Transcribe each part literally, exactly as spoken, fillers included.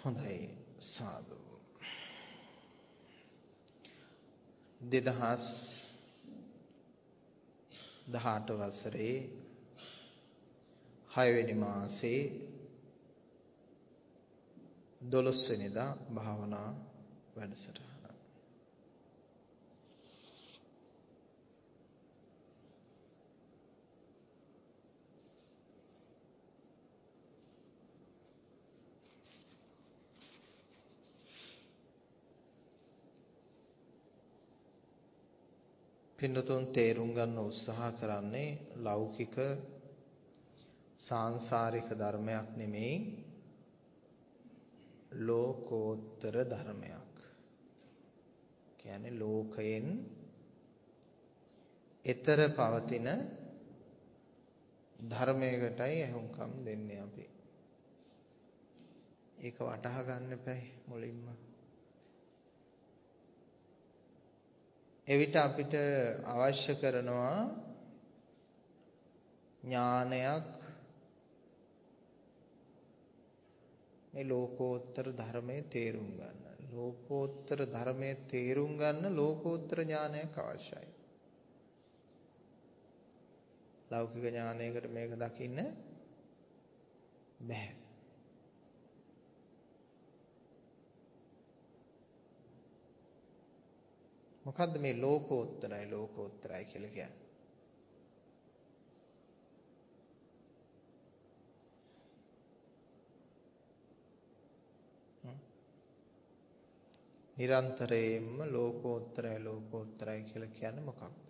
හොඳයි සාදු. දෙදහස් දහඅට වසරේ හයවෙනි මාසේ දොළොස් වෙනිදා භාවනා වැඩසටහන. පින්නතුන් තේරුම් ගන්න උත්සාහ කරන්නේ ලෞකික සාංශාරික ධර්මයක් නෙමෙයි ලෝකෝත්තර ධර්මයක්. කියන්නේ ලෝකයෙන් ඈතර පවතින ධර්මයකටයි අහුම්කම් දෙන්නේ අපි. ඒක වටහා ගන්න එපයි මුලින්ම. එවිට අපිට අවශ්‍ය කරනවා ඥානයක් මේ ලෝකෝත්තර ධර්මයේ තේරුම් ගන්න. ලෝකෝත්තර ධර්මයේ තේරුම් ගන්න ලෝකෝත්තර ඥානයක් අවශ්‍යයි. ලෞකික ඥානයකට මේක දකින්න බෑ. මොකද්ද මේ ලෝකෝත්තරයි ලෝකෝත්තරයි කියලා කියන්නේ? නිරන්තරයෙන්ම ලෝකෝත්තරයි ලෝකෝත්තරයි කියලා කියන්නේ මොකක්ද?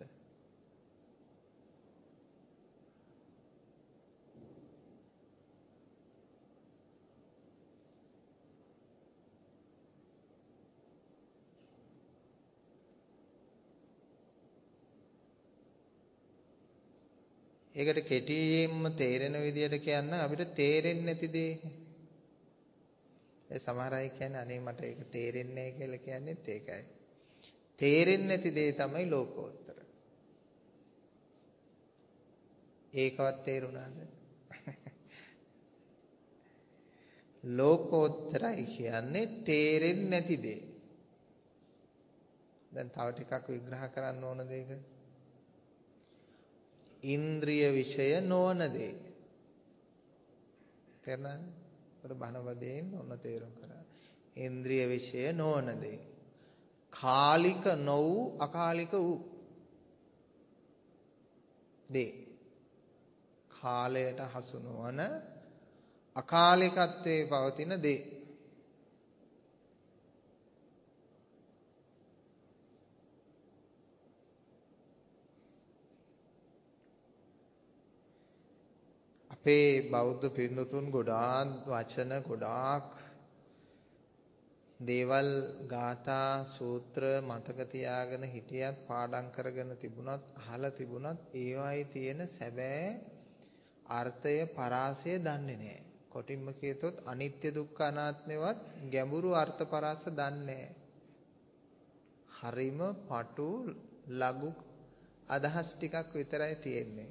ඒකට කෙටියෙන්ම තේරෙන විදියට කියන්න අපිට තේරෙන්නේ නැති දේ. ඒ සමහර අය කියන්නේ අනේ මට ඒක තේරෙන්නේ නැහැ කියලා කියන්නේත් ඒකයි. තේරෙන්නේ නැති දේ තමයි ලෝකෝත්තර. ඒකවත් තේරුණාද? ලෝකෝත්තරයි කියන්නේ තේරෙන්නේ නැති දේ. දැන් තව ටිකක් විග්‍රහ කරන්න ඕන දෙයක. ඉන්ද්‍රිය විෂය නොවන දේ. තේරුණාද? ඔර බණවදයෙන් ඔන්න තේරුම් කරා. ඉන්ද්‍රිය විෂය නොවන දේ. කාලික නො වූ අකාලික වූ දේ. කාලයට හසු නොවන අකාලිකත්වයේ පවතින දේ. අපේ බෞද්ධ පිරිනුතුන් ගොඩාක් වචන ගොඩාක් දේවල් ගාථා සූත්‍ර මතක තියාගෙන හිටියත් පාඩම් කරගෙන තිබුණත් අහලා තිබුණත් ඒවායේ තියෙන සැබෑ අර්ථය පරාසය දන්නේ නැහැ. කොටින්ම කියතොත් අනිත්‍ය දුක්ඛ අනාත්මවත් ගැඹුරු අර්ථ පරාස දන්නේ නැහැ. හරිම පටු ලඝු අදහස් ටිකක් විතරයි තියෙන්නේ.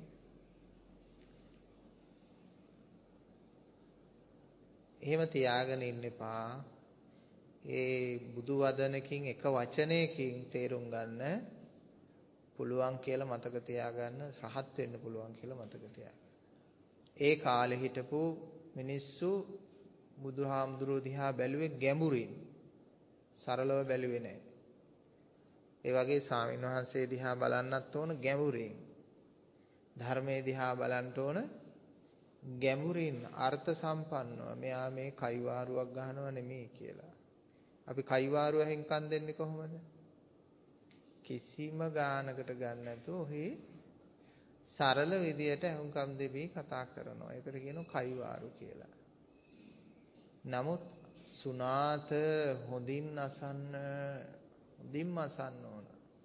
එහෙම තියාගෙන ඉන්න එපා. ඒ බුදු වදනකින් එක වචනයකින් තේරුම් ගන්න පුළුවන් කියලා මතක තියාගන්න, රහත් වෙන්න පුළුවන් කියලා මතක තියාගන්න. ඒ කාලේ හිටපු මිනිස්සු බුදුහාමුදුරුවෝ දිහා බැලුවේ ගැඹුරින්. සරලව බැලුවේ නැහැ. ඒ වගේ ස්වාමීන් වහන්සේ දිහා බලන්නත් ඕන ගැඹුරින්. ධර්මයේ දිහා බලන්න ඕන ගැඹුරින් අර්ථ සම්පන්නව. මෙයා මේ කයිවාරුවක් ගහනව නෙමෙයි කියලා. අපි කයිවාරුව හින්කම් දෙන්නේ කොහොමද? කිසිම ගානකට ගන්න නැතුව ඔහි සරල විදියට හුම්කම් දෙවි කතා කරනවා. ඒකට කියනවා කයිවාරු කියලා. නමුත් සුනාත හොඳින් අසන්න, හොඳින්ම අසන්න ඕන.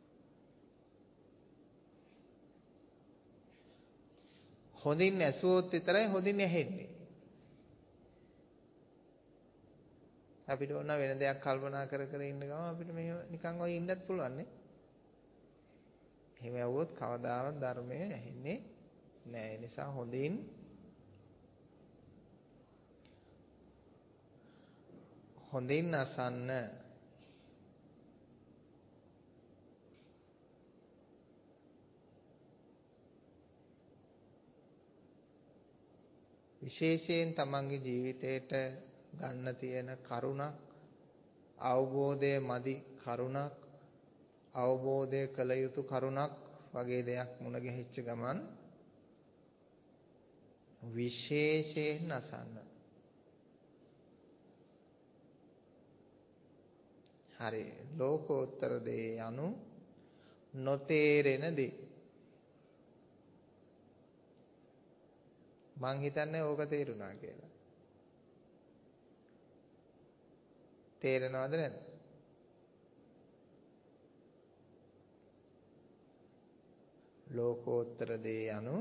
හොඳින් ඇසුවොත් විතරයි හොඳින් ඇහෙන්නේ. අපිට ඕන වෙන දෙයක් කල්පනා කර කර ඉන්න ගම අපිට මේ නිකන් ඔය ඉන්නත් පුළුවන් නේ. එහෙම යවුවොත් කවදාවත් ධර්මය ඇහෙන්නේ නැහැ. ඒ නිසා හොඳින් හොඳින් අසන්න. විශේෂයෙන් තමන්ගේ ජීවිතයට ගන්න තියෙන කරුණක්, අවබෝධය මදි කරුණක්, අවබෝධය කළ යුතු කරුණක් වගේ දෙයක් මුණ ගැහිච්ච ගමන් විශේෂයෙන් අසන්න. හරි. ලෝකෝත්තර දේ යනු නොතේරෙන දේ. මං හිතන්නේ ඕක තේරුණා කියලා. තේරෙනවද නැද්ද? ලෝකෝත්තර දේ යනු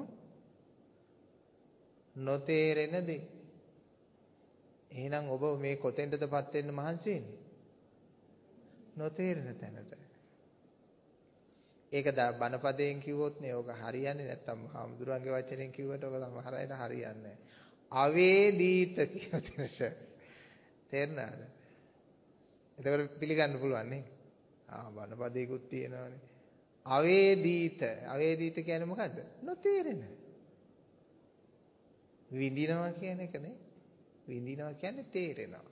නොතේරෙන දේ. එහෙනම් ඔබ මේ කොතෙන්ටදපත් වෙන්න මහන්සි වෙන්නේ? නොතේරෙන තැනට. ඒක බණපදයෙන් කිව්වොත් නේ ඕක හරියන්නේ. නැත්තම් හාමුදුරන්ගේ වචනෙන් කිව්වට ඕක සමහර අයට හරියන්නේ නැහැ. අවේදීත කියන තැනට. තේරුණාද? එතකොට පිළිගන්න පුළුවන් නේ. ආ බණපදයකුත් තියෙනවානේ. අවේදීත. අවේදීත කියන්නේ මොකද්ද? නොතේරෙන. විඳිනවා කියන එක නේ. විඳිනවා කියන්නේ තේරෙනවා.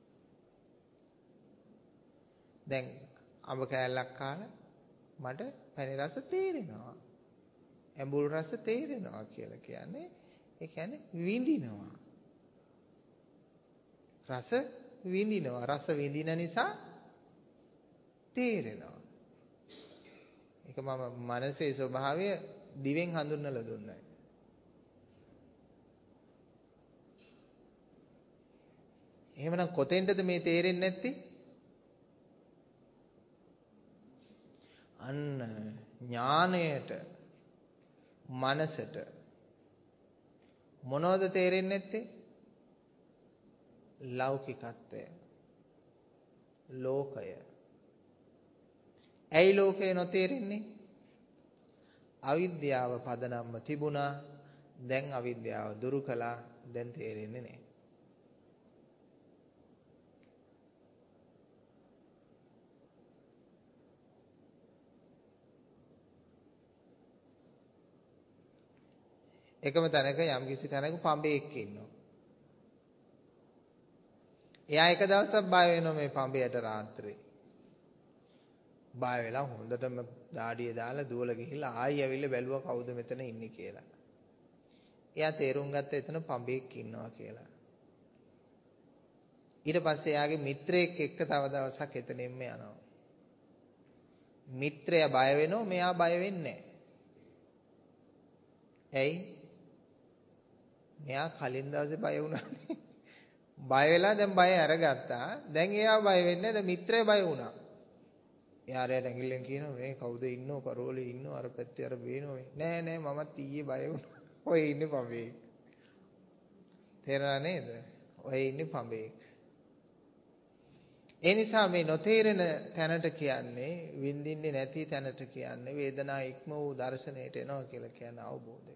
දැන් අඹ කෑල්ලක් කාලා මට පැණි රස තේරෙනවා. ඇඹුල් රස තේරෙනවා කියලා කියන්නේ ඒ කියන්නේ විඳිනවා. රස විඳිනවා. රස විඳින නිසා තේරෙනවා. ඒක මම මනසේ ස්වභාවය දිවෙන් හඳුන්වලා දුන්නා. එහෙමනම් කොතෙන්ටද මේ තේරෙන්නේ නැත්තේ? අන්න ඥාණයට මනසට මොනවද තේරෙන්නේ නැත්තේ? ලෞකිකත්වය. ලෝකය. ඇයි ලෝකය නොතේරෙන්නේ? අවිද්‍යාව පදනම්ම තිබුණා. දැන් අවිද්‍යාව දුරු කළා. දැන් තේරෙන්නේ නැහැ. එකම තැනක යම් කිසි තැනක පඹයෙක් ඉන්නවා. එයා එක දවසක් බය වෙනවා මේ පඹයට රාත්‍රියේ. බය වෙලා හොඳටම දාඩිය දාලා දුවලා ගිහිල්ලා ආයි ඇවිල්ලා බැලුවා කවුද මෙතන ඉන්නේ කියලා. එයා තේරුම් ගත්ත එතන පඹයෙක් ඉන්නවා කියලා. ඊට පස්සේ එයාගේ මිත්‍රයෙක් එක්ක තව දවසක් එතනින්ම යනවා. මිත්‍රයා බය වෙනවා, මෙයා බය වෙන්නේ නැහැ. ඇයි? මෙයා කලින් දවසේ බය වුණානේ. බය වෙලා දැන් බය අරගත්තා. දැන් එයා බය වෙන්නේ නැහැ. දැන් මිත්‍රය බය වුණා. එයා රැට ඇඟිල්ලෙන් කියනවා මේ කවුද ඉන්නව කරෝලේ ඉන්නව අර පැත්තේ අර බේනෝ. නෑ නෑ මමත් ඊයේ බය වුණා. ඔය ඉන්නේ පඹේ. තේරුණා නේද? ඔය ඉන්නේ පඹේ. ඒ නිසා මේ නොතේරෙන තැනට කියන්නේ විඳින්නේ නැති තැනට කියන්නේ වේදනා ඉක්ම වූ දර්ශනයට එනවා කියලා කියන අවබෝධය.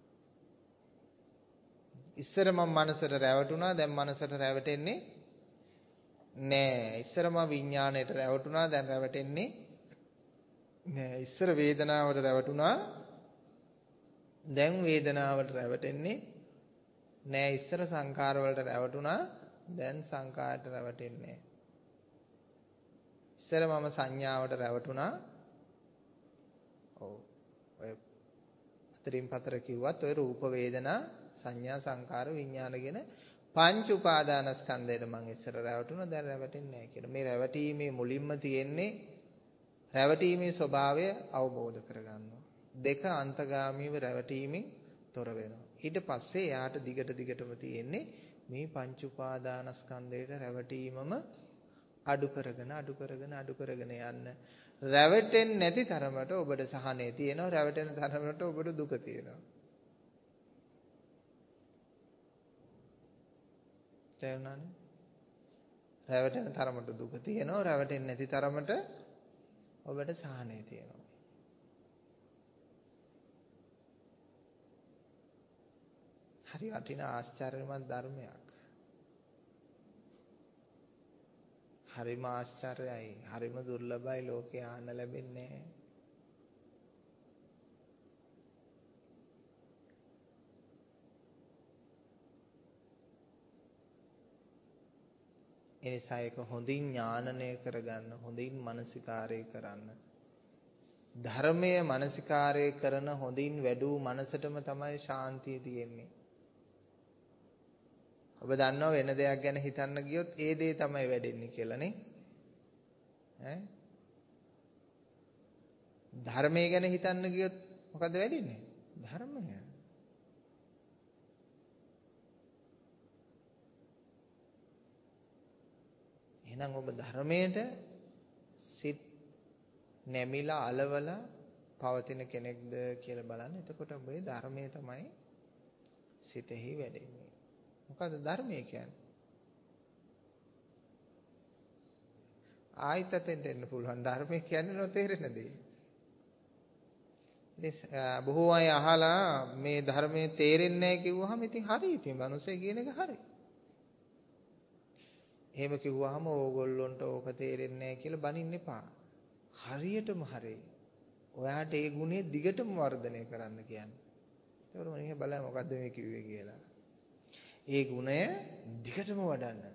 ඉස්සර මම මනසට රැවටුණා දැන් මනසට රැවටෙන්නේ නෑ. ඉස්සර මම විඥාණයට රැවටුණා දැන් රැවටෙන්නේ නෑ. ඉස්සර වේදනාවට රැවටුණා දැන් වේදනාවට රැවටෙන්නේ නෑ. ඉස්සර සංකාර වලට රැවටුණා දැන් සංකාරයට රැවටෙන්නේ නෑ. ඉස්සර මම සංඥාවට රැවටුණා. ඔව්. ඔය අතරින් පතර කිව්වත් ඔය රූප වේදනා සංඥා සංකාර විඥාන කියන පංච උපාදානස්කන්ධයට මම ඉස්සර රැවටුණා දැන් රැවටෙන්නේ නැහැ කියලා. මේ රැවටීමේ මුලින්ම තියෙන්නේ රැවටීමේ ස්වභාවය අවබෝධ කරගන්නවා. දෙක අන්තගාමීව රැවටීමෙන් තොර වෙනවා. ඊට පස්සේ යාට දිගට දිගටම තියෙන්නේ මේ පංච උපාදානස්කන්ධයට රැවටීමම අඩු කරගෙන අඩු කරගෙන අඩු කරගෙන යන්න. රැවටෙන්නේ නැති තරමට ඔබට සහනය තියෙනවා. රැවටෙන තරමට ඔබට දුක තියෙනවා. තේරුණානේ? රැවටෙන තරමට දුක තියෙනවා. රැවටෙන්නේ නැති තරමට ඔබට සහනය තියෙනවා. හරි වටිනා ආශ්චර්යමත් ධර්මයක්. හරිම ආශ්චර්යයි. හරිම දුර්ලභයි ලෝකේ ආන්න ලැබෙන්නේ. එනිසා ඒක හොඳින් ඥානනය කරගන්න, හොඳින් මානසිකාරය කරන්න. ධර්මයේ මානසිකාරය කරන හොඳින් වැඩූ මනසටම තමයි ශාන්තිය තියෙන්නේ. ඔබ දන්නව වෙන දෙයක් ගැන හිතන්න ගියොත් ඒ දේ තමයි වැඩෙන්නේ කියලා නේ. ඈ ධර්මයේ ගැන හිතන්න ගියොත් මොකද වැඩින්නේ? ධර්මය. එහෙනම් ඔබ ධර්මයට සිත් නැමිලා අලවලා පවතින කෙනෙක්ද කියලා බලන්න. එතකොට ඔබේ ධර්මයේ තමයි සිතෙහි වැඩෙන්නේ. මොකද ධර්මය කියන්නේ? ආයතතෙන් දෙන්න පුළුවන්. ධර්මය කියන්නේ නොතේරෙන දේ. බොහෝ අය අහලා මේ ධර්මයේ තේරෙන්නේ නැහැ කිව්වහම ඉතින් හරි. ඉතින් මනුස්සය කියන එක හරි. එහෙම කිව්වහම ඕගොල්ලොන්ට ඕක තේරෙන්නේ නැහැ කියලා බනින්න එපා. හරියටම හරි. ඔයාට ඒ ගුණය දිගටම වර්ධනය කරන්න කියන්නේ. ඒකවල මම ඉතින් බලන්න මොකද්ද මේ කිව්වේ කියලා. ඒ ගුණය දිගටම වඩන්න.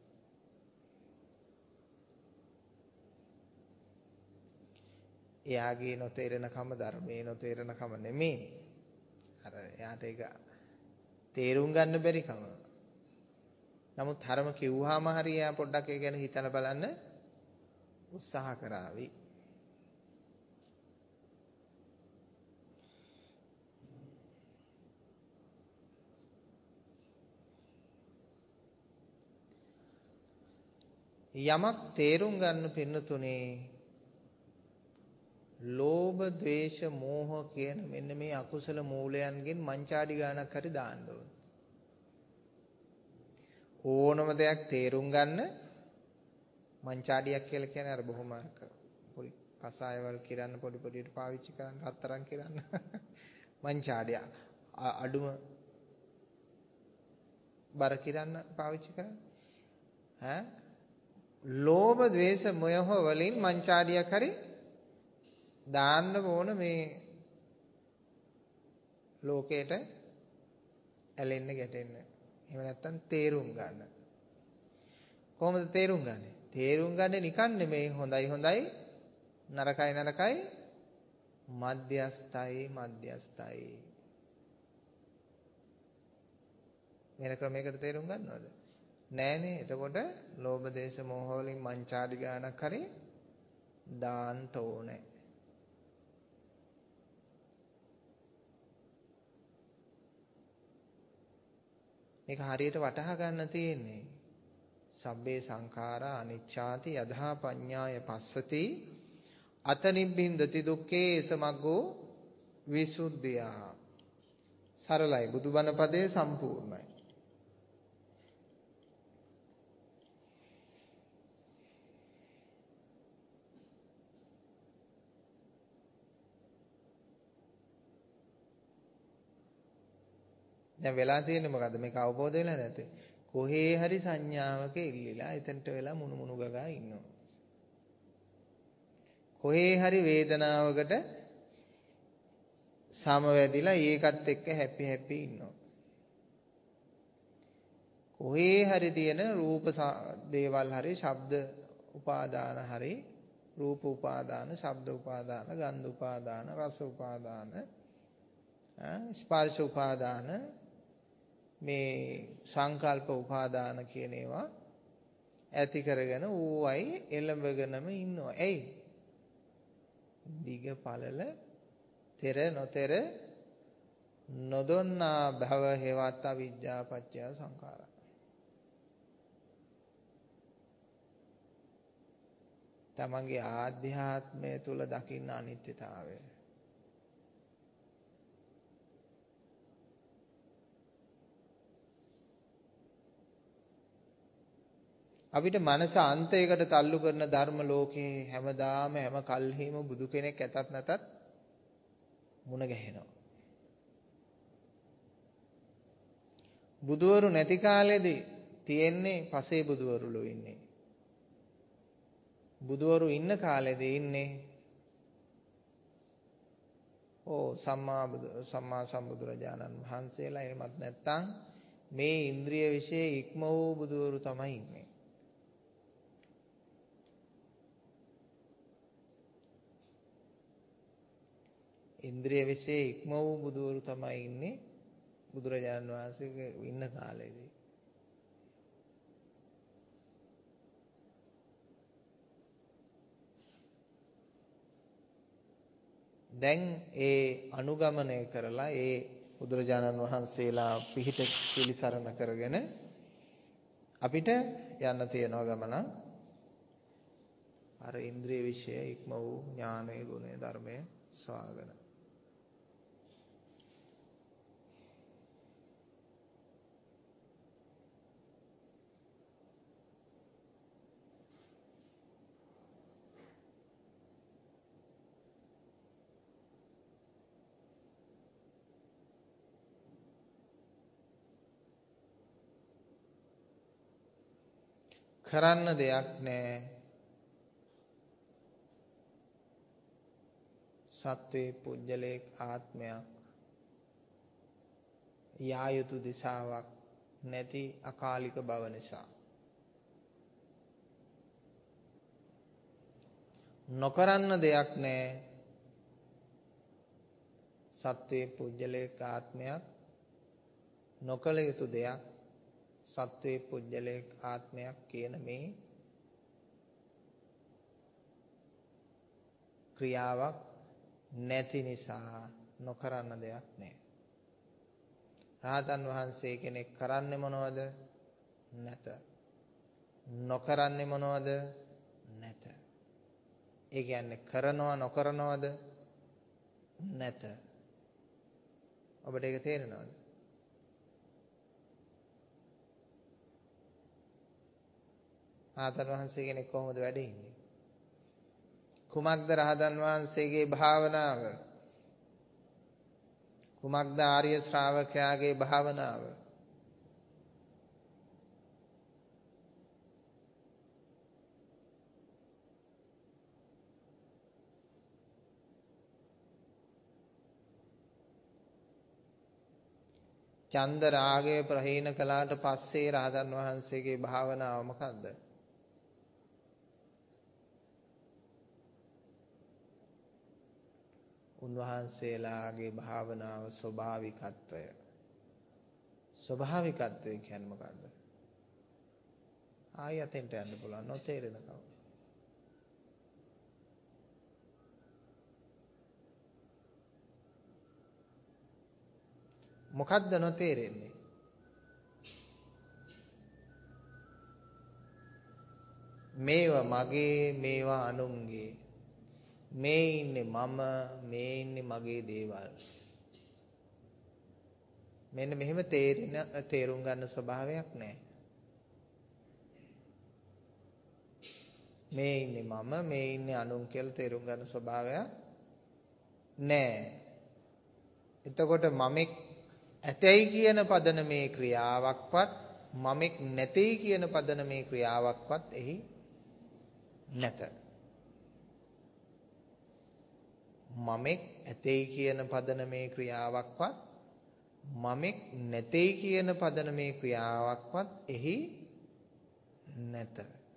එයාගේ නොතේරෙන කම ධර්මයේ නොතේරෙන කම නෙමෙයි. අර එයාට ඒක තේරුම් ගන්න බැරි කම. නමුත් ධර්ම කිව්වහම හරි එයා පොඩ්ඩක් ඒ ගැන හිතලා බලන්න උත්සාහ කරાવી. යමක් තේරුම් ගන්න පින්නතුනේ ලෝභ, ද්වේෂ, මෝහ කියන මෙන්න මේ අකුසල මූලයන්ගෙන් මංචාඩි ගානක් හරි දාන්න ඕන. ඕනම දෙයක් තේරුම් ගන්න මංචාඩියක් කියලා කියන්නේ අර බොහොම පොඩි කසායවල කිරන්න පොඩි පොඩියට පාවිච්චි කරන්න හතරම් කිරන්න මංචාඩිය අඩුම බර කිරන්න පාවිච්චි කරන්න ඈ ලෝභ, ද්වේෂ, මොහ වලින් මංචාඩියක් හරි දාන්න ඕන මේ ලෝකේට ඇලෙන්න ගැටෙන්න. එහෙම නැත්නම් තේරුම් ගන්න. කොහොමද තේරුම් ගන්නෙ? තේරුම් ගන්නේ නිකන් නෙමෙයි හොඳයි හොඳයි නරකයි නරකයි මධ්‍යස්ථයි මධ්‍යස්ථයි. වෙන ක්‍රමයකට තේරුම් ගන්නවද? නෑනේ. එතකොට ලෝභ, දේශ, මෝහ වලින් මංචාඩි ගානක් හරි දාන්න ඕනේ. මේක හරියට වටහා ගන්න තියෙන්නේ. සබ්බේ සංඛාරා අනිච්ඡාති යදා පඤ්ඤාය පස්සති අතනිබ්බින්දති දුක්ඛේ සමග්ගෝ විසුද්ධියා. සරලයි බුදුබණ පදයේ සම්පූර්ණයි. දැන් වෙලා තියෙන්නේ මොකද්ද? මේක අවබෝධ වෙලා නැත්තේ. කොහේ හරි සංඥාවක ඉල්ලිලා එතනට වෙලා මුණු මුණු ගගා ඉන්නවා. කොහේ හරි වේදනාවකට සමවැදිලා ඒකත් එක්ක හැපි හැපි ඉන්නවා. කොහේ හරි තියෙන රූප දේවල් හරි ශබ්ද උපාදාන හරි රූප උපාදාන, ශබ්ද උපාදාන, ගන්ධ උපාදාන, රස උපාදාන, ස්පර්ශ උපාදාන මේ සංකල්ප උපාදාන කියන ඒවා ඇති කරගෙන ඌවයි එළඹගෙනම ඉන්නවා. එයි දිග පළල තෙර නොතෙර නොදොන්නා භව හේවත් අවිජ්ජා පත්‍ය සංඛාරා. තමන්ගේ ආධ්‍යාත්මය තුල දකින්න අනිත්‍යතාවය. අපිට මනස අන්තයකට තල්ලු කරන ධර්ම ලෝකේ හැමදාම හැම කල්හිම බුදු කෙනෙක් ඇතත් නැතත් මුණ ගැහෙනවා. බුදවරු නැති කාලෙදී තියෙන්නේ පසේ බුදවරුලෝ ඉන්නේ. බුදවරු ඉන්න කාලෙදී ඉන්නේ ඕ සම්මා බුදු සම්මා සම්බුදුරජාණන් වහන්සේලා එහෙමත් නැත්නම් මේ ඉන්ද්‍රිය વિશે ඉක්ම වූ බුදවරු තමයි ඉන්නේ. ඉන්ද්‍රිය વિશે ඉක්ම වූ බුදවරු තමයි ඉන්නේ බුදුරජාණන් වහන්සේ ඉන්න කාලෙදී. දැන් ඒ අනුගමනය කරලා ඒ බුදුරජාණන් වහන්සේලා පිහිට පිළිසරණ කරගෙන අපිට යන්න තියෙනවා ගමන අර ඉන්ද්‍රිය විෂය ඉක්ම වූ ඥානයේ ගුණයේ ධර්මයේ සොයාගෙන. කරන්න දෙයක් නැහැ. සත්වේ පුජ්‍යලේ ආත්මයක් යා යුතු දිශාවක් නැති අකාලික බව නිසා. නොකරන්න දෙයක් නැහැ. සත්වේ පුජ්‍යලේ ආත්මයක් නොකල යුතු දෙයක් සත්වේ පුජ්‍යලේ ආත්මයක් කියන මේ ක්‍රියාවක් නැති නිසා නොකරන්න දෙයක් නැහැ. රහතන් වහන්සේ කෙනෙක් කරන්නේ මොනවද? නැත. නොකරන්නේ මොනවද? නැත. ඒ කියන්නේ කරනවා නොකරනවද? නැත. ඔබට ඒක තේරෙනවද? රහතන් වහන්සේ කෙනෙක් කොහොමද වැඩ ඉන්නේ? කුමක්ද රහතන් වහන්සේගේ භාවනාව? කුමක්ද ආර්ය ශ්‍රාවකයාගේ භාවනාව? චන්ද රාගය ප්‍රහීන කළාට පස්සේ රහතන් වහන්සේගේ භාවනාව මොකක්ද? උන්වහන්සේලාගේ භාවනාව ස්වභාවිකත්වය. ස්වභාවිකත්වය කියන්නේ මොකක්ද? ආයෙ අතෙන්ට යන්න පුළුවන් නොතේරෙනකම. මොකක්ද නොතේරෙන්නේ? මේවා මගේ මේවා අනුන්ගේ. මේ ඉන්නේ මම මේ ඉන්නේ මගේ දේවල්. මෙන්න මෙහෙම තේරෙන තේරුම් ගන්න ස්වභාවයක් නැහැ. මේ ඉන්නේ මම මේ ඉන්නේ අනුන් කියලා තේරුම් ගන්න ස්වභාවයක් නැහැ. එතකොට මමෙක් ඇතැයි කියන පදනමේ ක්‍රියාවක්වත් මමෙක් නැtei කියන පදනමේ ක්‍රියාවක්වත් එහි නැත. මමෙක් ඇතැයි කියන පදනමේ ක්‍රියාවක්වත් මමෙක් නැtei කියන පදනමේ ක්‍රියාවක්වත් එහි නැත.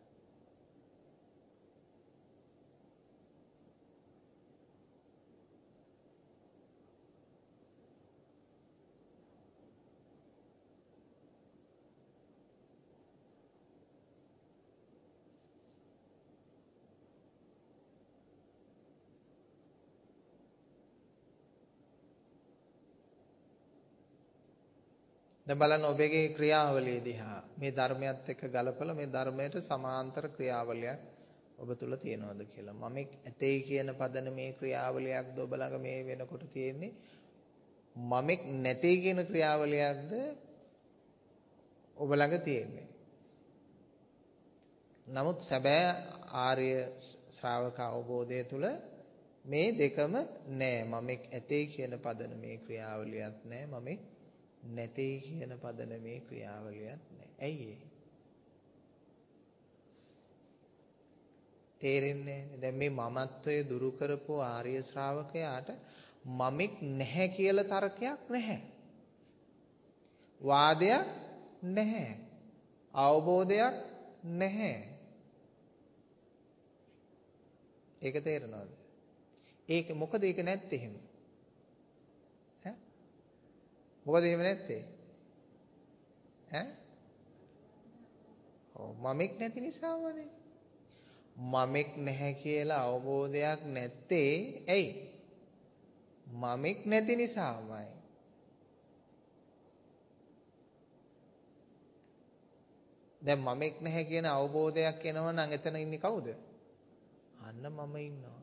දැන් බලන්න ඔබගේ ක්‍රියාවලිය දිහා මේ ධර්මයත් එක්ක ගලපලා මේ ධර්මයට සමාන්තර ක්‍රියාවලියක් ඔබ තුල තියෙනවද කියලා. මමෙක් ඇතේ කියන පදනමේ ක්‍රියාවලියක්ද ඔබ ළඟ මේ වෙනකොට තියෙන්නේ? මමෙක් නැtei කියන ක්‍රියාවලියක්ද ඔබ ළඟ තියෙන්නේ? නමුත් සැබෑ ආර්ය ශ්‍රාවක අවබෝධය තුල මේ දෙකම නෑ. මමෙක් ඇතේ කියන පදනමේ ක්‍රියාවලියක් නෑ. මමෙක් නැtei කියන පදනමේ ක්‍රියාවලියක් නැහැ. ඇයි ඒ? තේරෙන්නේ නැහැ. දැන් මේ මමත්වයේ දුරු කරපු ආර්ය ශ්‍රාවකයාට මමෙක් නැහැ කියලා තර්කයක් නැහැ. වාදයක් නැහැ. අවබෝධයක් නැහැ. ඒක තේරෙනවද? ඒක මොකද ඒක නැත්තේ එහෙම? ඈ? මොකද එහෙම නැත්තේ? ඈ? ඔව් මමෙක් නැති නිසාමනේ. මමෙක් නැහැ කියලා අවබෝධයක් නැත්තේ ඇයි? මමෙක් නැති නිසාමයි. දැන් මමෙක් නැහැ කියන අවබෝධයක් එනවා නම් එතන ඉන්නේ කවුද? අන්න මම ඉන්නවා.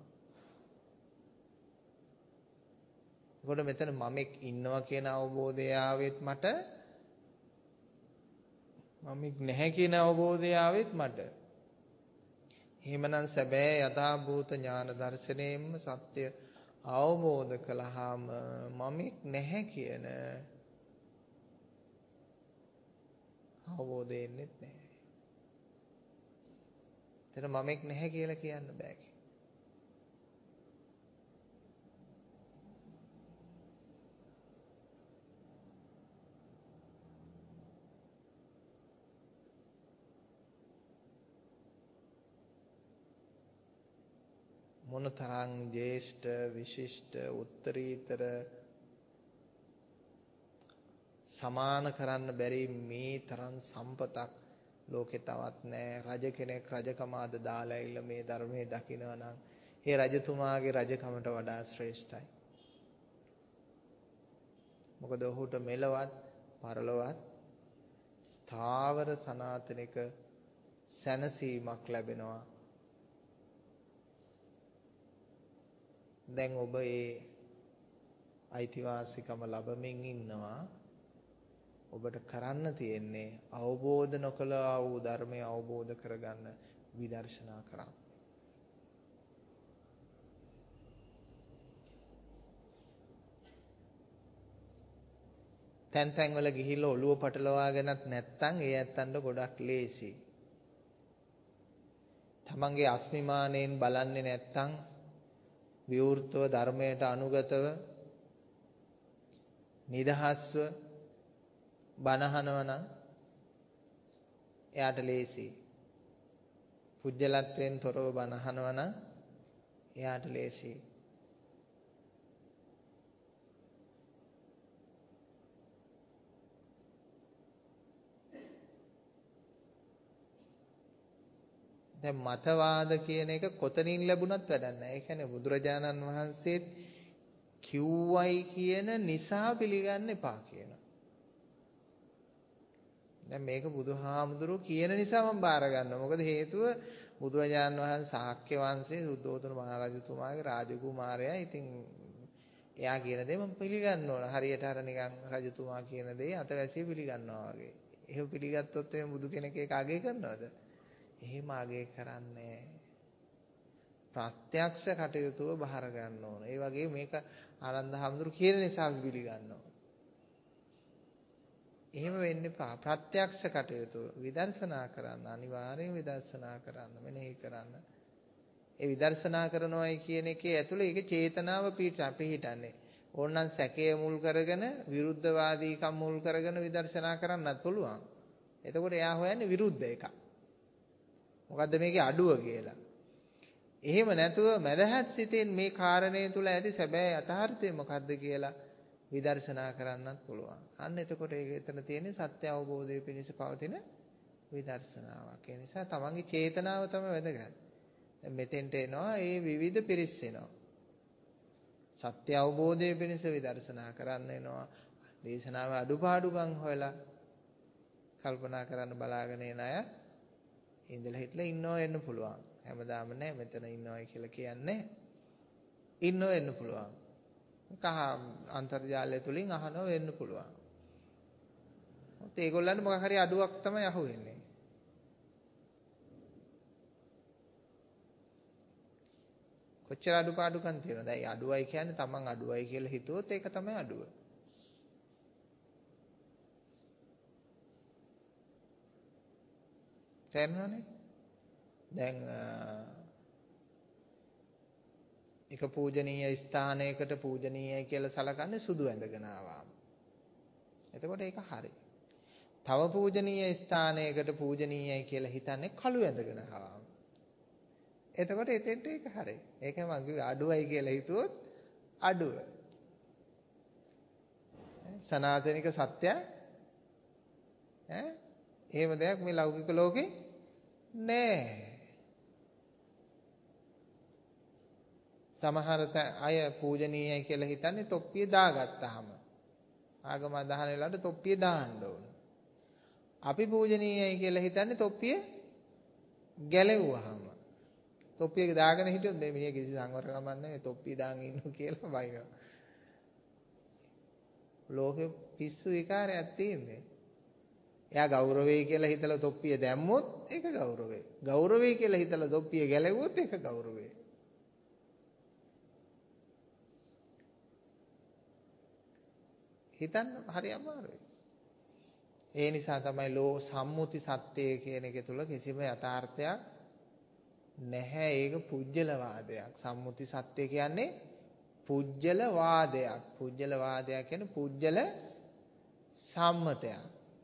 ඒකට මෙතන මමෙක් ඉන්නවා කියන අවබෝධය ආවෙත් මට මමෙක් නැහැ කියන අවබෝධය ආවෙත් මට. එහෙමනම් සැබෑ යථාභූත ඥාන දර්ශනයෙන්ම සත්‍ය අවබෝධ කළාම මමෙක් නැහැ කියන අවබෝධය එන්නේ නැහැ. එතන මමෙක් නැහැ කියලා කියන්න බෑ. මොනතරම් ජේෂ්ඨ විශිෂ්ට උත්තරීතර සමාන කරන්න බැරි මේ තරම් සම්පතක් ලෝකේ තවත් නැහැ. රජ කෙනෙක් රජකම අද දාලා ඉල්ල මේ ධර්මයේ දකිනවා නම් ඒ රජතුමාගේ රජකමට වඩා ශ්‍රේෂ්ඨයි. මොකද ඔහුට මෙලවත් පරලොවත් ස්ථාවර සනාතනික සැනසීමක් ලැබෙනවා. දැන් ඔබ ඒ අයිතිවාසිකම ලැබමින් ඉන්නවා. ඔබට කරන්න තියෙන්නේ අවබෝධ නොකළ වූ ධර්මය අවබෝධ කරගන්න විදර්ශනා කරන්න. තැන් තැන් වල ගිහිල්ලා ඔළුව පටලවාගෙනත් නැත්තම් ඒ ඇත්තන්ට ගොඩක් ලේසි. තමන්ගේ අස්මිමානයෙන් බලන්නේ නැත්තම් විවෘතව ධර්මයට අනුගතව නිදහස්ව බණහනව නම් එයාට ලේසි. පුජ්‍යලත්වයෙන් තොරව බණහනව නම් එයාට ලේසි. දැන් මතවාද කියන එක කොතනින් ලැබුණත් වැඩක් නැහැ. ඒ කියන්නේ බුදුරජාණන් වහන්සේත් කිව්වයි කියන නිසා පිළිගන්න එපා කියනවා. දැන් මේක බුදුහාමුදුරුවෝ කියන නිසා මම බාර ගන්නවා. මොකද හේතුව බුදුරජාණන් වහන්සේ ශාක්‍ය වංශයේ සුද්ධෝදන මහ රජතුමාගේ රාජකුමාරයා. ඉතින් එයා කියන දේ මම පිළිගන්න ඕන. හරියට අර නිකන් රජතුමා කියන දේ අතවැසිය පිළිගන්නවා වගේ. එහෙම පිළිගත්තොත් එමේ බුදු කෙනෙක් ඒක අගය කරනවද? එහෙම අගය කරන්නේ ප්‍රත්‍යක්ෂ කටයුතුව බාර ගන්න ඕන. ඒ වගේ මේක ආනන්ද හැඳුරු කියන නිසා අපි පිළිගන්නවා. එහෙම වෙන්න එපා. ප්‍රත්‍යක්ෂ කටයුතු විදර්ශනා කරන්න, අනිවාර්යෙන් විදර්ශනා කරන්න, මෙනෙහි කරන්න. ඒ විදර්ශනා කරනවායි කියන එකේ ඇතුළේ ඒක චේතනාව පිහිටන්නේ. ඕනනම් සැකය මුල් කරගෙන, විරුද්ධවාදීකම් මුල් කරගෙන විදර්ශනා කරන්නත් පුළුවන්. එතකොට එයා හොයන්නේ විරුද්ධ එකක්. මොකද්ද මේකේ අඩුව කියලා. එහෙම නැතුව මදහත් සිතෙන් මේ කාරණේ තුල ඇති සැබෑ යථාර්ථය මොකද්ද කියලා විදර්ශනා කරන්නත් පුළුවන්. අන්න එතකොට ඒක එතන තියෙන්නේ සත්‍ය අවබෝධය පිණිස පවතින විදර්ශනාවක්. ඒ නිසා තමන්ගේ චේතනාව තමයි වැදගත්. දැන් මෙතෙන්ට එනවා ඒ විවිධ පිරිස් එනවා. සත්‍ය අවබෝධය පිණිස විදර්ශනා කරන්න එනවා. දේශනාවේ අඩුපාඩුකම් හොයලා කල්පනා කරන්න බලාගෙන එන අය ඉඳලා හිටලා ඉන්නව වෙන්න පුළුවන්. හැමදාම නෑ මෙතන ඉන්නවයි කියලා කියන්නේ. ඉන්නව වෙන්න පුළුවන්. කහ අන්තර්ජාලය තුලින් අහනව වෙන්න පුළුවන්. ඒත් ඒගොල්ලන්ට මොකක් හරි අඩුවක් තමයි අහුවෙන්නේ. කොච්චර අඩුපාඩුකම් තියෙනවද? ඒ අඩුවයි කියන්නේ තමන් අඩුවයි කියලා හිතුවොත් ඒක තමයි අඩුව. තේරෙනවනේ? දැන් එක පූජනීය ස්ථානයකට පූජනීයයි කියලා සලකන්නේ සුදු ඇඳගෙන ආවම. එතකොට ඒක හරි. තව පූජනීය ස්ථානයකට පූජනීයයි කියලා හිතන්නේ කළු ඇඳගෙන ආවම. එතකොට එතෙන්ට ඒක හරි. ඒක මගේ අඩුවයි කියලා හිතුවොත් අඩුව. සනාතනික සත්‍ය ඈ එහෙම දෙයක් මේ ලෞකික ලෝකේ නෑ. සමහර අය පූජනීයයි කියලා හිතන්නේ තොප්පිය දාගත්තාම. ආගම අදහන වෙලාවට තොප්පිය දාන්න ඕන. අපි පූජනීයයි කියලා හිතන්නේ තොප්පිය ගැලෙව්වහම. තොප්පියක දාගෙන හිටියොත් මේ මිනිහ කිසි සංවරකමක් නැහැ තොප්පිය දාන් ඉන්නවා කියලා බයිනවා. ලෝකෙ පිස්සු විකාරයක් තියෙන්නේ. එයා ගෞරවයි කියලා හිතලා තොප්පිය දැම්මොත් ඒක ගෞරවය. ගෞරවයි කියලා හිතලා තොප්පිය ගැලෙව්වොත් ඒක ගෞරවය. හිතන්න හරි අමාරුයි. ඒ නිසා තමයි ලෝ සම්මුති සත්‍යය කියන එක තුල කිසිම යථාර්ථයක් නැහැ. ඒක පුජ්‍යලවාදයක්. සම්මුති සත්‍ය කියන්නේ පුජ්‍යලවාදයක්. පුජ්‍යලවාදයක් කියන්නේ පුජ්‍යල සම්මතයක්.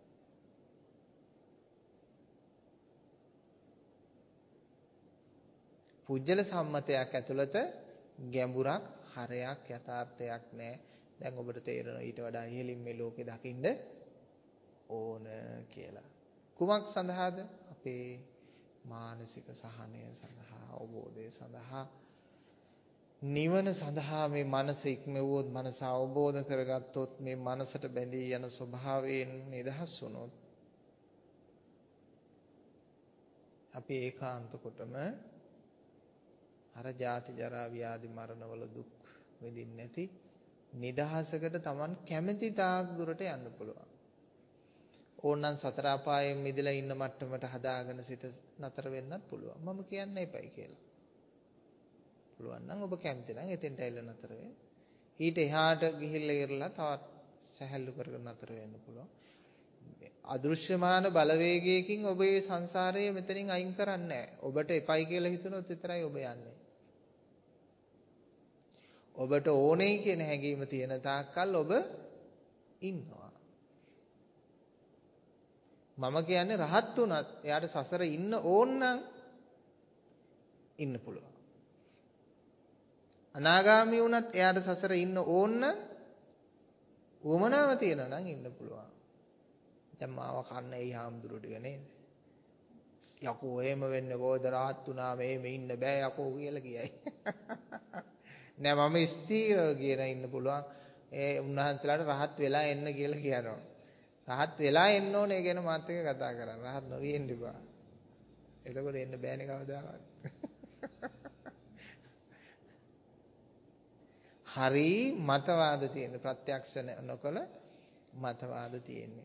පුජ්‍යල සම්මතයක් ඇතුළත ගැඹුරක් හරයක් යථාර්ථයක් නැහැ. දැන් ඔබට තේරෙනවා ඊට වඩා ඉහළින් මේ ලෝකේ දකින්න ඕන කියලා. කුමක් සඳහාද? අපේ මානසික සහනය සඳහා, අවබෝධය සඳහා, නිවන සඳහා මේ මනස ඉක්මවුවොත්, මනස අවබෝධ කරගත්තොත්, මේ මනසට බැඳී යන ස්වභාවයෙන් නිදහස් වුණොත් අපි ඒකාන්ත කොටම අර ජාති ජරා ව්‍යාධි මරණ වල දුක් විඳින්නේ නැති නිදහසකට Taman කැමැති තාක් දුරට යන්න පුළුවන්. ඕනනම් සතර අපායෙන් මිදලා ඉන්න මට්ටමට හදාගෙන සිට නතර වෙන්නත් පුළුවන්. මම කියන්නේ එපයි කියලා. පුළුවන් නම් ඔබ කැමති නම් එතෙන්ට ඇවිල්ලා නතර වෙන්න. ඊට එහාට ගිහිල්ලා ඉරලා තවත් සැහැල්ලු කරගෙන නතර වෙන්න පුළුවන්. අදෘශ්‍යමාන බලවේගයකින් ඔබේ සංසාරය මෙතනින් අයින් කරන්නේ නැහැ. ඔබට එපයි කියලා හිතනොත් විතරයි ඔබ යන්නේ. ඔබට ඕනේ කියන හැඟීම තියෙන තාක්කල් ඔබ ඉන්නවා. මම කියන්නේ රහත් උනත් එයාට සසර ඉන්න ඕන නම් ඉන්න පුළුවන්. අනාගාමී වුණත් එයාට සසර ඉන්න ඕන නම් උවමනාව තියෙනවා නම් ඉන්න පුළුවන්. දැන් මාව කන්න එයි හාමුදුරු ටික නේද? යකෝ එහෙම වෙන්නේ කොහොද රහත් උනා මේ මේ ඉන්න බෑ යකෝ කියලා කියයි. නෑ මම ස්ථීරව කියන ඉන්න පුළුවන්. ඒ උන්වහන්සේලාට රහත් වෙලා එන්න කියලා කියනවා. රහත් වෙලා එන්න ඕනේ ගැන මාත් එක්ක කතා කරන්න. රහත් නොවී එන්න එපා. එතකොට එන්න බෑනේ කවදාවත්. හරි මතවාද තියෙන ප්‍රත්‍යක්ෂ නොකල මතවාද තියෙන්නේ.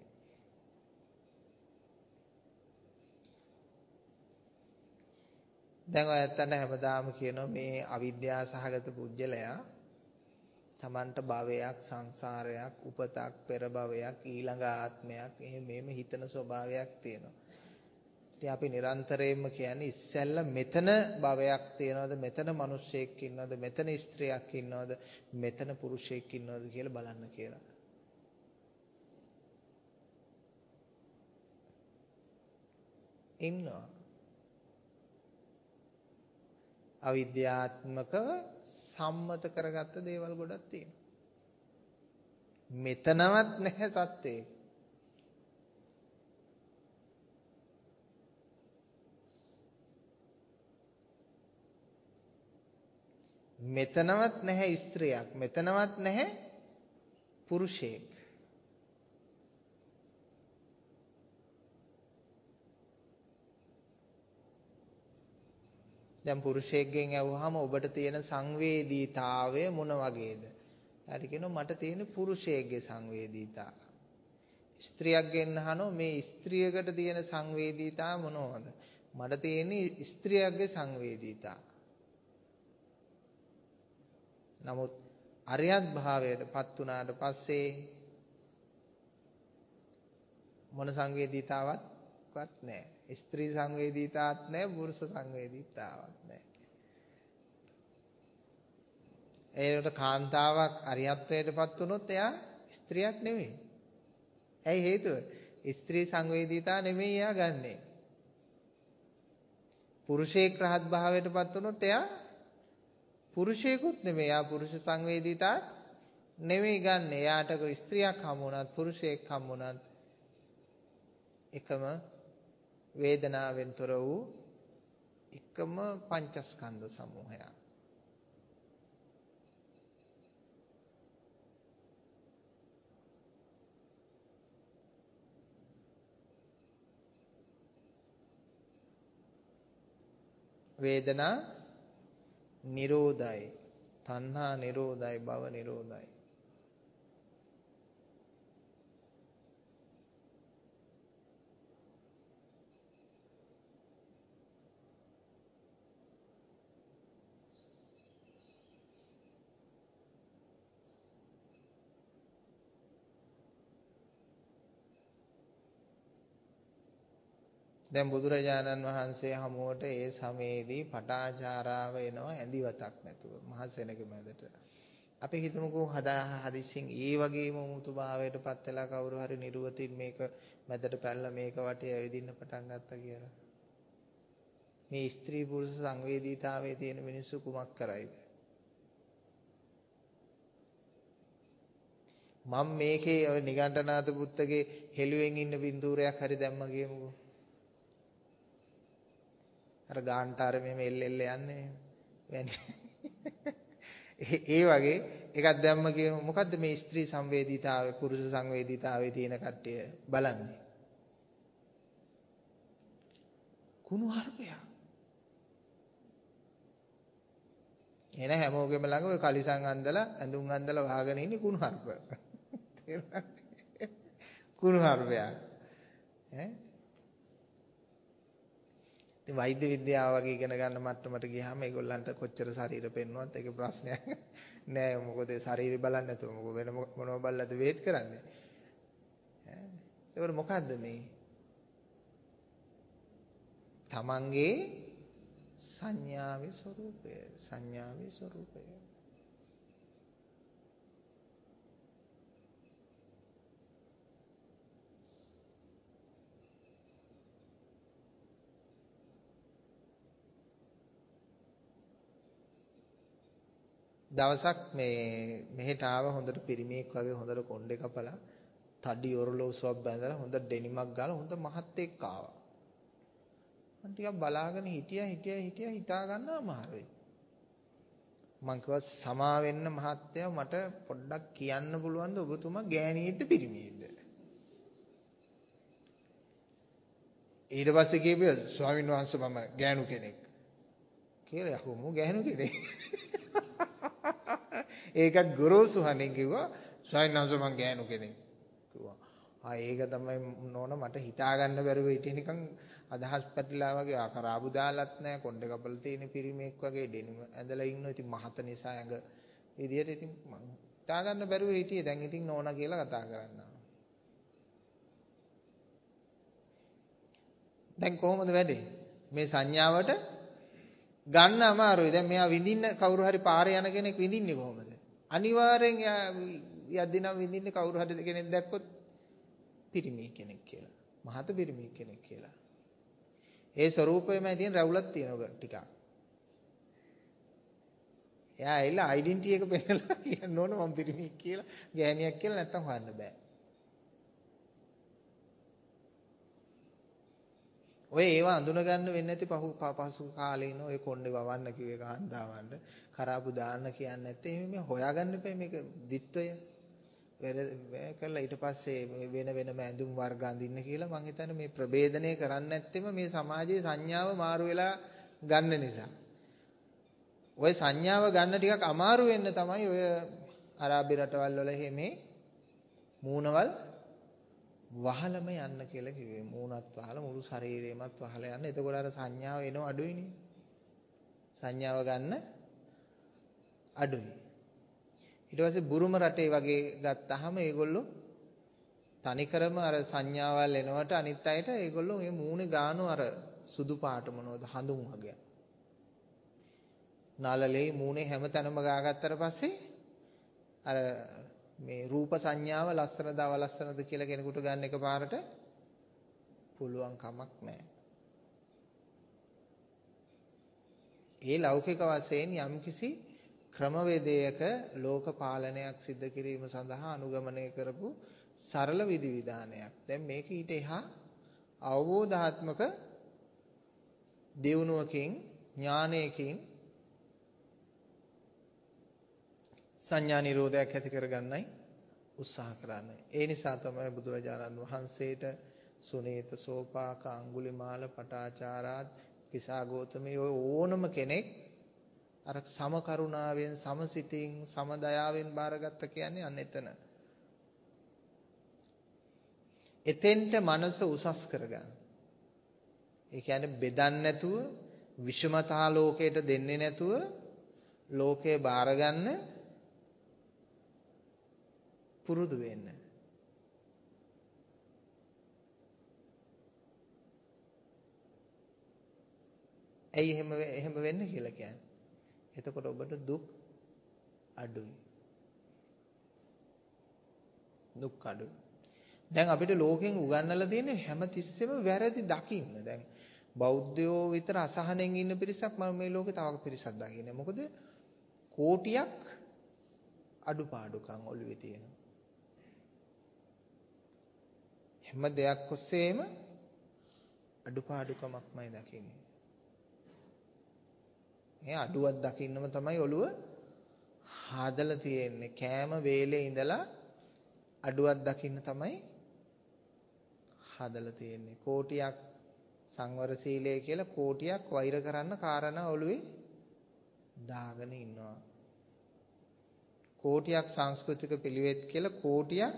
දැන් ඔයයන්ට හැමදාම කියනවා මේ අවිද්‍යාව සහගත පුජ්‍යලයා තමන්ට භවයක් සංසාරයක් උපතක් පෙර භවයක් ඊළඟ ආත්මයක් එහෙම මෙහෙම හිතන ස්වභාවයක් තියෙනවා. ඉතින් අපි නිරන්තරයෙන්ම කියන්නේ ඉස්සෙල්ලා මෙතන භවයක් තියෙනවද මෙතන මිනිස්සෙක් ඉන්නවද මෙතන ස්ත්‍රියක් ඉන්නවද මෙතන පුරුෂයෙක් ඉන්නවද කියලා බලන්න කියලා. ඉන්නවා. අවිද්‍යාත්මකව සම්මත කරගත්ත දේවල් ගොඩක් තියෙනවා. මෙතනවත් නැහැ සත්‍යය. මෙතනවත් නැහැ ස්ත්‍රියක්, මෙතනවත් නැහැ පුරුෂයෙක්. දැන් පුරුෂයෙක්ගෙන් අහුවාම ඔබට තියෙන සංවේදීතාවය මොන වගේද? හරි කියනවා මට තියෙන පුරුෂයෙක්ගේ සංවේදීතාව. ස්ත්‍රියක්ගෙන් අහනවා මේ ස්ත්‍රියකට තියෙන සංවේදීතාව මොනවද? මට තියෙන ස්ත්‍රියක්ගේ සංවේදීතාව. නමුත් අරියත් භාවයටපත් වුණාට පස්සේ මොන සංවේදීතාවක්වත් නැහැ. ස්ත්‍රී සංවේදීතාවක් නැහැ, පුරුෂ සංවේදීතාවක් නැහැ. ඒකට කාන්තාවක් අරියත්වයටපත් වුණොත් එයා ස්ත්‍රියක් නෙමෙයි. ඇයි හේතුව? ස්ත්‍රී සංවේදීතා නෙමෙයි එයා ගන්නෙ. පුරුෂයෙක් රහත් භාවයටපත් වුණොත් එයා පුරුෂයෙකුත් නෙමෙයි. එයා පුරුෂ සංවේදීතා නෙමෙයි ගන්න. එයාට ස්ත්‍රියක් හමු වුණත් පුරුෂයෙක් හමු වුණත් එකම වේදනාවෙන් තොර වූ එකම පංචස්කන්ධ සමූහයක්. වේදනා නිරෝධයි, තණ්හා නිරෝධයි, භව නිරෝධයි. දැන් බුදුරජාණන් වහන්සේ හමුවට ඒ සමයේදී පටාචාරාව එනවා ඇඳිවතක් නැතුව මහසෙනග මැදට. අපි හිතමුකෝ හදා හදිස්සියෙන් ඒ වගේම මුතු භාවයට පත් වෙලා කවුරු හරි නිර්වතින් මේක මැදට පැනලා මේක වටේ ඇවිදින්න පටන් ගත්තා කියලා. මේ ස්ත්‍රී පුරුෂ සංවේදීතාවයේ තියෙන මිනිස්සු කුමක් කරයිද? මම මේකේ ඔය නිගණ්ඨනාථ පුත්තගේ හෙළුවෙන් ඉන්න බින්දුරයක් හරි දැම්ම කියමුකෝ. අර ගාන්ටාර මෙහෙම එල්ල එල්ල යන්නේ ඒ වගේ එකක් දැම්ම කියමු. මොකද්ද මේ ස්ත්‍රී සංවේදීතාවය පුරුෂ සංවේදීතාවයේ තියෙන කට්ටිය බලන්නේ? කුණු හර්පය. එන හැමෝගෙම ළඟ ඔය කලිසම් අන්දලා ඇඳුම් අන්දලා වහගෙන ඉන්නේ කුණු හර්ප. කුණු හර්පය. ඈ ඉතින් වෛද්‍ය විද්‍යාව වගේ ඉගෙන ගන්න මට්ටමට ගියාම ඒගොල්ලන්ට කොච්චර ශරීර පෙන්නුවත් ඒක ප්‍රශ්නයක් නෑ. මොකද ශරීරය බලන්නේ නැතුව මොකද වෙන මොනව බලලාද වේත් කරන්නේ ඈ. ඒකට මොකද්ද මේ? තමන්ගේ සංඥාවේ ස්වરૂපය. සංඥාවේ ස්වરૂපය. දවසක් මේ මෙහෙට ආව හොඳට පිරිමියෙක් වගේ හොඳට කොණ්ඩේ කපලා තඩි ඔරලෝසුවක් බැඳලා හොඳ ඩෙනිමක් ගාලා හොඳ මහත්තයෙක් ආවා. මම ටිකක් බලාගෙන හිටියා හිටියා හිටියා හිතා ගන්න අමාරුයි. මම කිව්වා සමා වෙන්න මහත්තයා මට පොඩ්ඩක් කියන්න පුළුවන්ද ඔබතුමා ගෑණියෙක්ද පිරිමියෙක්ද? ඊට පස්සේ කිව්වා ස්වාමීන් වහන්සේ මම ගෑනු කෙනෙක් කියලා. යහෝ මෝ ගෑනු කෙනෙක්. ඒකත් ගොරෝසු හණෙන් කිව්වා ස්වාමීන් වහන්සේ මං ගෑනු කෙනෙක් කිව්වා. ආ ඒක තමයි නෝන මට හිතා ගන්න බැරුව හිටියේ නිකන් අදහස් පැටලලා වගේ. ආ කරාබු දාලත් නැහැ කොණ්ඩේ කපලා තියෙන පිරිමේක් වගේ ඩෙනිම ඇඳලා ඉන්නවා. ඉතින් මහත නිසා ඇඟ විදියට ඉතින් මං හිතා ගන්න බැරුව හිටියේ. දැන් ඉතින් නෝනා කියලා කතා කරන්නා. දැන් කොහොමද වැඩේ? මේ සංඥාවට ගන්න අමාරුයි. දැන් මෙයා විඳින්න කවුරු හරි පාරේ යන කෙනෙක් විඳින්නේ කොහොමද? අනිවාර්යෙන් යද්දිනම් විඳින්නේ කවුරු හරි කෙනෙක් දැක්කොත් පිරිමි කෙනෙක් කියලා. මහත පිරිමි කෙනෙක් කියලා. ඒ ස්වરૂපෙමයි තියෙන රැවුලක් තියෙනවා ටිකක්. එයා ඇවිල්ලා ඩෙන්ටිටි එක පෙන්නලා කියන්න ඕන මම පිරිමි කියලා, ගෑණියක් කියලා නැත්තම් හොයන්න බෑ. ඔය ඒවා අඳුන ගන්න වෙන්නේ නැති පහු පසු කාලේ ඉන්න ඔය කොණ්ඩේ වවන්න කිව්වේ කාන්තාවන්ට කරාබු දාන්න කියන්නේ නැත්තේ මේ හොයාගන්න එපා මේක දිත්වය වෙර කළා ඊට පස්සේ වෙන වෙනම ඇඳුම් වර්ග අඳින්න කියලා මං හිතන්නේ මේ ප්‍රභේදනය කරන්නේ නැත්තෙම මේ සමාජයේ සංඥාව මාරු වෙලා ගන්න නිසා. ඔය සංඥාව ගන්න ටිකක් අමාරු වෙන්න තමයි ඔය අරාබි රටවල් වල මේ මූණවල් වහලම යන්න කියලා කිව්වේ. මූණත් වහලා මුළු ශරීරෙමත් වහලා යන්න. එතකොට අර සංඥාව එනව අඩුයිනේ. සංඥාව ගන්න අඩුයි. ඊට පස්සේ බුරුම රටේ වගේ ගත්තාම ඒගොල්ලෝ තනිකරම අර සංඥාවල් එනවට අනිත් අයට ඒගොල්ලෝ මේ මූණේ ගානෝ අර සුදු පාට මොනවද හඳුන් වගේ. නලලේ මූණේ හැම තැනම ගාගත්තට පස්සේ අර මේ රූප සංඥාව ලස්සනද අවලස්සනද කියලා කෙනෙකුට ගන්න එකපාරට පුළුවන් කමක් නැහැ. ඒ ලෞකික වශයෙන් යම්කිසි ක්‍රමවේදයක ලෝක පාලනයක් සිද්ධ කිරීම සඳහා අනුගමනය කරපු සරල විධිවිධානයක්. දැන් මේක ඊට එහා අවබෝධාත්මක දියුණුවකින් ඥානයකින් සංඥා නිරෝධයක් ඇති කරගන්නයි උත්සාහ කරන්නේ. ඒ නිසා තමයි බුදුරජාණන් වහන්සේට සුනීත සෝපාක අඟුලිමාල පටාචාරාත් කිසాగෞතමී ඕනම කෙනෙක් අර සම කරුණාවෙන් සමසිතින් සමදයාවෙන් බාරගත්ත කියන්නේ අන්න එතන. එතෙන්ට මනස උසස් කරගන්න. ඒ කියන්නේ බෙදන්නේ නැතුව විෂමතා ලෝකයට දෙන්නේ නැතුව ලෝකේ බාරගන්න පුරුදු වෙන්න. ඇයි එහෙම එහෙම වෙන්න කියලා කියන්නේ? එතකොට ඔබට දුක් අඩුයි. දුක් අඩුයි. දැන් අපිට ලෝකෙන් උගන්වලා තියෙන්නේ හැමතිස්සෙම වැරදි දකින්න. දැන් බෞද්ධයෝ විතර අසහනෙන් ඉන්න පිරිසක් මම මේ ලෝකේ තව පිරිසක් දකින්නේ. මොකද කෝටියක් අඩුපාඩුකම් ඔළුවේ තියෙනවා. හැම දෙයක් ඔස්සේම අඩුපාඩුකමක්මයි දකින්නේ. මේ අඩුවක් දකින්නම තමයි ඔළුව හදලා තියෙන්නේ. කෑම වේලේ ඉඳලා අඩුවක් දකින්න තමයි හදලා තියෙන්නේ. කෝටියක් සංවර සීලය කියලා කෝටියක් වෛර කරන්න කාරණා ඔළුවේ දාගෙන ඉන්නවා. කෝටියක් සංස්කෘතික පිළිවෙත් කියලා කෝටියක්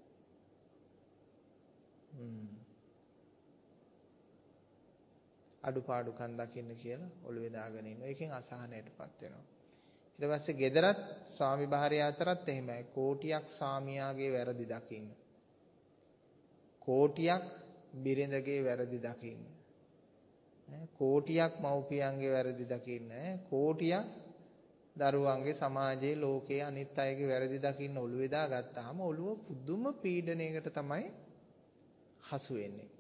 අඩුපාඩුකම් දකින්න කියලා ඔළුවේ දාගෙන ඉන්නවා. ඒකෙන් අසහනයටපත් වෙනවා. ඊට පස්සේ ගෙදරත් ස්වාමි භාර්යාව අතරත් එහෙමයි. කෝටියක් සාමියාගේ වැරදි දකින්න. කෝටියක් බිරිඳගේ වැරදි දකින්න. කෝටියක් මව්පියන්ගේ වැරදි දකින්න. කෝටියක් දරුවන්ගේ සමාජයේ ලෝකයේ අනිත් අයගේ වැරදි දකින්න ඔළුවේ දාගත්තාම ඔළුව පුදුම පීඩනයකට තමයි හසු වෙන්නේ.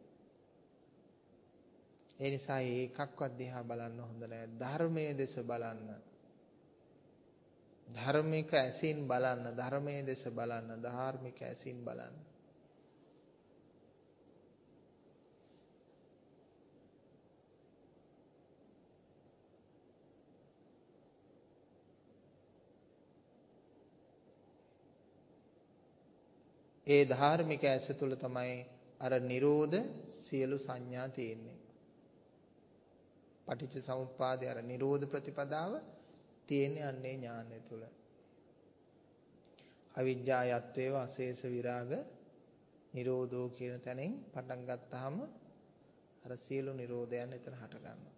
ඒ නිසා ඒකක්වත් දිහා බලන්න හොඳ නැහැ. ධර්මයේ දෙස බලන්න. ධර්මික ඇසින් බලන්න. ධර්මයේ දෙස බලන්න. ධාර්මික ඇසින් බලන්න. ඒ ධාර්මික ඇස තුල තමයි අර නිරෝධ සියලු සංඥා තියෙන්නේ. පටිච්ච සමුප්පාදේ අර නිරෝධ ප්‍රතිපදාව තියෙන්නේ අන්නේ ඥානය තුල. අවිජ්ජා යත්තේව අශේෂ විරාග නිරෝධෝ කියන තැනින් පටන් ගත්තාම අර සියලු නිරෝධයන් එතන හට ගන්නවා.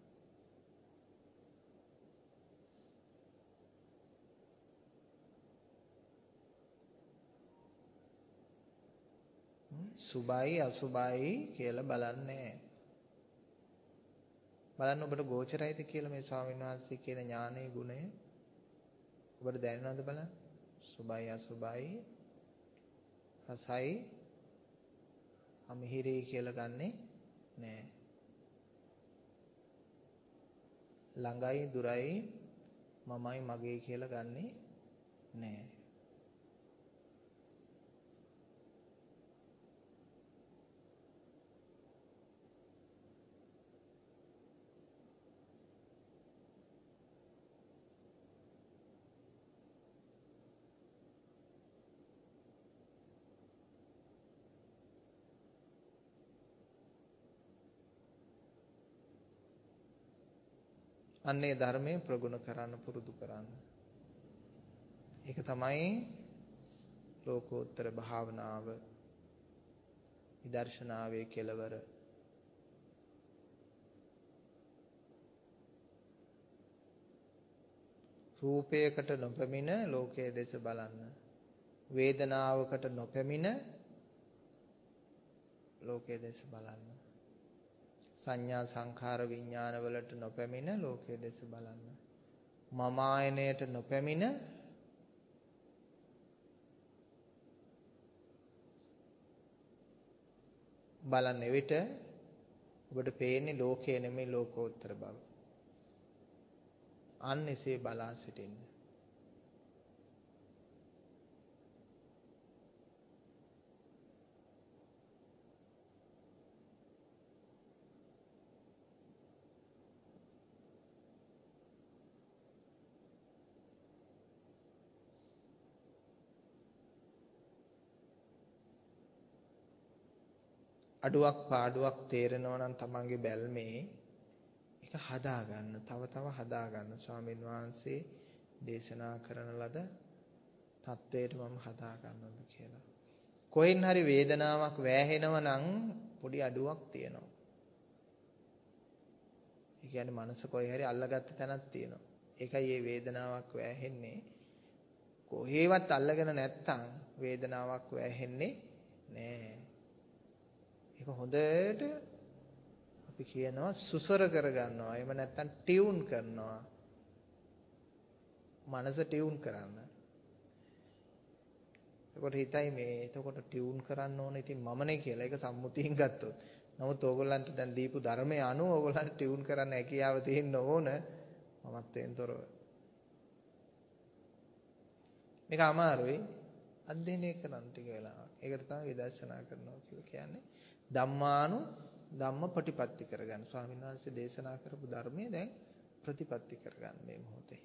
සුභයි අසුභයි කියලා බලන්නේ. බලන්න ඔබට ගෝචරයිද කියලා මේ ස්වාමීන් වහන්සේ කියන ඥානයේ ගුණය ඔබට දැනෙනවද බලන්න? සුභයි අසුභයි රසයි අමිහිරි කියලා ගන්නෙ නෑ. ළඟයි දුරයි මමයි මගේ කියලා ගන්නෙ නෑ. අන්නේ ධර්මයේ ප්‍රගුණ කරන්න පුරුදු කරන්න. ඒක තමයි ලෝකෝත්තර භාවනාව විදර්ශනාවේ කෙලවර. රූපයකට නොපැමිණ ලෝකයේ දෙස බලන්න. වේදනාවකට නොපැමිණ ලෝකයේ දෙස බලන්න. සංඥා සංඛාර විඥාන වලට නොපැමිණ ලෝකයේ දෙස බලන්න. මම ආයනයට නොපැමිණ බලන්න විට ඔබට පේන්නේ ලෝකය නෙමෙයි ලෝකෝත්තර බව. අන්න එසේ බලා සිටින්න. අඩුවක් පාඩුවක් තේරෙනවා නම් තමන්ගේ බැල්මේ ඒක හදා ගන්න, තව තව හදා ගන්න. ස්වාමීන් වහන්සේ දේශනා කරන ලද தത്വයට මම හදා ගන්නවද කියලා. කොහෙන් හරි වේදනාවක් වැහෙනවා නම් පොඩි අඩුවක් තියෙනවා. ඒ කියන්නේ මනස කොහේ හරි අල්ලගත්ත තැනක් තියෙනවා. ඒකයි මේ වේදනාවක් වැහෙන්නේ. කොහේවත් අල්ලගෙන නැත්තම් වේදනාවක් වැහෙන්නේ නෑ. ඒක හොඳට අපි කියනවා සුසර කරගන්නවා. එහෙම නැත්නම් ටියුන් කරනවා. මනස ටියුන් කරන්න. එතකොට හිතයි මේ එතකොට ටියුන් කරන්න ඕනේ ඉතින් මමනේ කියලා. ඒක සම්මුතියෙන් ගත්තොත්. නමුත් ඕගොල්ලන්ට දැන් දීපු ධර්මයේ අනුව ඕගොල්ලන්ට ටියුන් කරන්න හැකියාව තියෙන්න ඕන මමත්වයෙන් තොරව. මේක අමාරුයි. අධ්‍යයනය කරන්න ටික වෙලාවක්. ඒකට තමයි විදර්ශනා කරනවා කියලා කියන්නේ. ධම්මානු ධම්ම ප්‍රතිපatti කරගන්න. ස්වාමීන් වහන්සේ දේශනා කරපු ධර්මයේ දැන් ප්‍රතිපatti කරගන්න මේ මොහොතේ.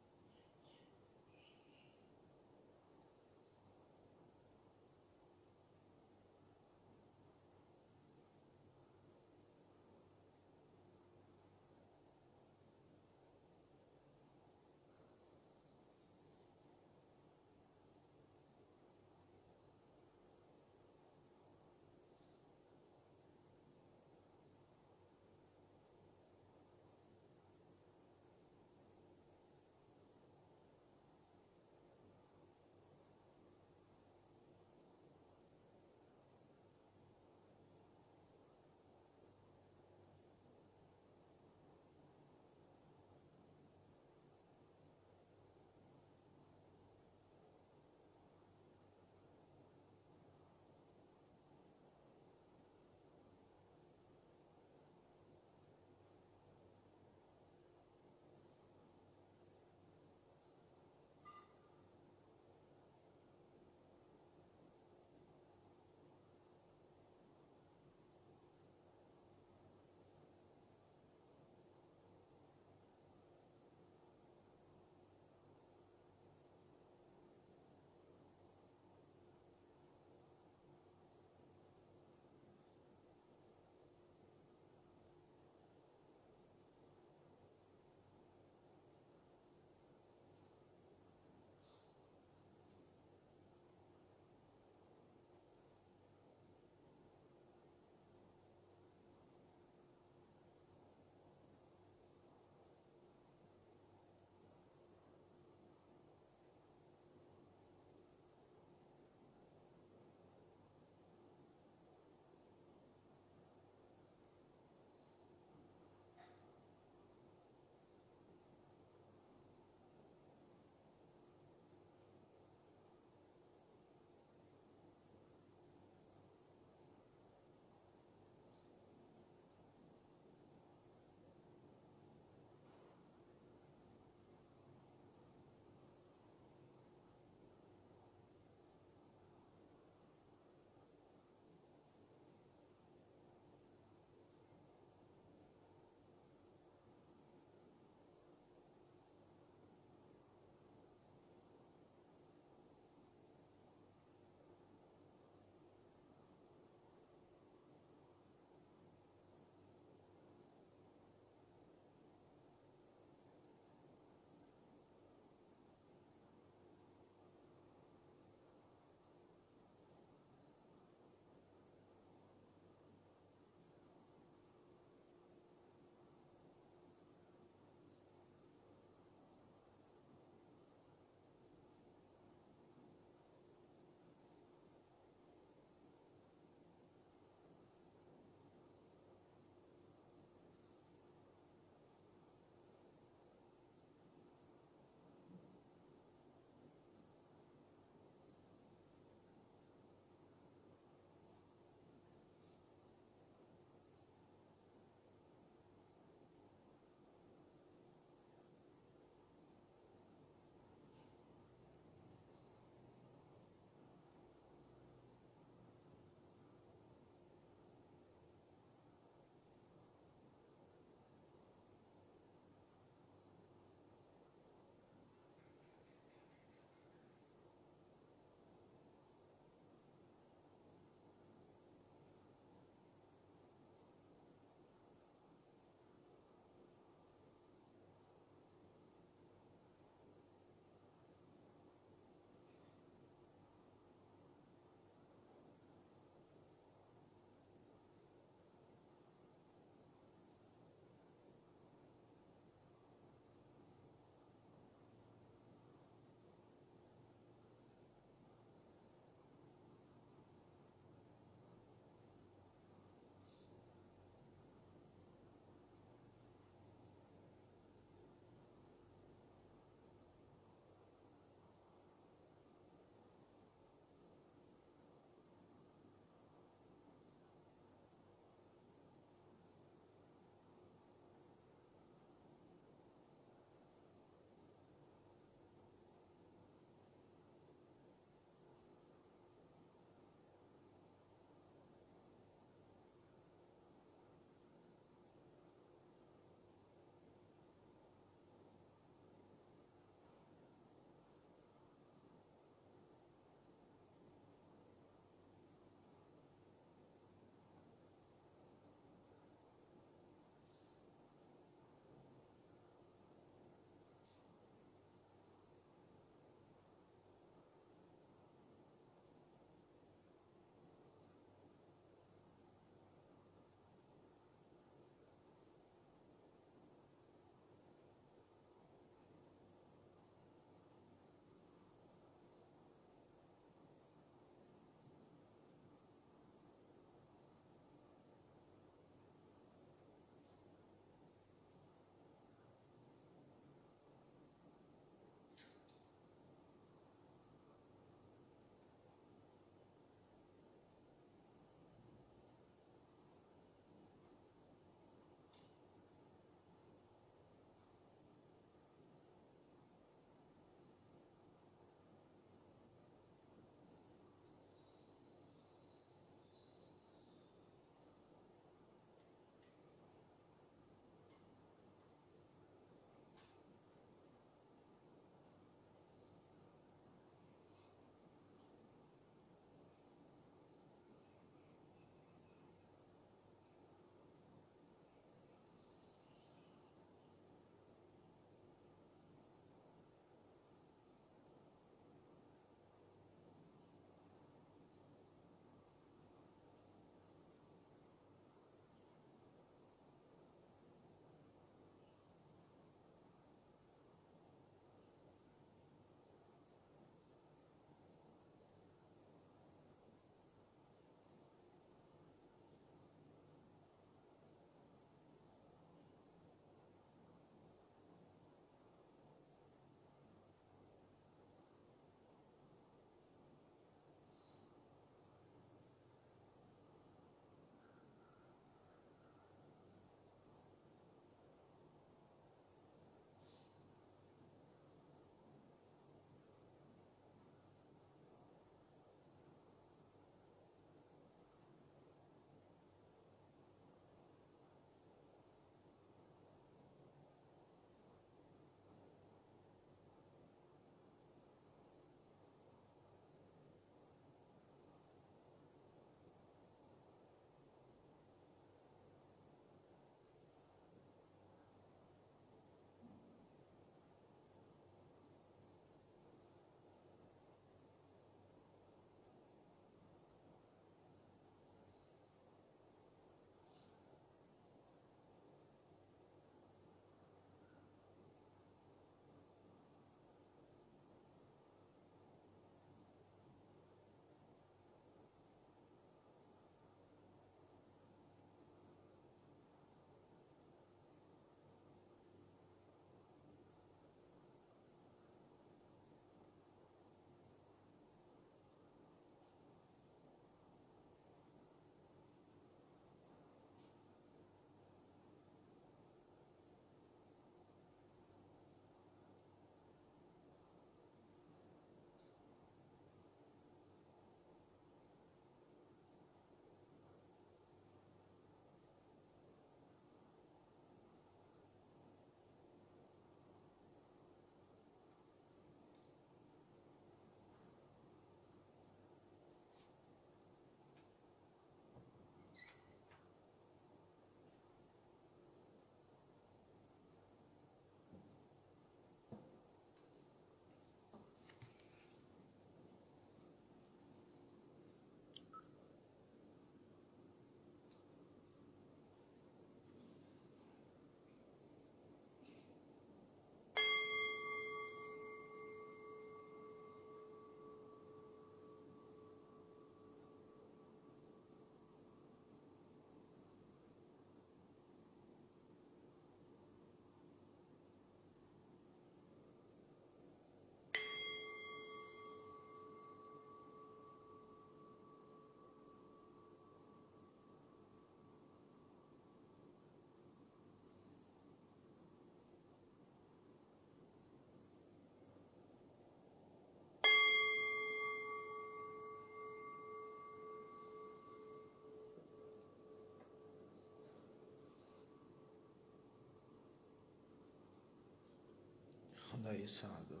හොඳයි සාදු.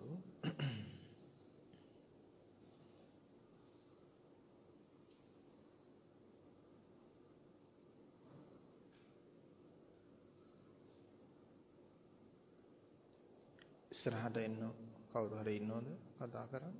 ඉස්සරහට එන්න කවුරු හරි ඉන්නවද කතා කරන්න?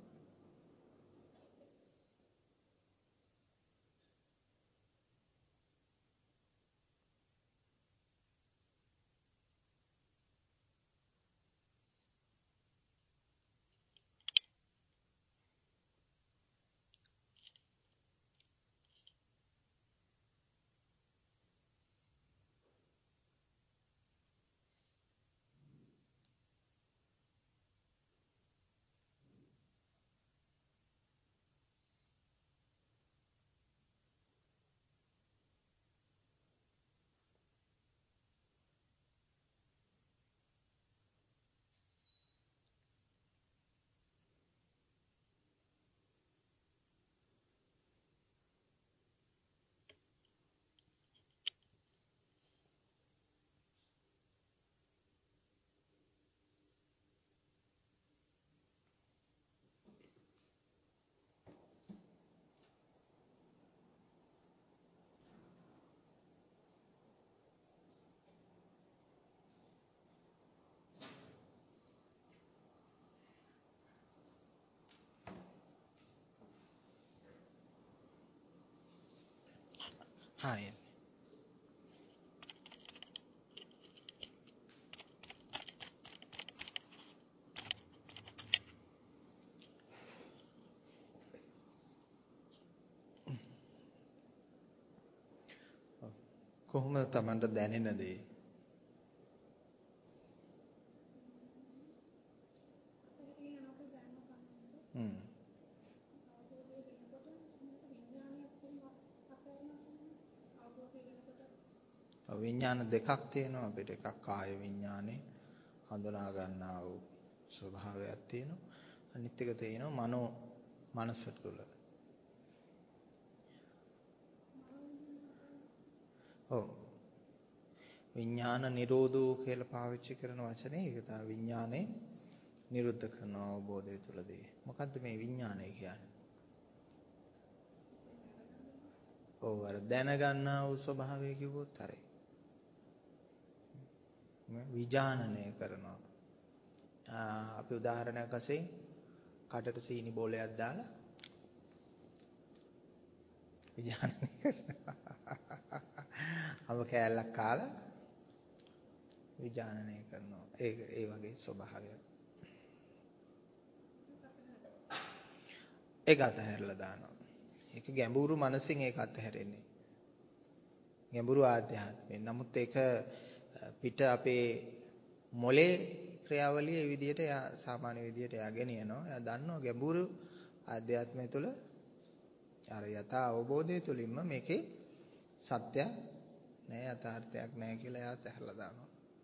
හාය. කොහොමද Tamanට දැනෙන දේ? හ්ම්. විඥාන දෙකක් තියෙනවා අපිට. එකක් කාය විඥානේ හඳුනා ගන්නා වූ ස්වභාවයක් තියෙනවා. අනිත් එක තියෙනවා මනෝ මනස තුළ. ඔව්. විඥාන නිරෝධෝ කියලා පාවිච්චි කරන වචනේ ඒක තමයි විඥානේ නිරුද්ධ කරන අවබෝධය තුළදී. මොකද්ද මේ විඥානය කියන්නේ? ඔව් අර දැනගන්නා වූ ස්වභාවය කිව්වොත් හරි. විඥානනය කරනවා. අපි උදාහරණයක් වශයෙන් කටට සීනි බෝලයක් දාලා විඥානනය කරනවා. අව කෑල්ලක් කාලා විඥානනය කරනවා. ඒක ඒ වගේ ස්වභාවයක්. ඒක අතහැරලා දානවා. ඒක ගැඹුරු මනසින් ඒක අතහැරෙන්නේ. ගැඹුරු ආධ්‍යාත්මයෙන්. නමුත් ඒක පිට අපේ මොලේ ක්‍රියාවලිය ඒ විදිහට එයා සාමාන්‍ය විදිහට එයා ගෙනියනවා. එයා දන්නවා ගැඹුරු ආධ්‍යාත්මය තුළ අර යථා අවබෝධය තුළින්ම මේකේ සත්‍ය නෑ යථාර්ථයක් නෑ කියලා එයා අතහැරලා දානවා.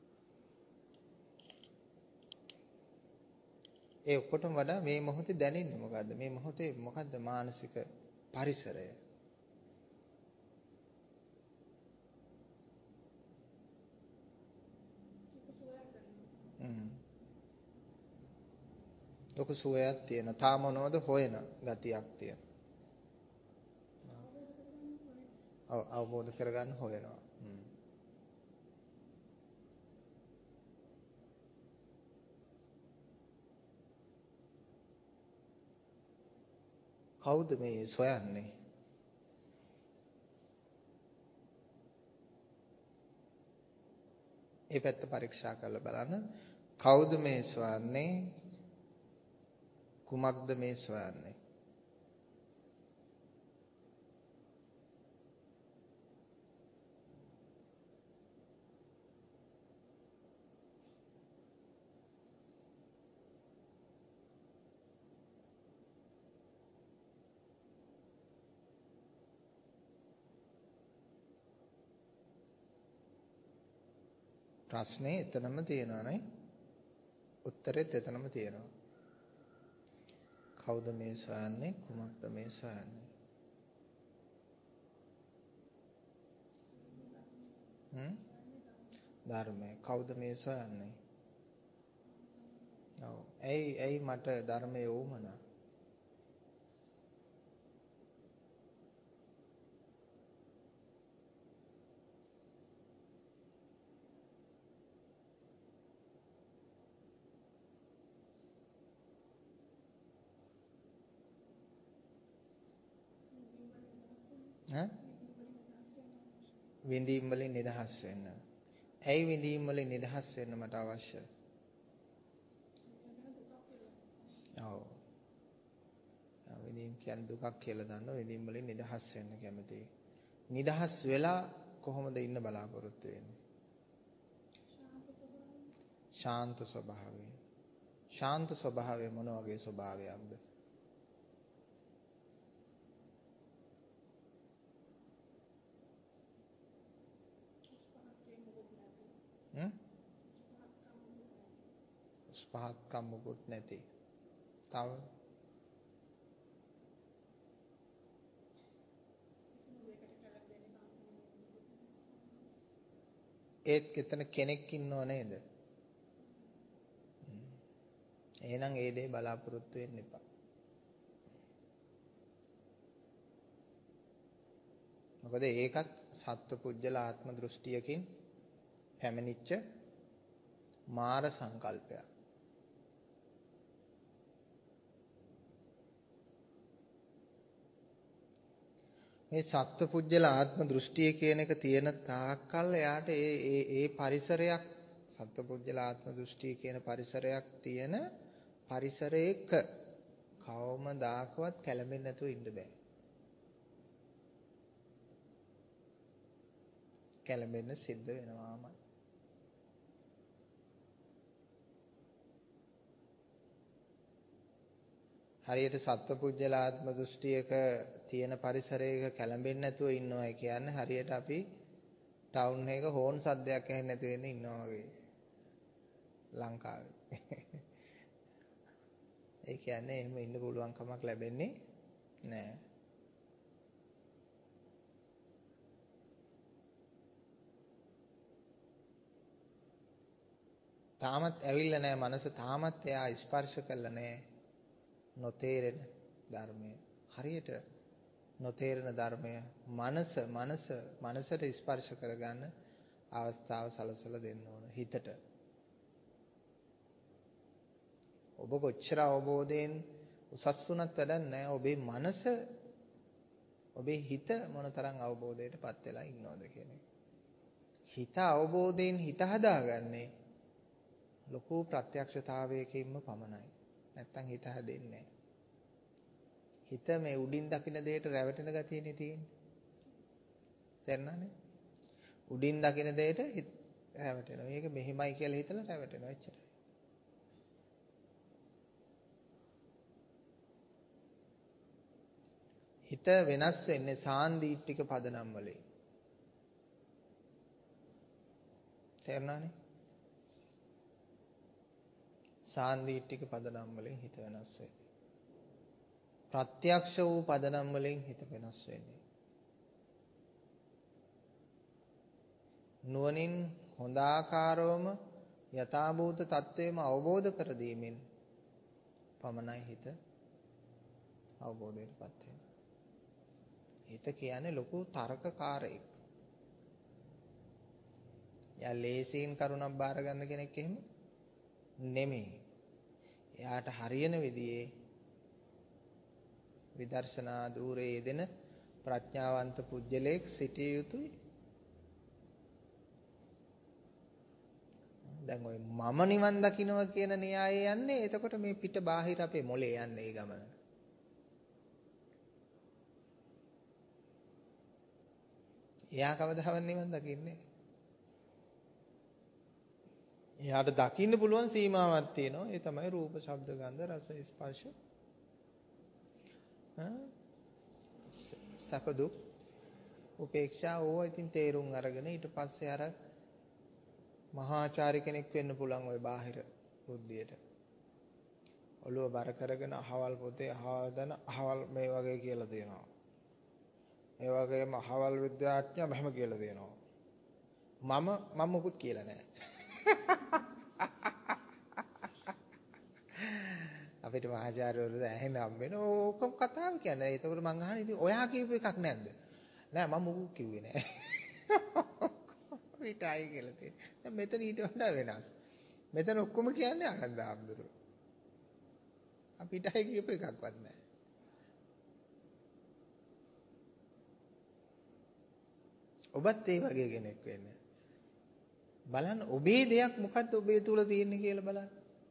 ඒ ඔක්කොටම වඩා මේ මොහොතේ දැනෙන්නේ මොකද්ද? මේ මොහොතේ මොකද්ද මානසික පරිසරය? හ්ම්. ලොකු සුවයක් තියෙන. තා මොනවද හොයන ගතියක් තියෙන. ඔව් අවබෝධ කරගන්න හොයනවා. හ්ම්. කවුද මේ සොයන්නේ? ඒ පැත්ත පරීක්ෂා කරලා බලන්න. කවුද මේ සොයන්නේ? කුමක්ද මේ සොයන්නේ? ප්‍රශ්නේ එතනම තියෙනවා නේ. උත්තරෙත් එතනම තියෙනවා. කවුද මේ සොයන්නේ? කුමක්ද මේ සොයන්නේ? හ්ම්? ධර්මය. කවුද මේ සොයන්නේ? ඔව්. ඇයි ඇයි මට ධර්මයේ ඕමනා? ඈ? විඳීම් වලින් නිදහස් වෙන්න. ඇයි විඳීම් වලින් නිදහස් වෙන්න මට අවශ්‍ය? ඔව්. විඳීම් කියන්නේ දුකක් කියලා දන්නවා. විඳීම් වලින් නිදහස් වෙන්න කැමතියි. නිදහස් වෙලා කොහොමද ඉන්න බලාපොරොත්තු වෙන්නේ? ශාන්ත ස්වභාවය. ශාන්ත ස්වභාවය මොන වගේ ස්වභාවයක්ද? හ්ම්? ස්පහක්කම් මොකුත් නැති. තව ඒත් එතන කෙනෙක් ඉන්නව නේද? එහෙනම් ඒ දේ බලාපොරොත්තු වෙන්න එපා. මොකද ඒකත් සත්පුජ්‍යල ආත්ම දෘෂ්ටියකින් පැමිණිච්ච මාර සංකල්පයක්. මේ සත්පුජ්‍යල ආත්ම දෘෂ්ටිය කියන එක තියෙන තාක්කල් එයාට ඒ ඒ ඒ පරිසරයක් සත්පුජ්‍යල ආත්ම දෘෂ්ටිය කියන පරිසරයක් තියෙන පරිසරයක කවමදාකවත් කැළඹෙන්නේ නැතුව ඉන්න බෑ. කැළඹෙන්න සිද්ධ වෙනවාමයි. හරියට සත්පුජ්‍යල ආත්ම දෘෂ්ටියක තියෙන පරිසරයක කැළඹෙන්නේ නැතුව ඉන්නවා කියන්නේ හරියට අපි ටවුන් එකක හෝන් සද්දයක් ඇහෙන්නේ නැති වෙන්න ඉන්නවා වගේ. ලංකාවේ. ඒ කියන්නේ එහෙම ඉන්න පුළුවන් කමක් ලැබෙන්නේ නැහැ. තාමත් ඇවිල්ලා නැහැ මනස තාමත් එයා ස්පර්ශ කළා නැහැ. නොතේරෙන ධර්මය. හරියට නොතේරෙන ධර්මය මනස මනස මනසට ස්පර්ශ කරගන්න අවස්ථාව සලසලා දෙන්න ඕන හිතට. ඔබ කොච්චර අවබෝධයෙන් උසස් වුණත් වැඩක් නැහැ. ඔබේ මනස ඔබේ හිත මොනතරම් අවබෝධයටපත් වෙලා ඉන්නවද කියන එක. හිත අවබෝධයෙන් හිත හදාගන්නේ ලොකු ප්‍රත්‍යක්ෂතාවයකින්ම පමණයි. නැත්තම් හිත හැදෙන්නේ නැහැ. හිත මේ උඩින් දකින්න දෙයට රැවටෙන ගතියනේ තියෙන්නේ. තේරුණානේ? උඩින් දකින්න දෙයට හිත රැවටෙනවා. මේක මෙහෙමයි කියලා හිතලා රැවටෙනවා එච්චරයි. හිත වෙනස් වෙන්නේ සාන්දීට්ඨික පදනම් වලින්. තේරුණානේ? සාන්දීට්ඨික පදනම් වලින් හිත වෙනස් වෙන්නේ. ප්‍රත්‍යක්ෂ වූ පදනම් වලින් හිත වෙනස් වෙන්නේ. නුවණින් හොඳ ආකාරවම යථාභූත තත්වයම අවබෝධ කර දීමෙන් පමණයි හිත අවබෝධයටපත් වෙන්නේ. හිත කියන්නේ ලොකු තර්කකාරයෙක්. යා ලේසියෙන් කරුණක් බාර ගන්න කෙනෙක් එහෙම නෙමෙයි. එයාට හරියන විදිහේ විදර්ශනා ධූරයේ යෙදෙන ප්‍රඥාවන්ත පුජ්‍යලයක් සිටිය යුතුයි. දැන් ඔය මම නිවන් දකින්නවා කියන න්‍යායය යන්නේ එතකොට මේ පිට බාහිර අපේ මොලේ යන්නේ ඒ ගමන. එයා කවදාවත් නිවන් දකින්නේ. එයාට දකින්න පුළුවන් සීමාවක් තියෙනවා. ඒ තමයි රූප, ශබ්ද, ගන්ධ, රස, ස්පර්ශ. සැප දුක් උපේක්ෂා ඕවා ඉතින් තේරුම් අරගෙන ඊට පස්සේ අර මහාචාර්ය කෙනෙක් වෙන්න පුළුවන් ওই බාහිර බුද්ධියට. ඔළුව බර කරගෙන අහවල් පොතේ අහවල් දන අහවල් මේ වගේ කියලා දෙනවා. ඒ වගේම අහවල් විද්‍යාඥයා මෙහෙම කියලා දෙනවා. මම මම මොකුත් කියලා නැහැ. අපිට මහාචාර්යවරු ඇහෙන හම් වෙන ඕකම කතාව කියන්නේ. ඒතකොට මං අහන්නේ ඉතින් ඔයා කියපු එකක් නැද්ද? නෑ මම මොකුත් කිව්වේ නෑ. පිටයි කියලා තියෙනවා. දැන් මෙතන ඊට වඩා වෙනස්. මෙතන ඔක්කොම කියන්නේ ආනන්ද හාමුදුරුවෝ. අපිටයි කියපු එකක්වත් නෑ. ඔබත් ඒ වගේ කෙනෙක් වෙන්න. බලන්න ඔබේ දෙයක් මොකද්ද ඔබේ තුල තියෙන්නේ කියලා බලන්න.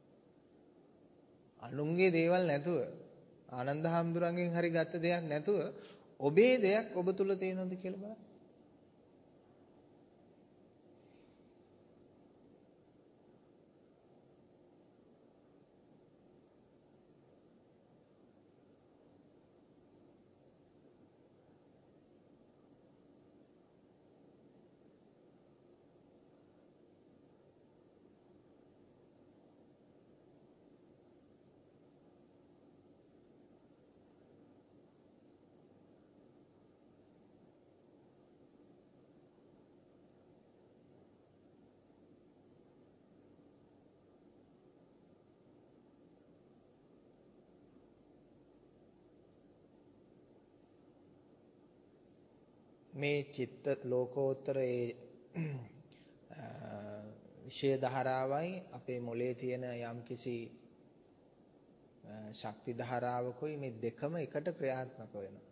අනුන්ගේ දේවල් නැතුව ආනන්ද හාමුදුරන්ගෙන් හරි ගත්ත දෙයක් නැතුව ඔබේ දෙයක් ඔබ තුල තියෙනවද කියලා බලන්න. මේ චිත්ත ලෝකෝත්තර ඒ විශේෂ ධාරාවයි අපේ මොලේ තියෙන යම්කිසි ශක්ති ධාරාවකුයි මේ දෙකම එකට ක්‍රියාත්මක වෙනවා.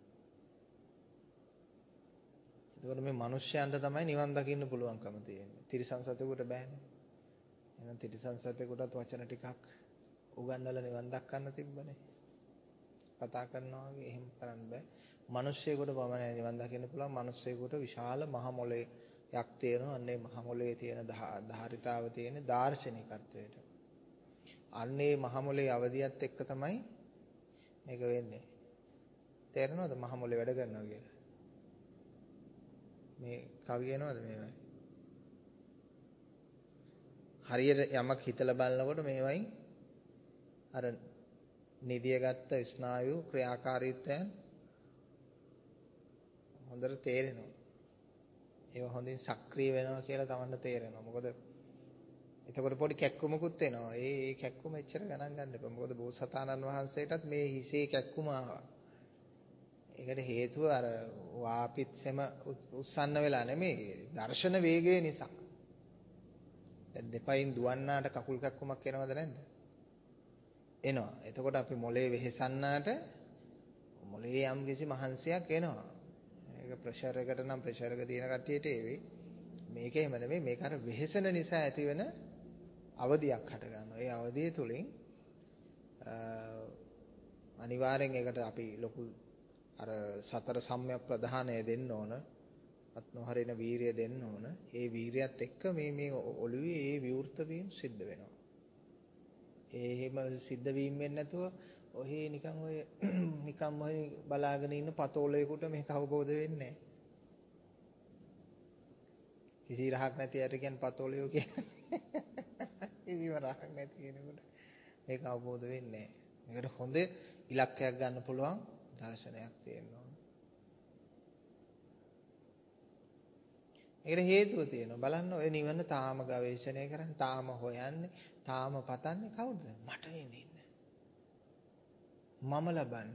ඒකෝට මේ මිනිස්යන්ට තමයි නිවන් දකින්න පුළුවන්කම තියෙන්නේ. තිරිසන් සතෙකුට බෑනේ. එහෙනම් තිරිසන් සතෙකුටත් වචන ටිකක් උගන්වලා නිවන් දක්වන්න තිබ්බනේ. කතා කරනවා වගේ එහෙම කරන්න බෑ. මිනිස්සෙකුට පමණයි නිවන් දකින්න පුළුවන්. මිනිස්සෙකුට විශාල මහ මොළයක් තියෙනවා. අන්නේ මහ මොළයේ තියෙන ධාරිතාව තියෙන දාර්ශනිකත්වයට. අන්නේ මහ මොළයේ අවදියත් එක්ක තමයි මේක වෙන්නේ. තේරෙනවද මහ මොළේ වැඩ කරනවා කියලා? මේ කවියනවද මේවයි? හරියට යමක් හිතලා බලනකොට මේවයින් අර නිදියගත්ත ස්නායු ක්‍රියාකාරීත්වයන් හොඳට තේරෙනවා. ඒව හොඳින් සක්‍රිය වෙනවා කියලා තමන්ට තේරෙනවා. මොකද එතකොට පොඩි කැක්කුමකුත් එනවා. ඒ ඒ කැක්කුම එච්චර ගණන් ගන්න එපා. මොකද බෝසතාණන් වහන්සේටත් මේ හිසේ කැක්කුම ආවා. ඒකට හේතුව අර වාපිත්සෙම උස්සන්න වෙලා නෙමෙයි. දර්ශන වේගය නිසා. දැන් දෙපයින් දුවන්නාට කකුල් කැක්කුමක් එනවද නැද්ද? එනවා. එතකොට අපි මොලේ වෙහෙසන්නාට මොලේ යම් කිසි මහන්සියක් එනවා. ඒක ප්‍රෙෂර් එකට නම් ප්‍රෙෂර් එක තියෙන කට්ටියට ඒවි. මේක එහෙම නෙමෙයි. මේක අර වෙහෙසන නිසා ඇතිවෙන අවදියක් හට ගන්නවා. ඒ අවදිය තුලින් අනිවාර්යෙන් ඒකට අපි ලොකු අර සතර සම්‍යක් ප්‍රධානය දෙන්න ඕන. අත් නොහරින වීරිය දෙන්න ඕන. ඒ වීරියත් එක්ක මේ මේ ඔළුවේ ඒ විවෘත වීම සිද්ධ වෙනවා. ඒ එහෙම සිද්ධ වීම වෙන්නේ නැතුව ඔහේ නිකන් ඔය නිකන් ඔය බලාගෙන ඉන්න පතෝලයකට මේක අවබෝධ වෙන්නේ නැහැ. කිසි රහක් නැති අයට කියන්නේ පතෝලයෝ කියන්නේ. කිසිම රහක් නැති කෙනෙකුට මේක අවබෝධ වෙන්නේ නැහැ. මේකට හොඳ ඉලක්කයක් ගන්න පුළුවන් දර්ශනයක් තියෙනවා. ඒකට හේතුව තියෙනවා. බලන්න ඔය නිවන තාම ගවේෂණය කරන්නේ, තාම හොයන්නේ, තාම පතන්නේ කවුද? මට වෙන්නේ. මම ලබන්න.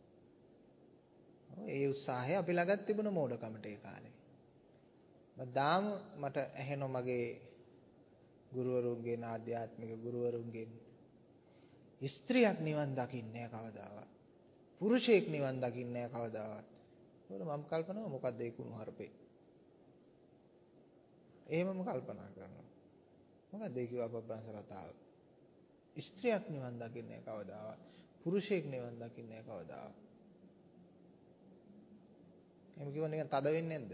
ඒ උත්සාහය අපි ළඟත් තිබුණ මෝඩකමට ඒ කාලේ. මදාම මට ඇහෙනවා මගේ ගුරුවරුන්ගෙන් ආධ්‍යාත්මික ගුරුවරුන්ගෙන් ස්ත්‍රියක් නිවන් දකින්නේ නැහැ කවදාවත්. පුරුෂයෙක් නිවන් දකින්නේ නැහැ කවදාවත්. ඒකට මම කල්පනා කරනවා මොකද්ද ඒ කුණු හarpේ. එහෙමම කල්පනා කරනවා. මොකද්ද ඒ කිව්ව අපබ්‍රංශ කතාව. ස්ත්‍රියක් නිවන් දකින්නේ නැහැ කවදාවත්. පුරුෂයෙක් නිවන් දකින්නේ නැහැ කවදාවත්. එහෙම කිව්ව නිකන් තද වෙන්නේ නැද්ද?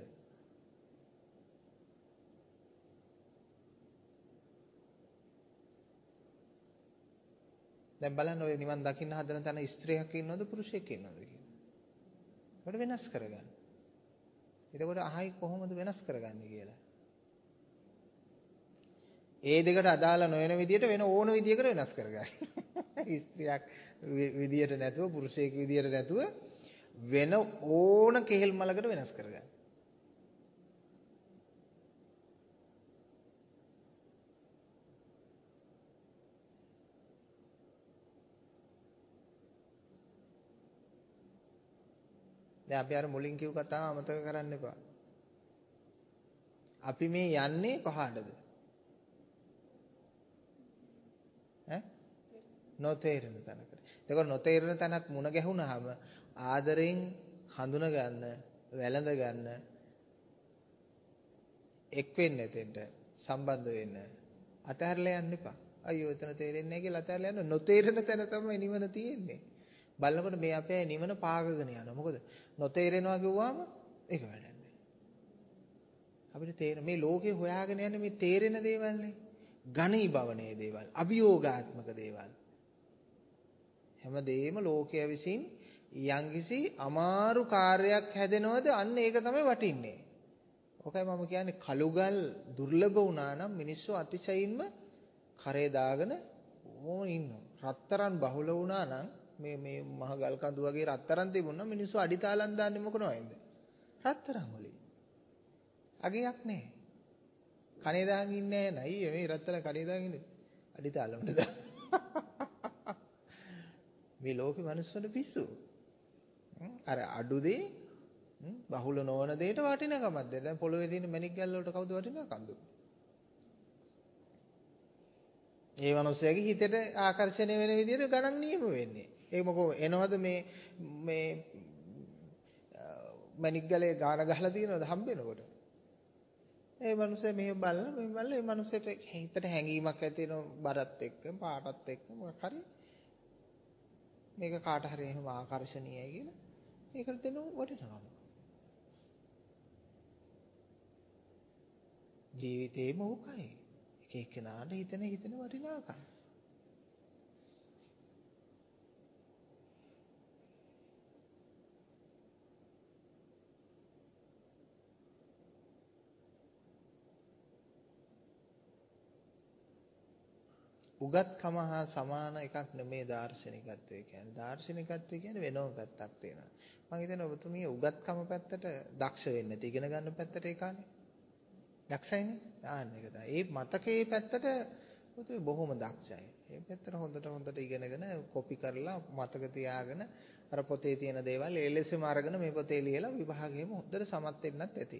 දැන් බලන්න ඔය නිවන් දකින්න හදන තැන ස්ත්‍රියක් ඉන්නවද පුරුෂයෙක් ඉන්නවද කියලා. ඒකට වෙනස් කරගන්න. එතකොට අහයි කොහොමද වෙනස් කරගන්නේ කියලා. ඒ දෙකට අදාළ නොවන විදියට වෙන ඕන විදියකට වෙනස් කරගන්න. ස්ත්‍රියක් විදියට නැතුව පුරුෂයෙක් විදියට නැතුව වෙන ඕන කෙහෙල් මලකට වෙනස් කරගන්න. දැන් අපි අර මුලින් කිව් කතාව අමතක කරන්න එපා. අපි මේ යන්නේ කොහාටද? ඈ? නොතේරෙන තැනකට. ඒක නොතේරෙන තැනක් මුණ ගැහුනහම ආදරෙන් හඳුන ගන්න, වැළඳ ගන්න, එක් වෙන්න එතෙන්ට සම්බන්ධ වෙන්න. අතහැරලා යන්න එපා. අයියෝ එතන තේරෙන්නේ නැහැ කියලා අතහැරලා යන්න. නොතේරෙන තැන තමයි නිවන තියෙන්නේ. බලනකොට මේ අපේ නිවන පාගගෙන යනවා. මොකද නොතේරෙනවා කිව්වම ඒක වැඩන්නේ. අපිට තේරෙන මේ ලෝකේ හොයාගෙන යන්නේ මේ තේරෙන දේවල්නේ. ඝනීභවනයේ දේවල්, අභියෝගාත්මක දේවල්. හැමදේම ලෝකයේ විසින් යම්කිසි අමාරු කාර්යයක් හැදෙනවද අන්න ඒක තමයි වටින්නේ. ඔකයි මම කියන්නේ කළුගල් දුර්ලභ වුණා නම් මිනිස්සු අතිශයින්ම කරේ දාගෙන ඕම ඉන්නවා. රත්තරන් බහුල වුණා නම් මේ මේ මහ ගල් කඳු වගේ රත්තරන් තිබුණා මිනිස්සු අඩිතාලම් දාන්නේ මොකනවයින්ද? රත්තරන් වලින්. අගයක් නැහැ. කනේ දාන් ඉන්නේ නැහැ නයි මේ රත්තරන් කනේ දාන් ඉන්නේ. අඩිතාලම්ට දා. මේ ලෝකේ මිනිස්සුන්ට පිස්සු. අර අඩු දේ බහුල නොවන දෙයට වටිනකමක් දෙන්න. දැන් පොළොවේ තියෙන මැණික් ගල් වලට කවුද වටිනකම් දුන්නේ? ඒ මිනිස්යාගේ හිතට ආකර්ෂණය වෙන විදිහට ගණන් නියම වෙන්නේ. ඒක මොකෝ එනවද මේ මේ මැණික් ගලේ ගාන ගහලා තියෙනවද හම්බෙනකොට? ඒ මිනිස්යා මෙහෙ බලලා මෙහෙ බලලා ඒ මිනිස්යාට හිතට හැඟීමක් ඇති වෙනවා බරත් එක්ක පාටත් එක්ක මොකක් හරි මේක කාට හරි එහෙම ආකර්ෂණීයයි කියලා. ඒකට දෙන වටිනකම. ජීවිතේම උකයි. එක එක්කෙනාට හිතෙන හිතෙන වටිනාකම්. උගත්කම හා සමාන එකක් නෙමේ දාර්ශනිකත්වය කියන්නේ. දාර්ශනිකත්වය කියන්නේ වෙනම පැත්තක් තියෙනවා. මම හිතන්නේ ඔබතුමිය උගත්කම පැත්තට දක්ෂ වෙන්නේ නැති ඉගෙන ගන්න පැත්තට ඒ කාලේ. දක්ෂයිනේ. ආන්න ඒක තමයි. ඒ මතකයේ පැත්තට ඔතේ බොහොම දක්ෂයි. ඒ පැත්තට හොඳට හොඳට ඉගෙනගෙන කොපි කරලා මතක තියාගෙන අර පොතේ තියෙන දේවල් ඒ ලෙසම අරගෙන මේ පොතේ ලියලා විභාගයේම හොඳට සමත් වෙන්නත් ඇති.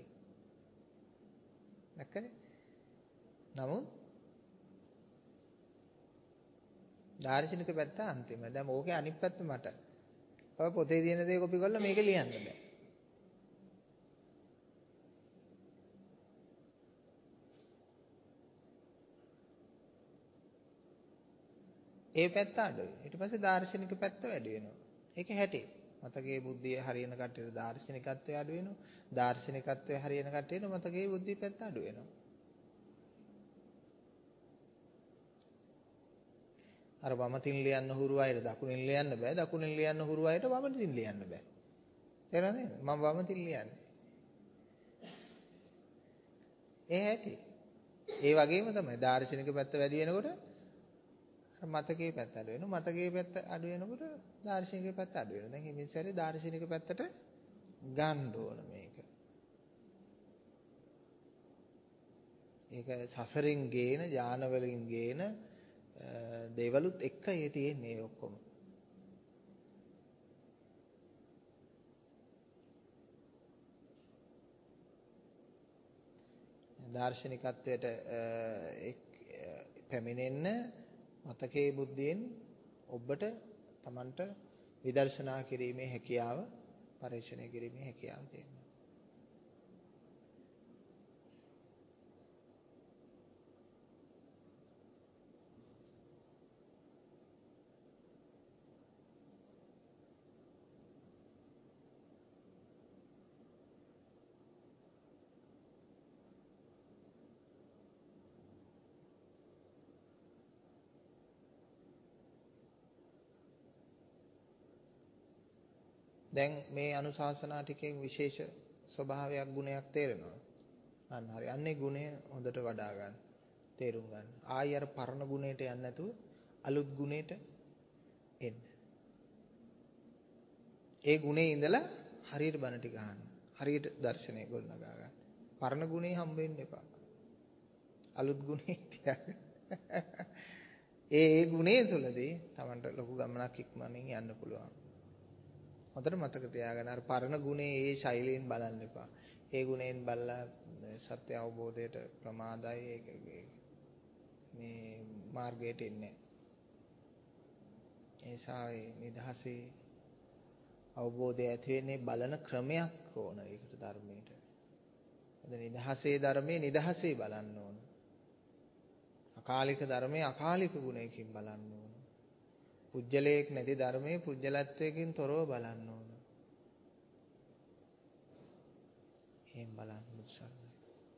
නැකනේ. නමුත් දාර්ශනික පැත්ත අන්තිමයි. දැන් ඕකේ අනිත් පැත්ත මට. ඔය පොතේ තියෙන දේ කොපි කරලා මේක ලියන්න බෑ. ඒ පැත්ත අඩුයි. ඊට පස්සේ දාර්ශනික පැත්ත වැඩි වෙනවා. ඒක හැටි. මතකයේ බුද්ධිය හරියන කට්ටියට දාර්ශනිකත්වය අඩු වෙනවා. දාර්ශනිකත්වය හරියන කට්ටියට මතකයේ බුද්ධිය පැත්ත අඩු වෙනවා. අර වම තින් ලියන්න හුරු අයට දකුණින් ලියන්න බෑ. දකුණින් ලියන්න හුරු අයට වම තින් ලියන්න බෑ. තේරෙනවද? මම වම තින් ලියන්නේ. ඒ හැටි. ඒ වගේම තමයි දාර්ශනික පැත්ත වැඩි වෙනකොට මතකයේ පැත්ත අඩු වෙනවා. මතකයේ පැත්ත අඩු වෙනකොට දාර්ශනික පැත්ත අඩු වෙනවා. දැන් මේ මිනිස්සුන්ට දාර්ශනික පැත්තට ගන්න ඕන මේක. ඒක සසරින් ගේන, ඥාන වලින් ගේන දේවලුත් එක්ක ඒ තියෙන්නේ ඔක්කොම. දාර්ශනිකත්වයට පැමිණෙන්න මතකයේ බුද්ධියෙන් ඔබට Tamanට විදර්ශනා කිරීමේ හැකියාව, පරිශ්‍රණය කිරීමේ හැකියාව තියෙනවා. දැන් මේ අනුශාසනා ටිකෙන් විශේෂ ස්වභාවයක් ගුණයක් තේරෙනවා. අන්න හරි. අන්නේ ගුණය හොඳට වඩා ගන්න. තේරුම් ගන්න. ආයි අර පරණ ගුණයට යන්නේ නැතුව අලුත් ගුණයට එන්න. ඒ ගුණේ ඉඳලා හරියට බණ ටික අහන්න. හරියට දර්ශනය ගොඩනගා ගන්න. පරණ ගුණේ හම්බ වෙන්න එපා. අලුත් ගුණේ තියාගන්න. ඒ ඒ ගුණේ තුලදී Tamanට ලොකු ගමනක් ඉක්මනින් යන්න පුළුවන්. හොඳට මතක තියාගන්න. අර පරණ ගුණේ ඒ ශෛලියෙන් බලන්න එපා. ඒ ගුණයෙන් බලලා සත්‍ය අවබෝධයට ප්‍රමාදයි මේ මාර්ගයට එන්නේ. ඒ නිසා නිදහසේ අවබෝධය ඇති වෙන්නේ බලන ක්‍රමයක් ඕන ඒකට ධර්මයට. අද නිදහසේ ධර්මයේ නිදහසේ බලන්න ඕන. අකාලික ධර්මයේ අකාලික ගුණයකින් බලන්න ඕන. පුජ්‍යලයක් නැති ධර්මයේ පුජ්‍යලත්වයකින් තොරව බලන්න ඕන. එහෙන් බලන්න උත්සාහ කරන්න.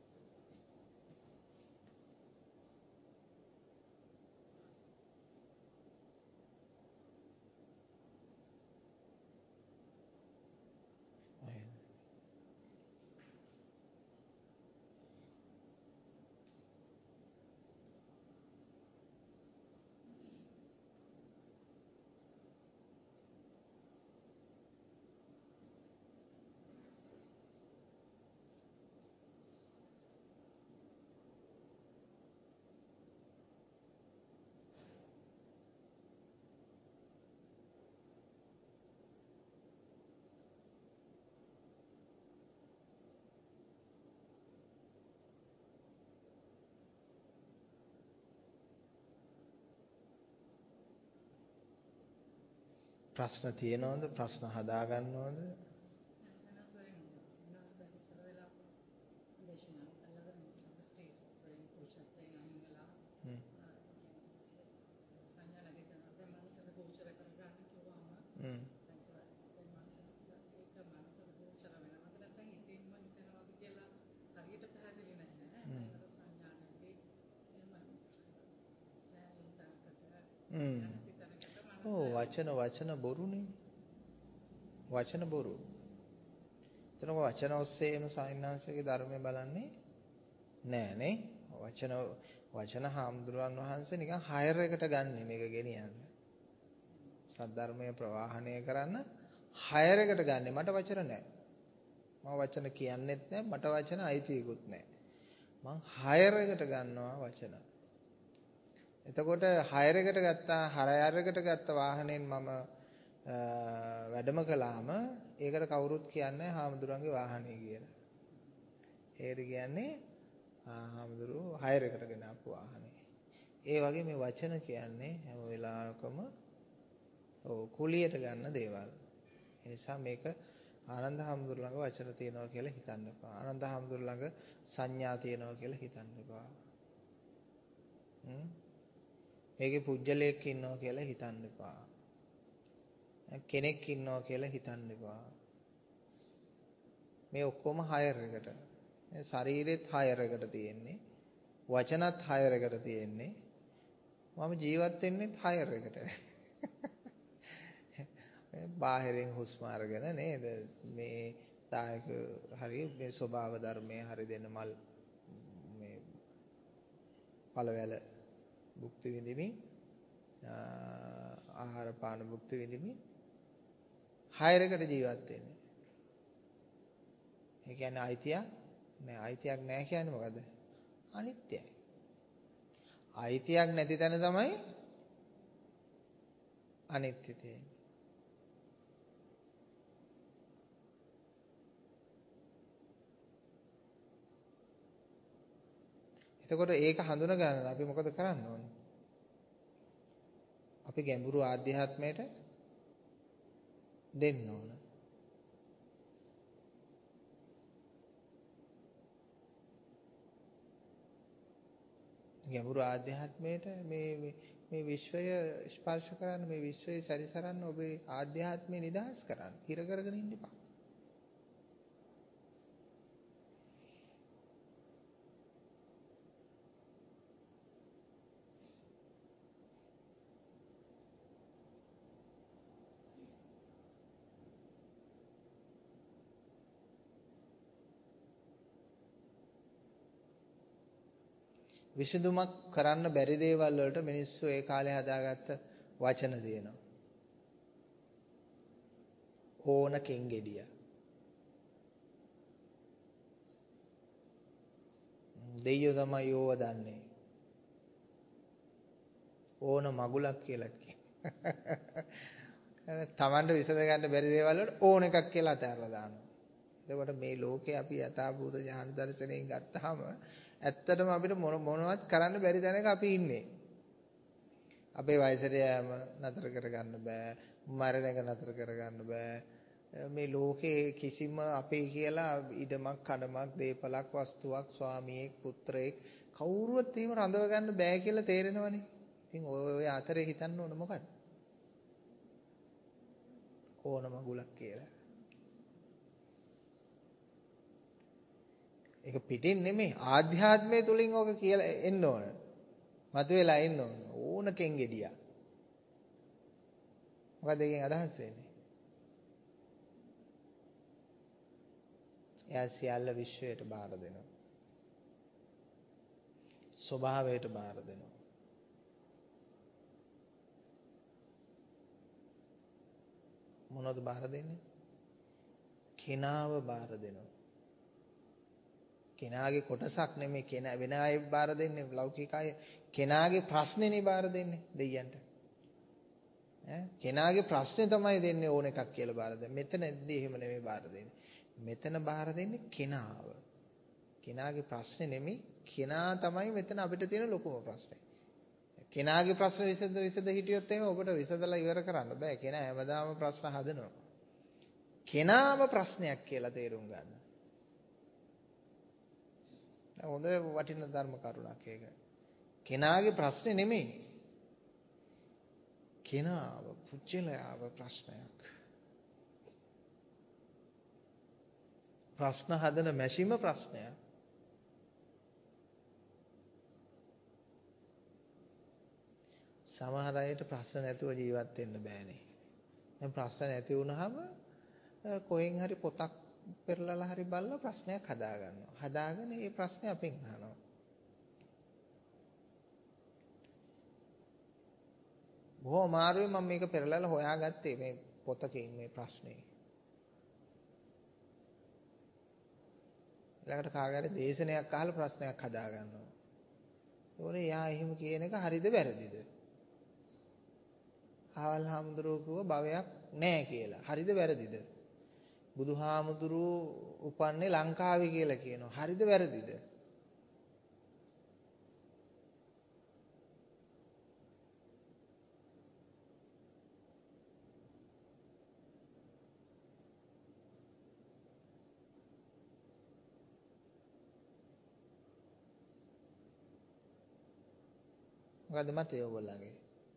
ප්‍රශ්න තියෙනවද? ප්‍රශ්න හදා ගන්නවද? වචන වචන බොරුනේ. වචන බොරු. එතනක වචන ඔස්සේම සායනාංශයේ ධර්මය බලන්නේ නෑ නේ. වචන වචන හාමුදුරන් වහන්සේ නිකන් හයර් එකට ගන්න මේක ගෙනියන්න. සද්ධර්මය ප්‍රවාහණය කරන්න හයර් එකට ගන්න. මට වචන නෑ. මම වචන කියන්නෙත් නෑ. මට වචන අයිතියකුත් නෑ. මං හයර් එකට ගන්නවා වචන. එතකොට හයර් එකට ගත්තා හයර් එකට ගත්ත වාහනයෙන් මම වැඩම කළාම ඒකට කවුරුත් කියන්නේ හාමුදුරන්ගේ වාහනේ කියලා. ඒකට කියන්නේ හාමුදුරුවෝ හයර් එකට ගෙන ආපු වාහනේ. ඒ වගේ මේ වචන කියන්නේ හැම වෙලාවකම ඔව් කුලියට ගන්න දේවල්. ඒ නිසා මේක ආනන්ද හාමුදුරුවෝ ළඟ වචන තියෙනවා කියලා හිතන්න එපා. ආනන්ද හාමුදුරුවෝ ළඟ සංඥා තියෙනවා කියලා හිතන්න එපා. හ්ම් මේකේ පුජ්‍යලයක් ඉන්නවා කියලා හිතන්න එපා. කෙනෙක් ඉන්නවා කියලා හිතන්න එපා. මේ ඔක්කොම හයර් එකට. මේ ශරීරෙත් හයර් එකට තියෙන්නේ. වචනත් හයර් එකට තියෙන්නේ. මම ජීවත් වෙන්නේ හයර් එකට. බාහිරින් හුස්ම අරගෙන නේද? මේ දායක හරි මේ ස්වභාව ධර්මයේ හරි දෙන්න මල් මේ පළවැල භුක්ති විඳිමින් ආහාර පාන භුක්ති විඳිමින් හයර් එකට ජීවත් වෙන්නේ. ඒ කියන්නේ අයිතියක් නෑ. අයිතියක් නෑ කියන්නේ මොකද? අනිත්‍යයි. අයිතියක් නැති තැන තමයි අනිත්‍ය තියෙන්නේ. එතකොට ඒක හඳුන ගන්න අපි මොකද කරන්න ඕනේ? අපි ගැඹුරු ආධ්‍යාත්මයට දෙන්න ඕන. ගැඹුරු ආධ්‍යාත්මයට මේ මේ විශ්වය ස්පර්ශ කරන්න, මේ විශ්වය සැරිසරන්න, ඔබේ ආධ්‍යාත්මය නිදහස් කරන්න. හිර කරගෙන ඉන්න එපා. විසඳුමක් කරන්න බැරි දේවල් වලට මිනිස්සු ඒ කාලේ හදාගත්ත වචන දෙනවා. ඕන කෙන්ගෙඩිය. දෙයියෝ තමයි ඕව දන්නේ. ඕන මගුලක් කියලා කියන්නේ. තමන්ට විසඳ ගන්න බැරි දේවල් වලට ඕන එකක් කියලා අතහැරලා දානවා. එතකොට මේ ලෝකේ අපි යථාභූත ඥාන දර්ශනයෙන් ගත්තාම ඇත්තටම අපිට මොනවත් කරන්න බැරි තැනක අපි ඉන්නේ. අපේ වයසට යෑම නතර කරගන්න බෑ. මරණ එක නතර කරගන්න බෑ. මේ ලෝකේ කිසිම අපේ කියලා ඉඩමක් කඩමක් දීපලක් වස්තුවක් ස්වාමියෙක් පුත්‍රයෙක් කවුරුවත් එහෙම රඳව ගන්න බෑ කියලා තේරෙනවනේ. ඉතින් ඔය අතරේ හිතන්න ඕන මොකද්ද? ඕන මගුලක් කියලා. ඒක පිටින් නෙමෙයි ආධ්‍යාත්මය තුලින් ඕක කියලා එන්න ඕන. මතුවලා එන්න ඕන. ඕන කෙන්ගෙඩියා. මොකද එකෙන් අදහස් වෙන්නේ? එයා සියල්ල විශ්වයට බාර දෙනවා. ස්වභාවයට බාර දෙනවා. මොනවද බාර දෙන්නේ? කෙනාව බාර දෙනවා. කෙනාගේ කොටසක් නෙමෙයි කෙනා වෙන අය බාර දෙන්නේ ලෞකික අය. කෙනාගේ ප්‍රශ්නේනේ බාර දෙන්නේ දෙයියන්ට. ඈ කෙනාගේ ප්‍රශ්නේ තමයි දෙන්නේ ඕන එකක් කියලා බාර දෙන්නේ. මෙතනදී එහෙම නෙමෙයි බාර දෙන්නේ. මෙතන බාර දෙන්නේ කෙනාව. කෙනාගේ ප්‍රශ්නේ නෙමෙයි කෙනා තමයි මෙතන අපිට තියෙන ලොකුම ප්‍රශ්නේ. කෙනාගේ ප්‍රශ්න විසඳ විසඳ හිටියොත් එහෙම ඔබට විසඳලා ඉවර කරන්න බෑ. කෙනා හැමදාම ප්‍රශ්න හදනවා. කෙනාම ප්‍රශ්නයක් කියලා තේරුම් ගන්න. හොඳ වටින ධර්ම කරුණක් ඒක. කෙනාගේ ප්‍රශ්නේ නෙමෙයි. කෙනාව පුජ්‍යලයාව ප්‍රශ්නයක්. ප්‍රශ්න හදන මැෂිම ප්‍රශ්නයක්. සමහර අයට ප්‍රශ්න නැතුව ජීවත් වෙන්න බෑනේ. දැන් ප්‍රශ්න නැති වුනහම කොහෙන් හරි පොතක් පෙරලලා හරි බලලා ප්‍රශ්නයක් හදා ගන්නවා. හදාගෙන ඒ ප්‍රශ්නේ අපෙන් අහනවා. බොහොම අමාරුවෙන් මම මේක පෙරලලා හොයාගත්තේ මේ පොතකින් මේ ප්‍රශ්නේ. ඊළඟට කාගාරේ දේශනයක් අහලා ප්‍රශ්නයක් හදා ගන්නවා. ඒකෝනේ යා එහෙම කියන එක හරිද වැරදිද? ආවල් හාමුදුරුවෝ කිව්ව භවයක් නැහැ කියලා. හරිද වැරදිද? බුදුහාමුදුරුවෝ උපන්නේ ලංකාවේ කියලා කියනවා. හරිද වැරදිද? මොකද්ද මතය ඔයගොල්ලන්ගේ?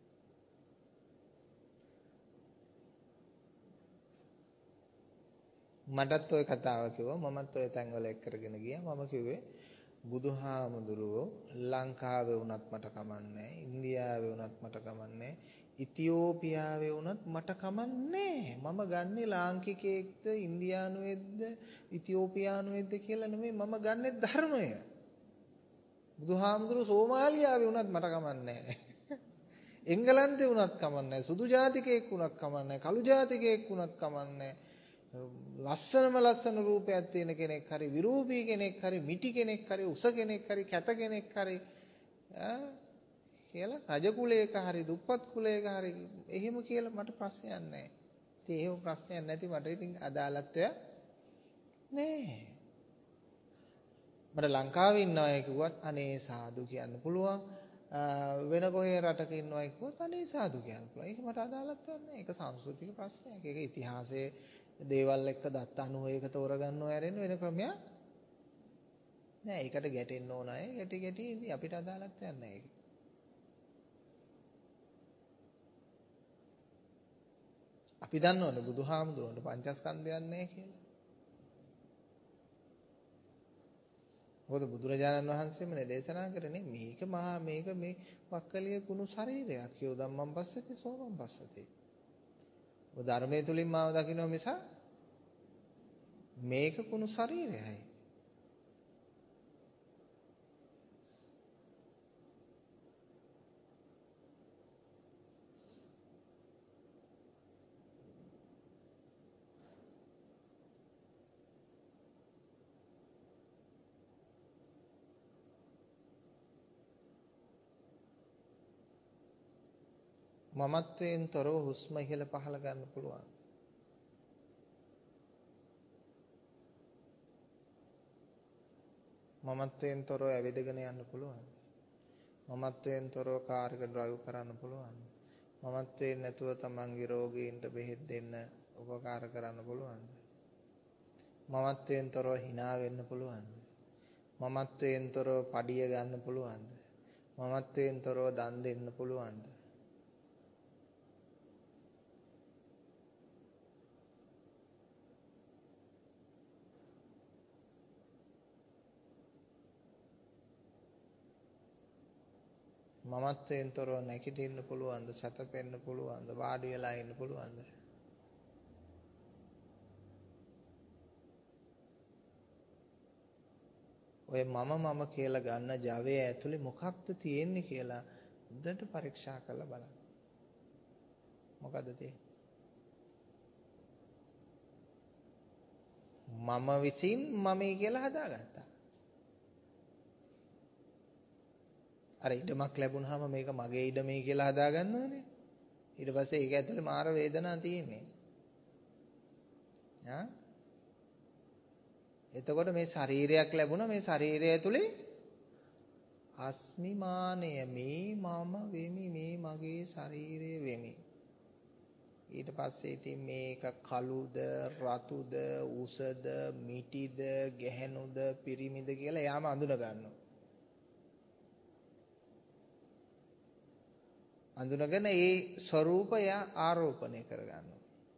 මටත් ওই කතාව කිව්වා මමත් ওই තැන්වල එක් කරගෙන ගියා. මම කිව්වේ බුදුහාමුදුරුවෝ ලංකාවේ වුණත් මට කමන්නේ, ඉන්දියාවේ වුණත් මට කමන්නේ, ඉතියෝපියාවේ වුණත් මට කමන්නේ. මම ගන්නේ ලාංකිකයෙක්ද, ඉන්දියානුවෙක්ද, ඉතියෝපියානුවෙක්ද කියලා නෙමෙයි මම ගන්නේ ධර්මය. බුදුහාමුදුරුවෝ සෝමාලියාවේ වුණත් මට කමන්නේ. එංගලන්තේ වුණත් කමන්නේ, සුදු ජාතිකයෙක් වුණත් කමන්නේ, කළු ජාතිකයෙක් වුණත් කමන්නේ. ලස්සනම ලස්සන රූපයක් තියෙන කෙනෙක් හරි විරූපී කෙනෙක් හරි මිටි කෙනෙක් හරි උස කෙනෙක් හරි කැත කෙනෙක් හරි ඈ කියලා රජ කුලයක හරි දුප්පත් කුලයක හරි එහෙම කියලා මට ප්‍රශ්නයක් නැහැ. ඉතින් එහෙම ප්‍රශ්නයක් නැති මට ඉතින් අදාළත්වය නෑ. මට ලංකාවේ ඉන්න අය කිව්වත් අනේ සාදු කියන්න පුළුවන්. වෙන කොහේ රටක ඉන්න අය කිව්වත් අනේ සාදු කියන්න පුළුවන්. ඒක මට අදාළත්වයක් නැහැ. ඒක සංස්කෘතික ප්‍රශ්නයක්. ඒක ඉතිහාසයේ දේවල් එක්ක දත්ත අනුව ඒක තෝරගන්නව ඇරෙන්න වෙන ක්‍රමයක් නෑ. ඒකට ගැටෙන්න ඕන අය ගැටි ගැටි ඉඳි අපිට අදාළත්වයක් නෑ ඒක. අපි දන්නවනේ බුදුහාමුදුරන්ට පංචස්කන්ධයක් නෑ කියලා. මොකද බුදුරජාණන් වහන්සේමනේ දේශනා කරන්නේ මේක මහා මේක මේ වක්කලිය කුණු ශරීරයක්. යෝ ධම්මං පස්සති සෝමං පස්සති. ඔය ධර්මයේ තුලින් මාව දකින්න මිස මේක කුණු ශරීරයයි. මමත්වයෙන් තොරව හුස්ම ඉහළ පහළ ගන්න පුළුවන්. මමත්වයෙන් තොරව ඇවිදගෙන යන්න පුළුවන්. මමත්වයෙන් තොරව කාර් එක ඩ්‍රයිව් කරන්න පුළුවන්. මමත්වයෙන් නැතුව තමන්ගේ රෝගීන්ට බෙහෙත් දෙන්න උපකාර කරන්න පුළුවන්. මමත්වයෙන් තොරව hina වෙන්න පුළුවන්. මමත්වයෙන් තොරව පඩිය ගන්න පුළුවන්. මමත්වයෙන් තොරව දන් දෙන්න පුළුවන්. මමත්වයෙන් තොරව නැගිටින්න පුළුවන්ද? සැතපෙන්න පුළුවන්ද? වාඩි වෙලා ඉන්න පුළුවන්ද? ඔය මම මම කියලා ගන්න ජවය ඇතුලේ මොකක්ද තියෙන්නේ කියලා හොඳට පරීක්ෂා කරලා බලන්න. මොකද්ද තියෙන්නේ? මම විසින් මමයි කියලා හදාගත්තා. අර ඉඩමක් ලැබුණාම මේක මගේ ඉඩමයි කියලා හදාගන්න ඕනේ. ඊට පස්සේ ඒක ඇතුලේ මාර වේදනාවක් තියෙන්නේ. ආ? එතකොට මේ ශරීරයක් ලැබුණා, මේ ශරීරය ඇතුලේ අස්මිමානය මේ මම වෙමි, මේ මගේ ශරීරය වෙමි. ඊට පස්සේ ඉතින් මේක කළුද, රතුද, උසද, මිටිද, ගැහැණුද, පිරිමිද කියලා යාම අඳුන ගන්නවා. අඳුනගෙන ඒ ස්වરૂපය ආරෝපණය කරගන්නවා.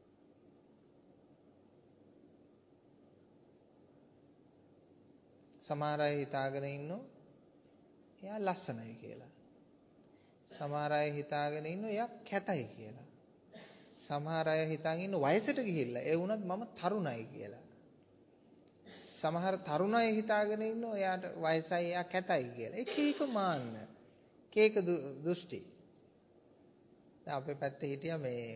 සමහර අය හිතාගෙන ඉන්නෝ එයා ලස්සනයි කියලා. සමහර අය හිතාගෙන ඉන්නෝ එයා කැතයි කියලා. සමහර අය හිතන් ඉන්න වයසට ගිහිල්ලා ඒ වුණත් මම තරුණයි කියලා. සමහර තරුණ අය හිතාගෙන ඉන්නෝ එයාට වයසයි එයා කැතයි කියලා. එක එක මාන්න. එක එක දෘෂ්ටි. දැන් අපේ පැත්තේ හිටියා මේ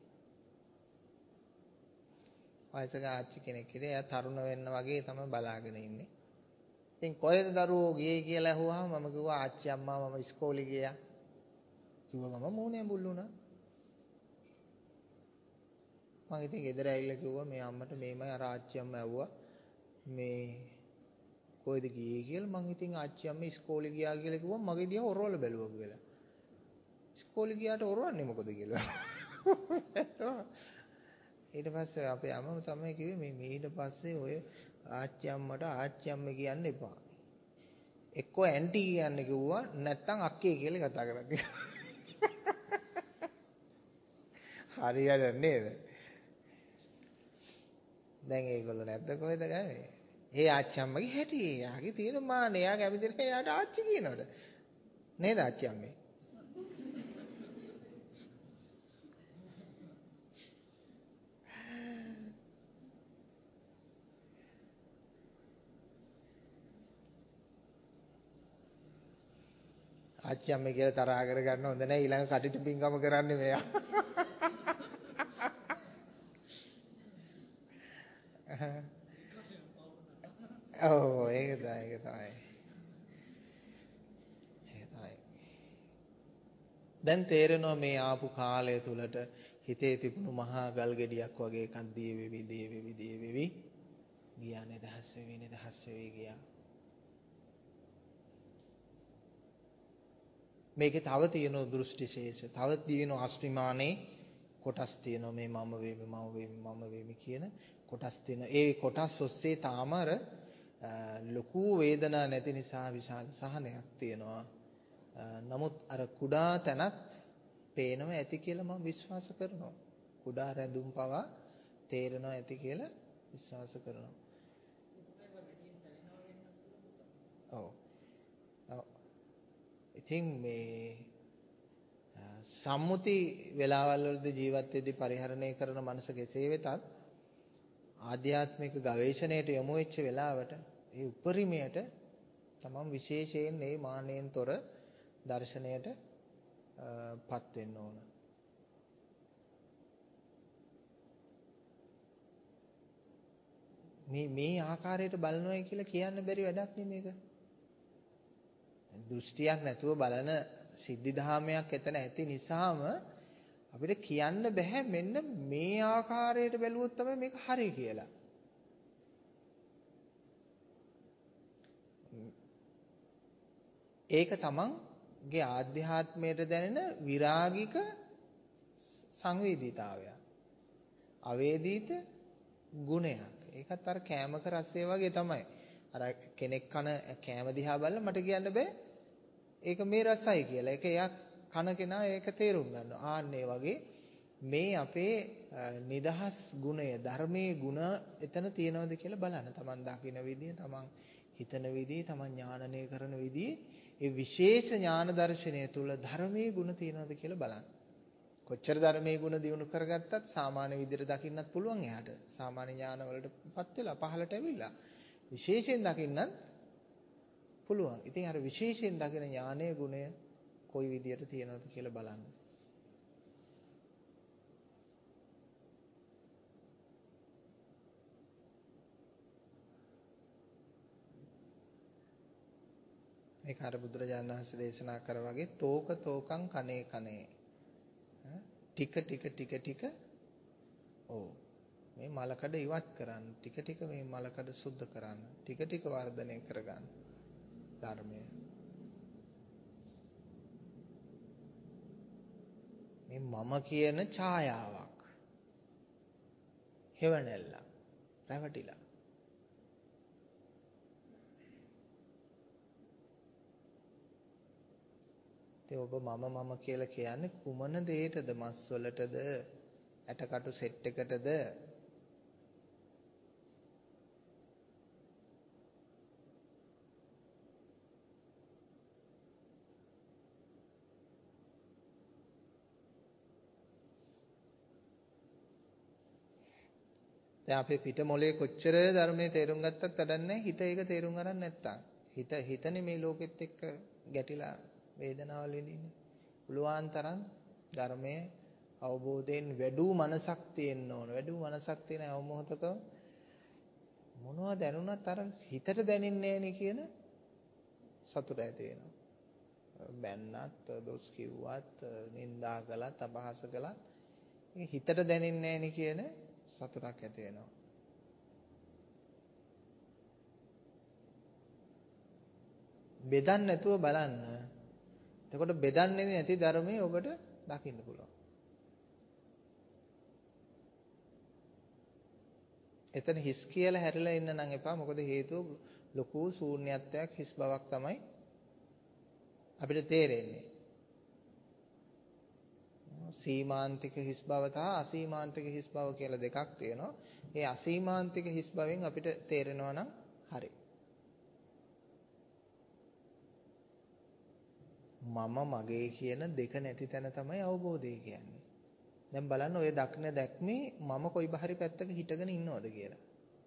වයසක ආච්චි කෙනෙක් හිටියා. එයා තරුණ වෙන්න වගේ තමයි බලාගෙන ඉන්නේ. ඉතින් කොහෙද දරුවෝ ගියේ කියලා අහුවාම මම කිව්වා ආච්චි අම්මා මම ඉස්කෝලේ ගියා. කිව්වම මම මූණේ බුල් වුණා. මම ඉතින් ගෙදර ඇවිල්ලා කිව්වා මේ අම්මට මේමයි අර ආච්චි අම්මා ඇහුවා මේ කොහෙද ගියේ කියලා. මම ඉතින් ආච්චි අම්මා ඉස්කෝලේ ගියා කියලා කිව්වම මගේ දිහා ඔරවල බැලුවා කියලා. ඉස්කෝලේ ගියාට ඔරවන්නේ මොකද කියලා. ඊට පස්සේ අපේ අම්මම තමයි කිව්වේ මේ ඊට පස්සේ ඔය ආච්චි අම්මට ආච්චි අම්මේ කියන්න එපා. එක්කෝ ඇන්ටි කියන්න කිව්වා නැත්නම් අක්කේ කියලා කතා කරන්නේ. හරියට නේද? දැන් ඒගොල්ලෝ නැද්ද කොහෙද ගන්නේ? ඒ ආච්චි අම්මගේ හැටි. යාගේ තියෙන මානේ. යා කැමති නැහැ යාට ආච්චි කියනවට. නේද ආච්චි අම්මේ? ආච්චි අම්මේ කියලා තරහා කර ගන්න හොඳ නැහැ. ඊළඟ කටිට පිංගම කරන්නේ මෙයා. ඔව් ඒක තමයි ඒක තමයි. ඒක තමයි. දැන් තේරෙනවා මේ ආපු කාලය තුලට හිතේ තිබුණු මහා ගල් ගෙඩියක් වගේ එකක් දී වෙවි දී වෙවි දී වෙවි ගියා නිදහස් වෙවි නිදහස් වෙවි ගියා. මේකේ තව තියෙන දෘෂ්ටි ශේෂ තව තියෙන අස්මිමානේ කොටස් තියෙනවා මේ මම වෙමි මම වෙමි මම වෙමි කියන කොටස් තියෙන. ඒ කොටස් ඔස්සේ තාම අර ලොකු වේදනා නැති නිසා විශාල සහනයක් තියෙනවා. නමුත් අර කුඩා තැනක් පේනවා ඇති කියලා මම විශ්වාස කරනවා. කුඩා රැඳුම් පවා තේරෙනවා ඇති කියලා විශ්වාස කරනවා. ඔව්. ඔව්. ඉතින් මේ සම්මුති වෙලාවල් වලදී ජීවත් වෙද්දී පරිහරණය කරන මනස කෙසේ වෙතත් ආධ්‍යාත්මික ගවේෂණයට යොමු වෙච්ච වෙලාවට ඒ උපරිමයට තමන් විශේෂයෙන් මේ මානෙන් තොර දර්ශනයට පත් වෙන්න ඕන. මේ මේ ආකාරයට බලනවා කියලා කියන්න බැරි වැඩක් නේ මේක. දෘෂ්ටියක් නැතුව බලන සිද්ධිධාමයක් එතන ඇති නිසාම අපිට කියන්න බෑ මෙන්න මේ ආකාරයට බැලුවොත් තමයි මේක හරි කියලා. ඒක තමන්ගේ ආධ්‍යාත්මයට දැනෙන විරාගික සංවේදීතාවය. අවේදීත ගුණයක්. ඒකත් අර කෑමක රසය වගේ තමයි. අර කෙනෙක් කන කෑම දිහා බලලා මට කියන්න බෑ ඒක මේ රසයි කියලා. ඒක එයා කන කෙනා ඒක තේරුම් ගන්නවා. ආන්න ඒ වගේ මේ අපේ නිදහස් ගුණය ධර්මයේ ගුණ එතන තියෙනවද කියලා බලන්න. Taman දකින විදිය, Taman හිතන විදිය, Taman ඥානනය කරන විදිය, ඒ විශේෂ ඥාන දර්ශනය තුල ධර්මයේ ගුණ තියෙනවද කියලා බලන්න. කොච්චර ධර්මයේ ගුණ දියුණු කරගත්තත් සාමාන්‍ය විදියට දකින්නත් පුළුවන් එයාට. සාමාන්‍ය ඥාන වලටපත් වෙලා පහළට ඇවිල්ලා විශේෂයෙන් දකින්නත් පුළුවන්. ඉතින් අර විශේෂයෙන් දකින ඥානයේ ගුණය කොයි විදියට තියෙනවද කියලා බලන්න. ඒක අර බුදුරජාණන් වහන්සේ දේශනා කර වගේ තෝක තෝකං කනේ කනේ ටික ටික ටික ටික ඔව් මේ මලකඩ ඉවත් කරන්න ටික ටික මේ මලකඩ සුද්ධ කරන්න ටික ටික වර්ධනය කරගන්න ධර්මය මේ මම කියන ඡායාවක් හෙවණැල්ල රැවටිලා ඒ ඔබ මම මම කියලා කියන්නේ කුමන දෙයකටද මස් වලටද ඇටකටු සෙට් එකටද දැන් අපේ පිට මොලේ කොච්චර ධර්මයේ තේරුම් ගත්තත් වැඩක් නැහැ හිත ඒක තේරුම් ගන්න නැත්තම් හිත හිතනේ මේ ලෝකෙත් එක්ක ගැටිලා වේදනාවල් විඳින්නේ පුළුවන් තරම් ධර්මයේ අවබෝධයෙන් වැඩූ මනසක් තියෙන්න ඕන වැඩූ මනසක් තියෙන අවම මොහතක මොනවා දැනුණත් අර හිතට දැනෙන්නේ නැණි කියන සතුට ඇති වෙනවා බැන්නත් දොස් කිව්වත් නින්දා කළත් අපහාස කළත් මේ හිතට දැනෙන්නේ නැණි කියන සතුටක් ඇති වෙනවා බෙදන්න නැතුව බලන්න එතකොට බෙදන්නේ නැති ධර්මයේ ඔබට දකින්න පුළුවන්. එතන හිස් කියලා හැරිලා ඉන්න නම් එපා. මොකද හේතුව ලොකු ශූන්‍යත්වයක් හිස් බවක් තමයි අපිට තේරෙන්නේ. සීමාන්තික හිස් බව සහ අසීමාන්තික හිස් බව කියලා දෙකක් තියෙනවා. ඒ අසීමාන්තික හිස් බවෙන් අපිට තේරෙනවා නම් හරි. මම මගේ කියන දෙක නැති තැන තමයි අවබෝධය කියන්නේ. දැන් බලන්න ඔය දක්න දැක්මේ මම කොයි බහරි පැත්තක හිටගෙන ඉන්නවද කියලා.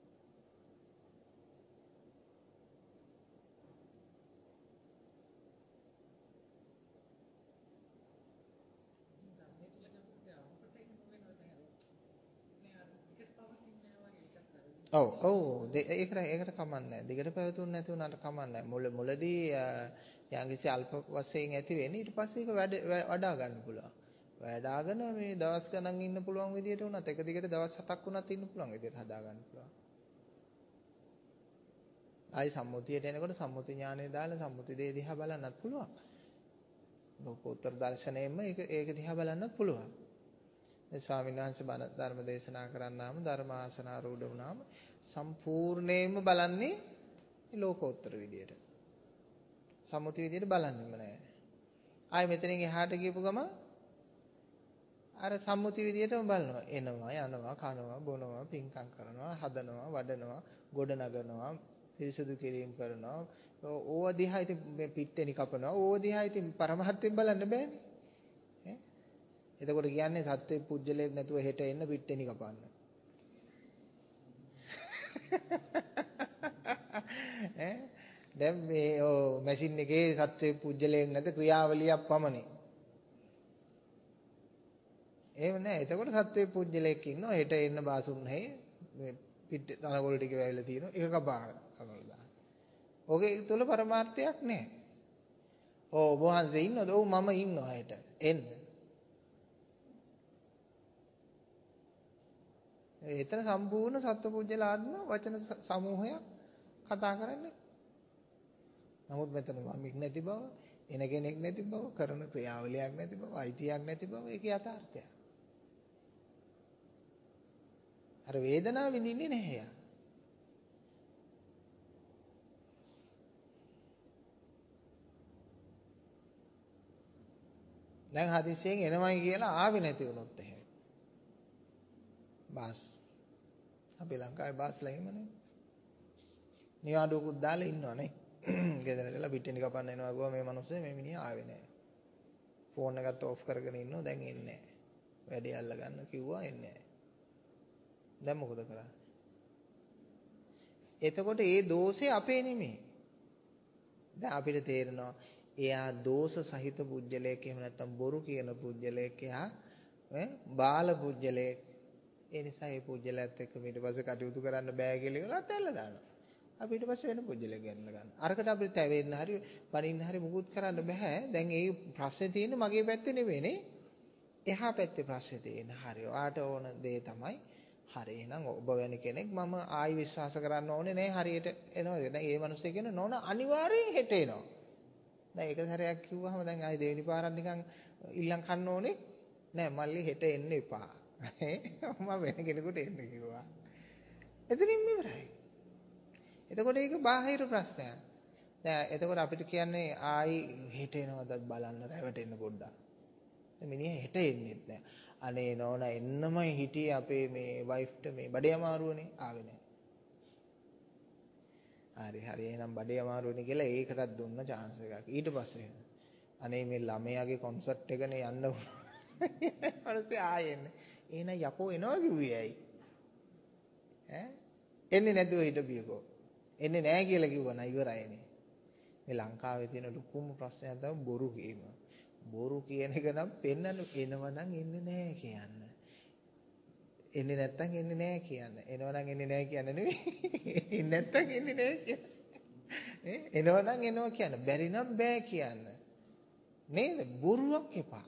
ඔව් ඔව් ඒකට ඒකට කමන්නේ නැහැ. දිගට පැවතුනේ නැති උනාට කමන්නේ නැහැ. මුල මුලදී යම්කිසි අල්ප වශයෙන් ඇති වෙන්නේ ඊට පස්සේ ඒක වැඩ වඩා ගන්න පුළුවන්. වඩාගෙන මේ දවස් ගණන් ඉන්න පුළුවන් විදියට උනත් එක දිගට දවස් හතක් උනත් ඉන්න පුළුවන් විදියට හදා ගන්න පුළුවන්. ආයි සම්මුතියට එනකොට සම්මුති ඥානය දාලා සම්මුති දේ දිහා බලන්නත් පුළුවන්. ලෝකෝත්තර දර්ශනයෙන්ම ඒක ඒක දිහා බලන්නත් පුළුවන්. ඒ ස්වාමීන් වහන්සේ බණ ධර්ම දේශනා කරන්නාම ධර්මාසනාරූඪ වුණාම සම්පූර්ණයෙන්ම බලන්නේ ලෝකෝත්තර විදියට. සම්මුති විදියට බලන්නෙම නැහැ. ආයෙ මෙතනින් එහාට ගියපු ගමන් අර සම්මුති විදියටම බලනවා. එනවා, යනවා, කනවා, බොනවා, පින්කම් කරනවා, හදනවා, වඩනවා, ගොඩ නගනවා, පිරිසුදු කිරීම කරනවා. ඕව දිහා ඉතින් මේ පිට්ටෙනි කපනවා. ඕව දිහා ඉතින් පරමාර්ථයෙන් බලන්න බෑනේ. ඈ එතකොට කියන්නේ සත්වේ පුජ්‍යලයක් නැතුව හෙට එන්න පිට්ටෙනි කපන්න. ඈ දැන් මේ ඔව් මැෂින් එකේ සත්වේ පුජ්‍යලයක් නැත ක්‍රියාවලියක් පමණයි. එහෙම නෑ. එතකොට සත්වේ පුජ්‍යලයක් ඉන්නවා. හෙට එන්න බාසුන් නැහැ. මේ පිට තනකොළ ටික වැවිලා තියෙනවා. ඒක කපා කනවල දාන්න. ඔගේ තුල පරමාර්ථයක් නෑ. ඔව් ඔබ වහන්සේ ඉන්නවද? ඔව් මම ඉන්නවා හෙට. එන්න. එතන සම්පූර්ණ සත්පුජ්‍යලාත්ම වචන සමූහයක් කතා කරන්නේ. නමුත් මෙතන මමෙක් නැති බව, එන කෙනෙක් නැති බව, කරන ක්‍රියාවලියක් නැති බව, අයිතියක් නැති බව ඒකේ යථාර්ථය. අර වේදනාව විඳින්නේ නැහැ යා. දැන් හදිස්සියෙන් එනවයි කියලා ආවෙ නැති වුණොත් එහෙම. බස්. අපි ලංකාවේ බස්ලා එහෙමනේ. නිවාඩුවකුත් දාලා ඉන්නවනේ. ගෙදරටලා පිටින් කපන්න එනවා ගුවා මේ මිනිස්සේ මේ මිනිහා ආවේ නැහැ. ෆෝන් එකත් ඕෆ් කරගෙන ඉන්නවා දැන් එන්නේ නැහැ. වැඩේ අල්ල ගන්න කිව්වා එන්නේ නැහැ. දැන් මොකද කරන්නේ? එතකොට ඒ දෝෂේ අපේ නෙමෙයි. දැන් අපිට තේරෙනවා එයා දෝෂ සහිත පුජ්‍යලයක් එහෙම නැත්නම් බොරු කියන පුජ්‍යලයක් එයා ඈ බාල පුජ්‍යලයක්. ඒ නිසා මේ පුජ්‍යලයත් එක්ක ඊට පස්සේ කටයුතු කරන්න බෑ කියලා ඉවරලා අතහැරලා දානවා. අපි ඊට පස්සේ වෙන පුජ්‍යලයක් ගන්න ගන්න. අරකට අපිට තැවෙන්න හරි වරින්න හරි මුකුත් කරන්න බෑ. දැන් ඒ ප්‍රශ්නේ තියෙන්නේ මගේ පැත්තේ නෙවෙයිනේ. එහා පැත්තේ ප්‍රශ්නේ තියෙන්නේ. හරි. ඔයාට ඕන දේ තමයි හරි එහෙනම් ඔබ වැනි කෙනෙක් මම ආයි විශ්වාස කරන්න ඕනේ නෑ හරියට එනවද? දැන් මේ මිනිස්සේ කියන නෝන අනිවාර්යෙන් හෙට එනවා. දැන් ඒක සැරයක් කිව්වහම දැන් ආයි දෙවෙනි පාරක් නිකන් ඉල්ලන් කන්න ඕනේ නෑ මල්ලි හෙට එන්න එපා. මම වෙන කෙනෙකුට එන්න කිව්වා. එතනින් ඉවරයි. එතකොට ඒක බාහිර ප්‍රශ්නයක්. දැන් එතකොට අපිට කියන්නේ ආයි හෙට එනවද බලන්න රැවටෙන්න පොඩ්ඩක්. මිනිහා හෙට එන්නේත් නෑ. අනේ නෝනා එන්නමයි හිටියේ අපේ මේ වයිෆ්ට මේ බඩේ අමාරුවනේ ආවේ නෑ. හරි හරි එහෙනම් බඩේ අමාරුවනේ කියලා ඒකටත් දුන්න chance එකක්. ඊට පස්සේ අනේ මේ ළමයාගේ කොන්සර්ට් එකනේ යන්න උනා. ඊපස්සේ ආයෙන්නේ. එහෙනම් යකෝ එනවා කිව්වේ ඇයි? ඈ එන්නේ නැතුව හිටපියකෝ. එන්නේ නැහැ කියලා කිව්වා නම් ඉවරයිනේ. මේ ලංකාවේ තියෙන ලොකුම ප්‍රශ්නයක් තමයි බොරු කීම. බොරු කියන එක නම් පෙන්නන්න එනවනම් එන්නේ නැහැ කියන්න. එන්නේ නැත්තම් එන්නේ නැහැ කියන්න. එනවනම් එන්නේ නැහැ කියන්න නෙවෙයි. එන්නේ නැත්තම් එන්නේ නැහැ කියන්න. ඈ එනවනම් එනවා කියන්න. බැරි නම් බෑ කියන්න. නේද? බොරුවක් එපා.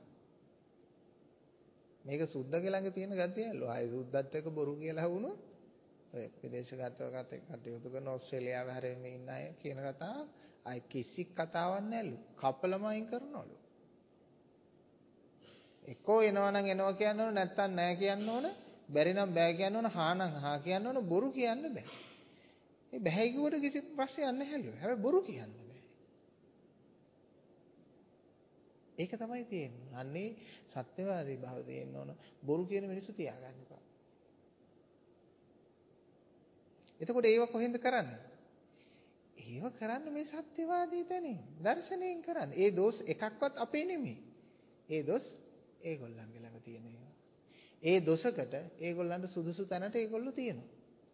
මේක සුද්දගේ ළඟ තියෙන ගතියලු. ආයි සුද්දත් එක්ක බොරු කියලා වුණොත් ඔය විදේශගතව කටයුතු කරන ඕස්ට්‍රේලියාවේ හැරෙන්න ඉන්න අය කියන කතාව ආයි කිසි කතාවක් නැලු. කපලම අයින් කරනවලු. එක්කෝ එනවනම් එනවා කියන්න ඕන නැත්තම් නැහැ කියන්න ඕන. බැරි නම් බෑ කියන්න ඕන. හා නම් හා කියන්න ඕන. බොරු කියන්න බෑ. මේ බෑ කිව්වට කිසි ප්‍රශ්නයක් නැහැලු. හැබැයි බොරු කියන්න බෑ. ඒක තමයි තියෙන්නේ. අන්නේ සත්‍යවාදී භාව තියෙන්න ඕන. බොරු කියන මිනිස්සු තියාගන්න එපා. එතකොට ඒව කොහෙන්ද කරන්නේ? ඒව කරන්නේ මේ සත්‍යවාදී තැනින්. දර්ශනයෙන් කරන්නේ. ඒ දෝෂ එකක්වත් අපේ නෙමෙයි. ඒ දොස් ඒගොල්ලන්ගේ ළඟ තියෙන ඒවා. ඒ දොසකට ඒගොල්ලන්ට සුදුසු තැනට ඒගොල්ලෝ තියෙනවා.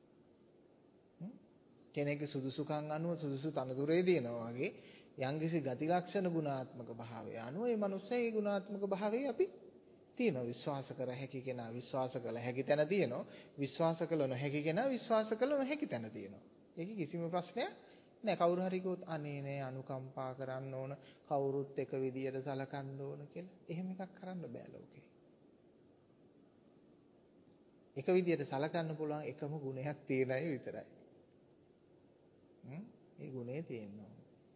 කෙනෙක්ගේ සුදුසුකම් අනුව සුදුසු තනතුරේ දිනනවා වගේ යම්කිසි ගති ලක්ෂණ ගුණාත්මක භාවය අනුව මේ මනුස්සයා ඒ ගුණාත්මක භාවය අපි තියෙනවා. විශ්වාස කර හැකි කෙනා විශ්වාස කළ හැකි තැන තියෙනවා. විශ්වාස කළ නොහැකි කෙනා විශ්වාස කළ නොහැකි තැන තියෙනවා. ඒකේ කිසිම ප්‍රශ්නයක් නෑ. කවුරු හරි කිව්වොත් අනේ නෑ අනුකම්පා කරන්න ඕන කවුරුත් එක විදියට සලකන්න ඕන කියලා. එහෙම එකක් කරන්න බෑ ලෝකේ. එක විදියට සලකන්න පුළුවන් එකම ගුණයක් තියෙන අය විතරයි. හ්ම් ඒ ගුණේ තියෙනවා.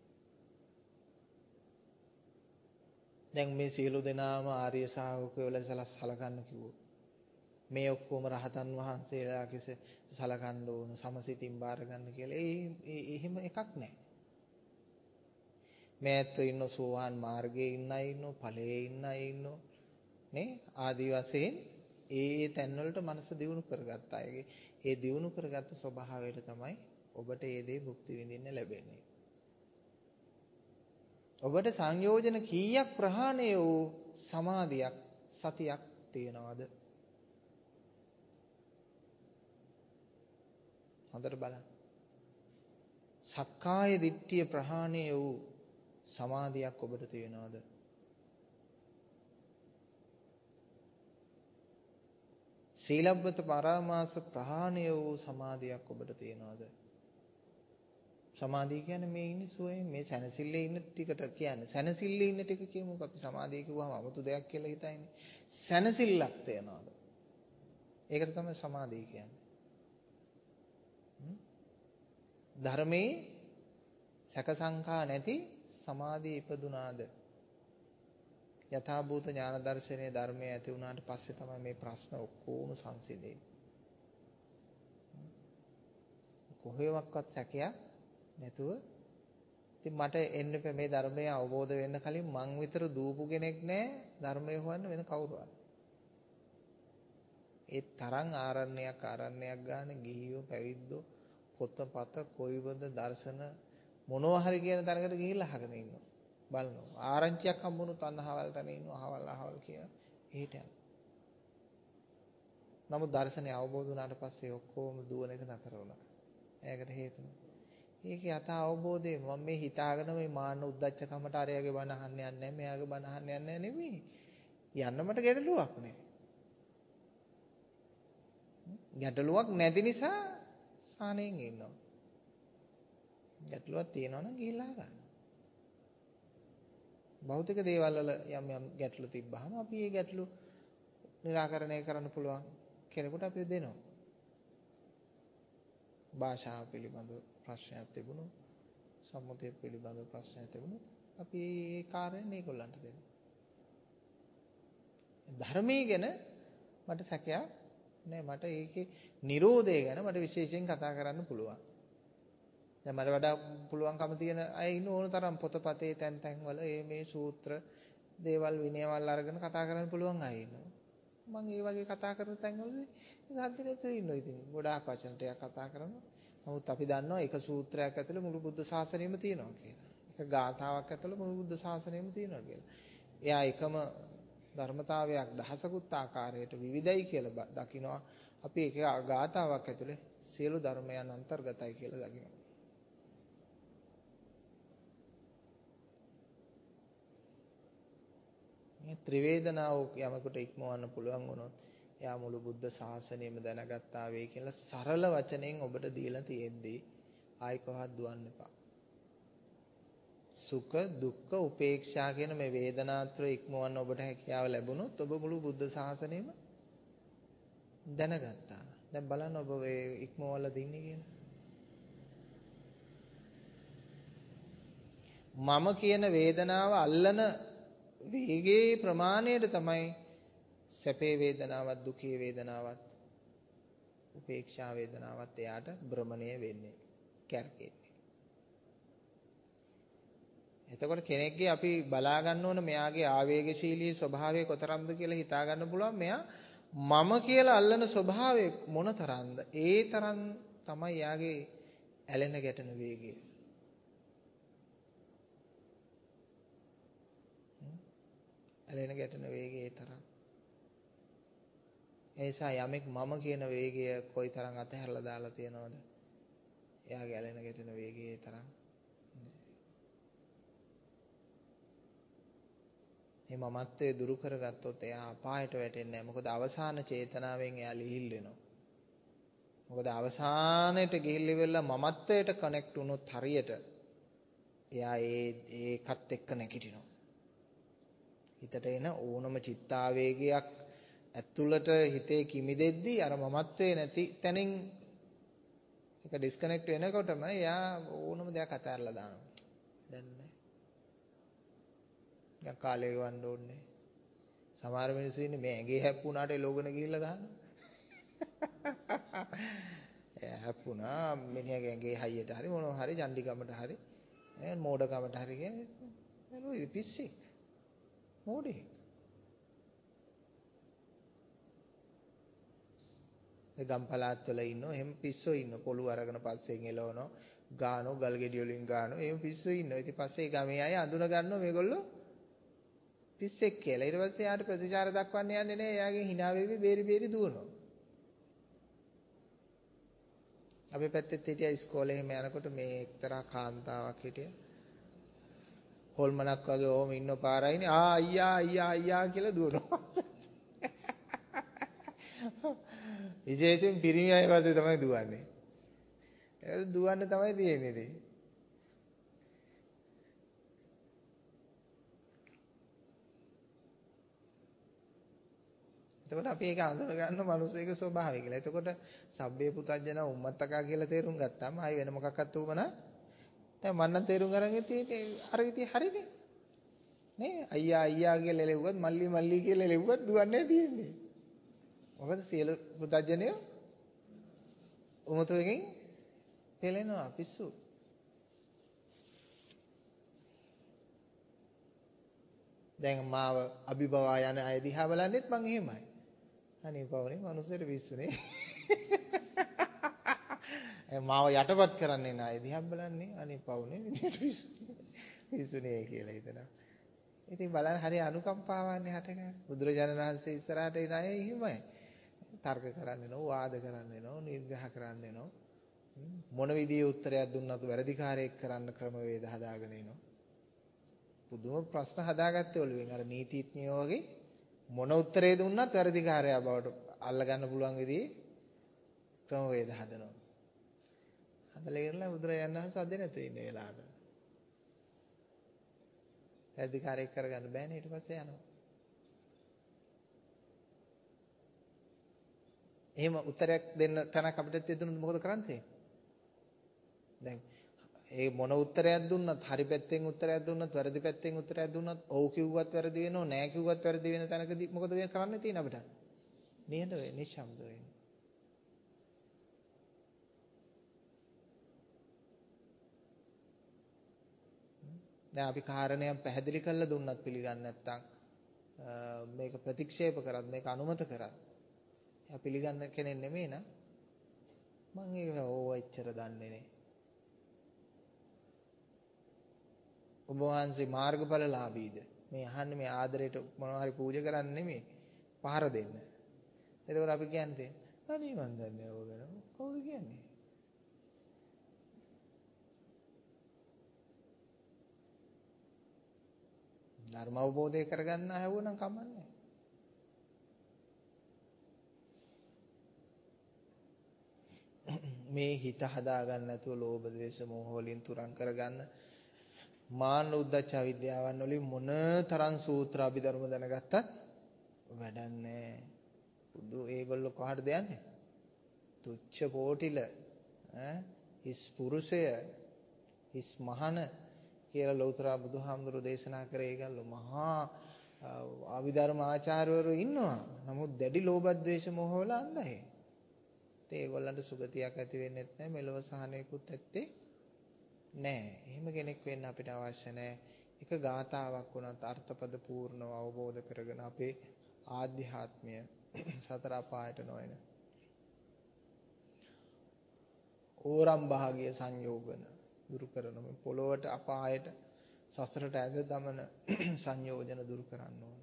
දැන් මේ සියලු දෙනාම ආර්ය ශ්‍රාවකයෝ ලෙසලා සලකන්න කිව්වොත් මේ ඔක්කොම රහතන් වහන්සේලා කිස සලකන්න ඕන සමසිතින් බාර ගන්න කියලා. ඒ එහෙම එකක් නැහැ. මේ ඇත්තෝ ඉන්න සෝවාන් මාර්ගයේ ඉන්න අය ඉන්නෝ ඵලයේ ඉන්න අය ඉන්නෝ නේ ආදි වශයෙන් ඒ තැන් වලට මනස දියුණු කරගත්ත අයගේ ඒ දියුණු කරගත්ත ස්වභාවයට තමයි ඔබට ඒ දේ භුක්ති විඳින්න ලැබෙන්නේ. ඔබට සංයෝජන කීයක් ප්‍රහාණය වූ සමාධියක් සතියක් තියෙනවද? හොඳට බලන්න. සක්කාය දිට්ඨිය ප්‍රහාණය වූ සමාධියක් ඔබට තියෙනවද? සීලබ්බත පරාමාස ප්‍රහාණය වූ සමාධියක් ඔබට තියෙනවද? සමාධිය කියන්නේ මේ ඉන්නේ සුවයෙන් මේ සැනසille ඉන්න ටිකට කියන්නේ. සැනසille ඉන්න ටික කියමුකෝ අපි සමාධිය කිව්වම 아무තු දෙයක් කියලා හිතයිනේ. සැනසෙල්ලක් තියනවාද? ඒකට තමයි සමාධිය කියන්නේ. ධර්මයේ සැක සංකා නැති සමාධිය ඉපදුනාද? යථාභූත ඥාන දර්ශනයේ ධර්මයේ ඇති වුණාට පස්සේ තමයි මේ ප්‍රශ්න ඔක්කොම සංසිඳෙන්නේ. කොහේවත් සැකයක් නැතුව ඉතින් මට එන්න මේ ධර්මය අවබෝධ වෙන්න කලින් මං විතර දූපු කෙනෙක් නැහැ ධර්මය හොයන්න වෙන කවුරුවත්. ඒ තරම් ආරණ්‍යයක් ආරණ්‍යයක් ගන්න ගිහියෝ පැවිද්දෝ පොතපත කොයිවද දර්ශන මොනවා හරි කියන තරකට ගිහිල්ලා අහගෙන ඉන්නවා. බලනවා. ආරංචියක් හම්බුනොත් අන්න අහවල් තැන ඉන්නවා අහවල් අහවල් කියන එහෙට යනවා. නමුත් දර්ශනය අවබෝධ වුණාට පස්සේ ඔක්කොම දුවන එක නතර වුණා. ඒකට හේතුව. ඒකේ යථා අවබෝධය මම මේ හිතාගෙන මේ මාන්න උද්දච්ච කමට අරයාගේ බණ අහන්න යන්නේ නැහැ මෙයාගේ බණ අහන්න යන්නේ නැහැ නෙමෙයි. යන්න මට ගැටලුවක් නෑ. ගැටලුවක් නැති නිසා සානෙන් ඉන්නවා. ගැටලුවක් තියෙනවා නම් ගිහිල්ලා ගන්න. භෞතික දේවල් වල යම් යම් ගැටලු තිබ්බහම අපි ඒ ගැටලු निराකරණය කරන්න පුළුවන් කෙනෙකුට අපි දෙනවා. භාෂාව පිළිබඳ ප්‍රශ්නයක් තිබුණොත් සම්මුතිය පිළිබඳ ප්‍රශ්නයක් තිබුණොත් අපි ඒ කාර්යයෙන් ඒගොල්ලන්ට දෙනවා. ධර්මයේ ගැන මට සැකයක් නෑ මට ඒකේ Nirodhe ගැන මට විශේෂයෙන් කතා කරන්න පුළුවන්. දැන් මට වඩා පුළුවන්කම තියෙන අය ඉන්න ඕන තරම් පොතපතේ තැන් තැන් වල මේ සූත්‍ර දේවල් විනයවල් අරගෙන කතා කරන්න පුළුවන් අය ඉන්නවා. මම ඒ වගේ කතා කරන තැන්වලදී සාධනෙත් ඉන්නවා ඉතින්. ගොඩාක් වචන ටිකක් කතා කරනවා. නමුත් අපි දන්නවා එක සූත්‍රයක් ඇතුළේ මුළු බුද්ධ ශාසනයම තියෙනවා කියලා. එක ගාථාවක් ඇතුළේ මුළු බුද්ධ ශාසනයම තියෙනවා කියලා. එයා එකම ධර්මතාවයක් දහසකුත් ආකාරයට විවිධයි කියලා දකිනවා. අපි එක ගාථාවක් ඇතුළේ සියලු ධර්මයන් අන්තර්ගතයි කියලා දකිනවා. මේ ත්‍රිවේදනාව යමකට ඉක්මවන්න පුළුවන් වුණොත් එයා මුළු බුද්ධ ශාසනයම දැනගත්තා වෙයි කියලා සරල වචනෙන් ඔබට දීලා තියෙද්දී ආයි කොහොමද දුවන්න එපා. සුඛ දුක්ඛ උපේක්ෂා කියන මේ වේදනාත්‍ර ඉක්මවන්න ඔබට හැකියාව ලැබුණොත් ඔබ මුළු බුද්ධ ශාසනයම දැනගත්තා. දැන් බලන්න ඔබ ඒ ඉක්මවල දින්නේ කියලා. මම කියන වේදනාව අල්ලන වේගයේ ප්‍රමාණයට තමයි සැපේ වේදනාවත් දුකේ වේදනාවත් උපේක්ෂා වේදනාවත් එයාට භ්‍රමණය වෙන්නේ කැරකෙන්නේ. එතකොට කෙනෙක්ගේ අපි බලා ගන්න ඕන මෙයාගේ ආවේගශීලී ස්වභාවය කොතරම්ද කියලා හිතා ගන්න පුළුවන්. මෙයා මම කියලා අල්ලන ස්වභාවය මොන තරම්ද? ඒ තරම් තමයි යාගේ ඇලෙන ගැටෙන වේගය. ඇලෙන ගැටෙන වේගය ඒ තරම්. ඒ නිසා යමෙක් මම කියන වේගය කොයිතරම් අතහැරලා දාලා තියනවද? එයාගේ ඇලෙන ගැටෙන වේගය ඒ තරම්. මේ මමත්වයේ දුරු කරගත්තොත් එයා අපායට වැටෙන්නේ නැහැ. මොකද අවසාන චේතනාවෙන් එයා ලිහිල් වෙනවා. මොකද අවසානයේට ගිහිල්ලා ඉවරලා මමත්වයට කනෙක්ට් වුණොත් හරියට එයා ඒ ඒකත් එක්ක නැගිටිනවා. හිතට එන ඕනම චිත්තාවේගයක් ඇතුළට හිතේ කිමිදෙද්දී අර මමත්වේ නැති තැනින් ඒක ඩිස්කනෙක්ට් වෙනකොටම එයා ඕනම දෙයක් අතහැරලා දානවා. දැන් නෑ. දැන් කාලේ ගවන්න ඕනේ. සමහර මිනිස්සු ඉන්නේ මේ ඇඟේ හැප්පුණාට එලෝගන ගිහිල්ලා ගන්නවා. එයා හැප්පුණා මිනිහගේ ඇඟේ හයියට හරි මොනවා හරි චණ්ඩිකමට හරි ඈ මෝඩකමට හරි කියන්නේ පිස්සෙක්. මොඩේ. ඒ ගම්පලාත් වල ඉන්නෝ එහෙම පිස්සෝ ඉන්නෝ පොළු අරගෙන පස්සෙන් එලවනවා ගානෝ ගල් ගෙඩි වලින් ගානෝ එහෙම පිස්සෝ ඉන්නවා. ඉතින් පස්සේ ගමේ අය අඳුන ගන්නවා මේගොල්ලෝ පිස්සෙක් කියලා. ඊට පස්සේ යාට ප්‍රතිචාර දක්වන්න යන්නේ නැහැ. එයාගෙන් hina වෙවි බේරි බේරි දුවනවා. අපේ පැත්තෙත් හිටියා ඉස්කෝලේ එහෙම යනකොට මේ එක්තරා කාන්තාවක් හිටියා. හොල්මනක් වගේ ඕම ඉන්න පාරයිනේ ආ අයියා අයියා අයියා කියලා දුවනවා. විශේෂයෙන් පිරිමි අය වගේ තමයි දුවන්නේ. ඒක දුවන්න තමයි තියෙන්නේ ඉතින්. එතකොට අපි ඒක අඳුන ගන්න මනුස්සයෙක් ස්වභාවය කියලා. එතකොට සබ්බේ පුතඥන උම්මත්තකා කියලා තේරුම් ගත්තාම ආයි වෙන මොකක්වත් උවමනා. දැන් මන්නම් තේරුම් අරන් ඉතින් අර ඉතින් හරිනේ. නේ අයියා අයියා කියලා එලෙව්වත් මල්ලි මල්ලි කියලා එලෙව්වත් දුවන්නේ තියෙන්නේ. මොකද සියලු පුතඥයෝ උමතුවකින් පෙළෙනවා පිස්සු. දැන් මාව අභිභවා යන අය දිහා බලන්නෙත් මං එහෙමයි. අනේ පවනේ මනුස්සයෙක් පිස්සුනේ. මාව යටපත් කරන්නේ නැහැ දිහා බලන්නේ අනේ පවනේ පිස්සුනේ කියලා හිතනවා. ඉතින් බලන්න හරිය අනුකම්පාවන්නේ හටගන්නේ. බුදුරජාණන් වහන්සේ ඉස්සරහට එන අය එහෙමයි. තර්ක කරන්නේ නෝ, වාද කරන්නේ නෝ, නිග්‍රහ කරන්නේ නෝ. මොන විදිහේ උත්තරයක් දුන්නත් වැරදිකාරයෙක් කරන්න ක්‍රමවේද හදාගෙන ඉනෝ. පුදුම ප්‍රශ්න හදාගත්තේ ඔළුවෙන්. අර නීතිඥයෝ වගේ මොන උත්තරේ දුන්නත් වැරදිකාරයා බවට අල්ලගන්න පුළුවන් විදිහේ ක්‍රමවේද හදනවා. හදලා ඉවරලා බුදුරජාණන් වහන්සේ අද නැතේ ඉන්න වෙලාවට. වැරදිකාරයෙක් කරගන්න බෑනේ ඊට පස්සේ යනවා. එහෙම උත්තරයක් දෙන්න තැනක් අපිට දෙදුනොත් මොකද කරන්නේ? දැන් ඒ මොන උත්තරයක් දුන්නත් හරි පැත්තෙන් උත්තරයක් දුන්නත් වැරදි පැත්තෙන් උත්තරයක් දුන්නත් ඔව් කිව්වත් වැරදි වෙනව නෑ කිව්වත් වැරදි වෙන තැනකදී මොකද වෙන කරන්න තියෙන අපිට? නිහඬ වෙන්න, නිශ්ශබ්ද වෙන්න. දැන් අපි කාරණයක් පැහැදිලි කරලා දුන්නත් පිළිගන්නේ නැත්නම් මේක ප්‍රතික්ෂේප කරත් මේක අනුමත කරත් එයා පිළිගන්න කෙනෙක් නෙමෙයි නා මම ඒක ඕව එච්චර දන්නේ නේ. ඔබ වහන්සේ මාර්ගඵලලාභීද? මේ අහන්නේ මේ ආදරයට මොනවා හරි පූජා කරන්න නෙමෙයි පහර දෙන්න. එතකොට අපි කියන්නේ අනේ මන් දන්නේ ඕක ගැන. කවුද කියන්නේ? ධර්ම අවබෝධය කරගන්න හැවුවනම් කමන්නේ. මේ හිත හදාගන්න නැතුව ලෝභ ද්වේෂ මෝහ වලින් තුරන් කරගන්න මාන උද්දච්ච විද්‍යාවන් වලින් මොන තරම් සූත්‍ර අභිධර්ම දැනගත්තත් වැඩක් නැහැ. බුදු ඒගොල්ලෝ කොහටද යන්නේ? තුච්ච කෝටිල ඈ හිස් පුරුෂය හිස් මහන කියලා ලෞතර බුදුහාමුදුරු දේශනා කරේ ඒගොල්ලෝ මහා අභිධර්ම ආචාර්යවරු ඉන්නවා. නමුත් දැඩි ලෝභ ද්වේෂ මෝහ වල අන්ධයි. ඒගොල්ලන්ට සුගතියක් ඇති වෙන්නේ නැහැ, මෙලොව සහනයකුත් ඇත්තේ නැහැ. එහෙම කෙනෙක් වෙන්න අපිට අවශ්‍ය නැහැ. එක ගාතාවක් වුණත් අර්ථපද පූර්ණව අවබෝධ කරගෙන අපේ ආධ්‍යාත්මය සතර අපායට නොයන ඕරම් භාගීය සංයෝගන දුරු කරන මේ පොළොවට අපායට සසරට ඇද දමන සංයෝජන දුරු කරන්න ඕන.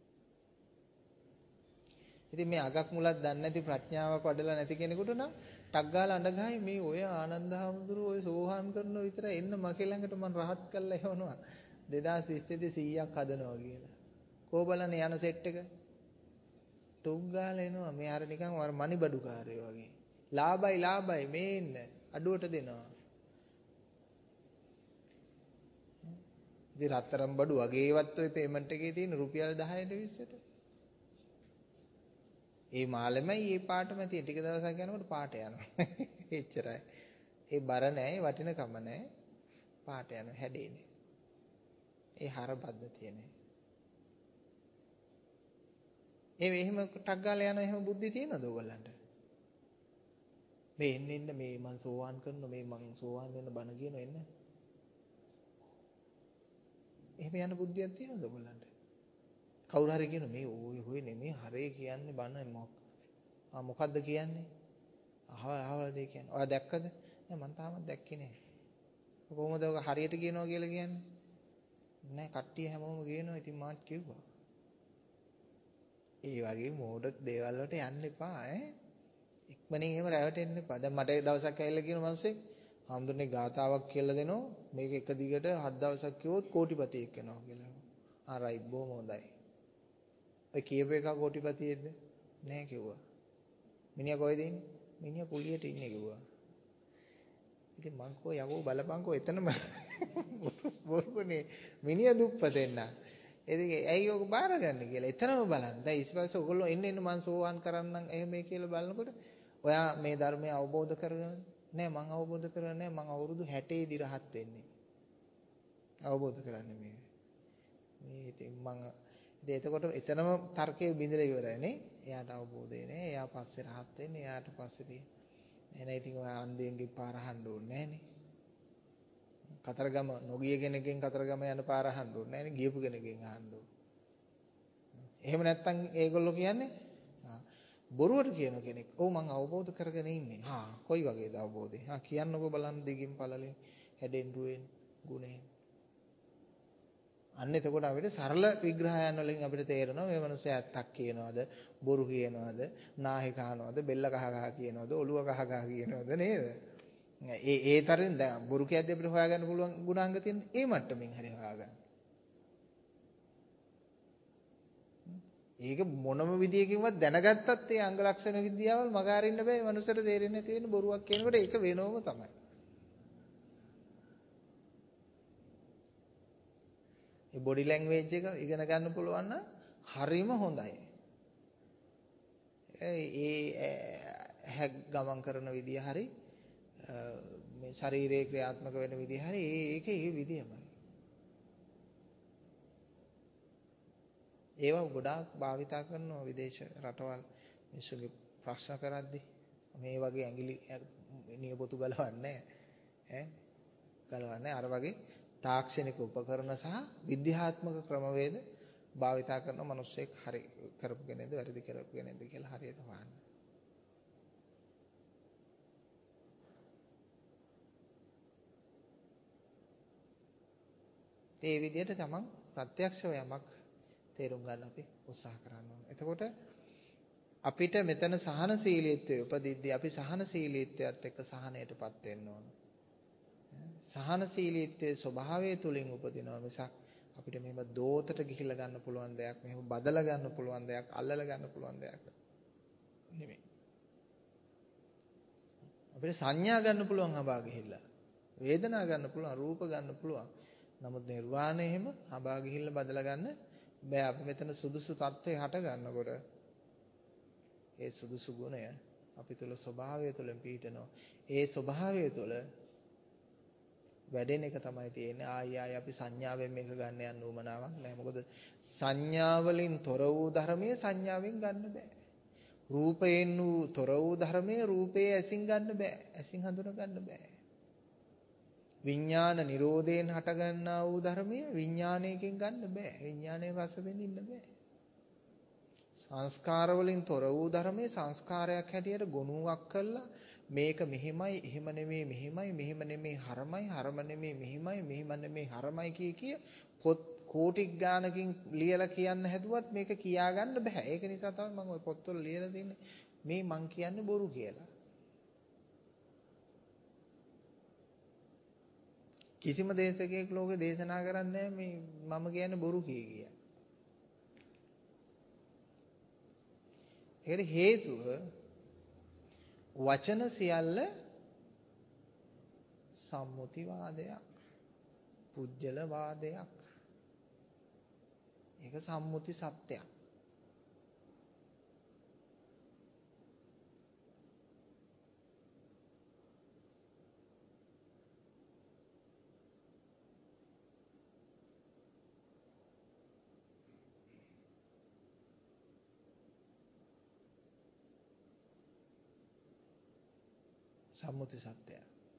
ඉතින් මේ අගක් මුලක් දන්නේ නැති ප්‍රඥාවක් වඩලා නැති කෙනෙකුට නම් ටක් ගාලා අඬගහයි මේ ඔය ආනන්ද හැමතුරු ඔය සෝහාන් කරන විතර එන්න මගේ ළඟට මම රහත් කළා එවනවා දෙදාස් විස්සේ දී සීයක් හදනවා කියලා. කෝ බලන්නේ යන සෙට් එක ටුක් ගාලා එනවා මේ අර නිකන් අර මණිබඩු කාර්යය වගේ. ලාභයි ලාභයි මේ ඉන්න අඩුවට දෙනවා. ඉතින් රත්තරන් බඩු වගේවත් ඔය පේමන්ට් එකේ තියෙන රුපියල් දහයට විස්සට ඒ මාළෙමයි මේ පාටම තියෙන. ටික දවසක් යනකොට පාට යනවා. එච්චරයි. ඒ බර නැහැ, වටිනකම නැහැ. පාට යනවා, හැදෙන්නේ. ඒ හර පද්ධතිය නැහැ. ඒ එහෙම ටක් ගාලා යන එහෙම බුද්ධි තියෙනවද ඔයගොල්ලන්ට? මේ එන්න එන්න මේ මං සෝවාන් කරනවා, මේ මං සෝවාන් වෙන්න බණ කියනවා එන්න. එහෙම යන බුද්ධියක් තියෙනවද ඔයගොල්ලන්ට? කවුරු හරි කියන මේ ඕයි හොයි නෙමේ හරේ කියන්නේ බණ මොකක් ආ මොකද්ද කියන්නේ අහවල් අහවල් දෙය කියන්නේ ඔයා දැක්කද නෑ මං තාමත් දැක්කේ නෑ කොහොමද ඔක හරියට කියනවා කියලා කියන්නේ නෑ කට්ටිය හැමෝම කියනවා ඉතින් මාත් කිව්වා ඒ වගේ මෝඩ දේවල් වලට යන්න එපා ඈ ඉක්මනින් එහෙම රැවටෙන්න එපා දැන් මට දවසක් ඇවිල්ලා කියන මිනිස්සෙක් හම්දුනේ ගාතාවක් කියලා දෙනවා මේක එක දිගට හත් දවසක් කිව්වොත් කෝටිපතියෙක් වෙනවා කියලා ආ රයිට් බොහොම හොඳයි ඔය කියපු එක කෝටිපතියෙක්ද නෑ කිව්වා. මිනිහා කොහෙද ඉන්නේ? මිනිහා කුලියට ඉන්නේ කිව්වා. ඉතින් මං කෝ යකෝ බලපංකෝ එතනම බොරුනේ මිනිහා දුප්පතෙන්න. ඉතින් ඇයි ඔක බාරගන්නේ කියලා. එතනම බලන්න. දැන් ඊස්පස්සේ ඔයගොල්ලෝ එන්න එන්න මං සෝවාන් කරන්නම් එහෙම මේ කියලා බලනකොට ඔයා මේ ධර්මය අවබෝධ කරගෙන නෑ මං අවබෝධ කරගෙන නෑ මං අවුරුදු හැටේ දී රහත් වෙන්නේ. අවබෝධ කරන්නේ මේ. මේ ඉතින් මං ඉතින් එතකොට එතනම තර්කයේ බිඳලා ඉවරයි නේ. එයාට අවබෝධය නෑ. එයා පස්සේ රහත් වෙන්නේ. එයාට පස්සේ තියෙන. එහෙනම් ඉතින් ඔයා අන්ධයන්ගේ පාර අහන්න ඕනේ නෑනේ. කතරගම නොගිය කෙනකින් කතරගම යන පාර අහන්න ඕනේ නෑනේ. ගියපු කෙනකින් අහන්න ඕනේ. එහෙම නැත්නම් ඒගොල්ලෝ කියන්නේ බොරුවට කියන කෙනෙක්. ඔව් මං අවබෝධ කරගෙන ඉන්නේ. හා කොයි වගේද අවබෝධය? හා කියන්නකෝ බලන්න දිගින් පළලෙන් හැඩෙන් රුවෙන් ගුණෙන්. අන්න එතකොට අපිට සරල විග්‍රහයන් වලින් අපිට තේරෙනවා මේ මිනිස්සයා ඇත්තක් කියනවාද බොරු කියනවාද නාහි කහනවාද බෙල්ල කහ කහ කියනවාද ඔළුව කහ කහ කියනවාද නේද? ඒ ඒ තරෙන් දැන් බොරු කියද්දී අපිට හොයාගන්න පුළුවන් ගුණාංග තියෙන ඒ මට්ටමින් හරි හොයාගන්න. ඒක මොනම විදියකින්වත් දැනගත්තත් ඒ අංග ලක්ෂණ විද්‍යාවල් මගහරින්න බෑ. මේ මනුස්සයට තේරෙන්නේ නැති වෙන බොරුවක් කියනකොට ඒක වෙනවම තමයි. ඒ බොඩි ලැන්ග්වේජ් එක ඉගෙන ගන්න පුළුවන් නම් හරිම හොඳයි. ඒ ඒ ගමන් කරන විදිය හරි මේ ශරීරයේ ක්‍රියාත්මක වෙන විදිය හරි ඒකේ ඒ විදියමයි. ඒවා ගොඩාක් භාවිතා කරනවා විදේශ රටවල් මිනිස්සුගේ ප්‍රශ්න කරද්දී මේ වගේ ඇඟිලි නියපොතු ගලවන්නේ ඈ ගලවන්නේ අර වගේ තාක්ෂණික උපකරණ සහ විද්‍යාත්මක ක්‍රමවේද භාවිතා කරන මිනිස්සෙක් හරි කරපු කෙනෙක්ද වැරදි කරපු කෙනෙක්ද කියලා හරියට හොයන්න. ඒ විදිහට තමන් ප්‍රත්‍යක්ෂව යමක් තේරුම් ගන්න අපි උත්සාහ කරන්න ඕනේ. එතකොට අපිට මෙතන සහනශීලීත්වයේ උපදිද්දී අපි සහනශීලීත්වයට එක්ක සහනයටපත් වෙන්න ඕන. සහනශීලීත්වයේ ස්වභාවය තුලින් උපදිනවා මිසක් අපිට මෙහෙම දෝතට ගිහිල්ලා ගන්න පුළුවන් දෙයක්, මෙහෙම බදලා ගන්න පුළුවන් දෙයක්, අල්ලලා ගන්න පුළුවන් දෙයක් නෙමෙයි. අපිට සංඥා ගන්න පුළුවන් හඹා ගිහිල්ලා. වේදනා ගන්න පුළුවන්, රූප ගන්න පුළුවන්. නමුත් නිර්වාණය එහෙම හඹා ගිහිල්ලා බදලා ගන්න බෑ. අපි මෙතන සුදුසු තත්ත්වය හට ගන්නකොට ඒ සුදුසු ගුණය අපි තුල ස්වභාවය තුලින් පිහිටනවා. ඒ ස්වභාවය තුල වැඩෙන එක තමයි තියෙන්නේ. ආයි ආයි අපි සංඥාවෙන් මේක ගන්න යන්න උවමනාවක් නැහැ. මොකද සංඥාවලින් තොර වූ ධර්මයේ සංඥාවෙන් ගන්න බෑ. රූපයෙන් වූ තොර වූ ධර්මයේ රූපයේ ඇසින් ගන්න බෑ. ඇසින් හඳුන ගන්න බෑ. විඥාන නිරෝධයෙන් හටගන්නා වූ ධර්මය විඥාණයකින් ගන්න බෑ. විඥාණයෙන් රස විඳින්න බෑ. සංස්කාර වලින් තොර වූ ධර්මයේ සංස්කාරයක් හැටියට ගොනුවක් කළා මේක මෙහිමයි එහෙම නෙමෙයි මෙහිමයි මෙහෙම නෙමෙයි හරමයි හරම නෙමෙයි මෙහිමයි මෙහිම නෙමෙයි හරමයි කිය කිය පොත් කෝටි ගානකින් ලියලා කියන්න හැදුවත් මේක කියා ගන්න බෑ. ඒක නිසා තමයි මම ওই පොත්වල ලියලා තින්නේ මේ මං කියන්නේ බොරු කියලා. කිසිම දේශකයෙක් ලෝකේ දේශනා කරන්නේ මේ මම කියන්නේ බොරු කිය කිය. ඒකට හේතුව වචන සියල්ල සම්මුති වාදයක්, පුජ්‍යල වාදයක්. ඒක සම්මුති සත්‍යයක්. සම්මුති සත්‍යය.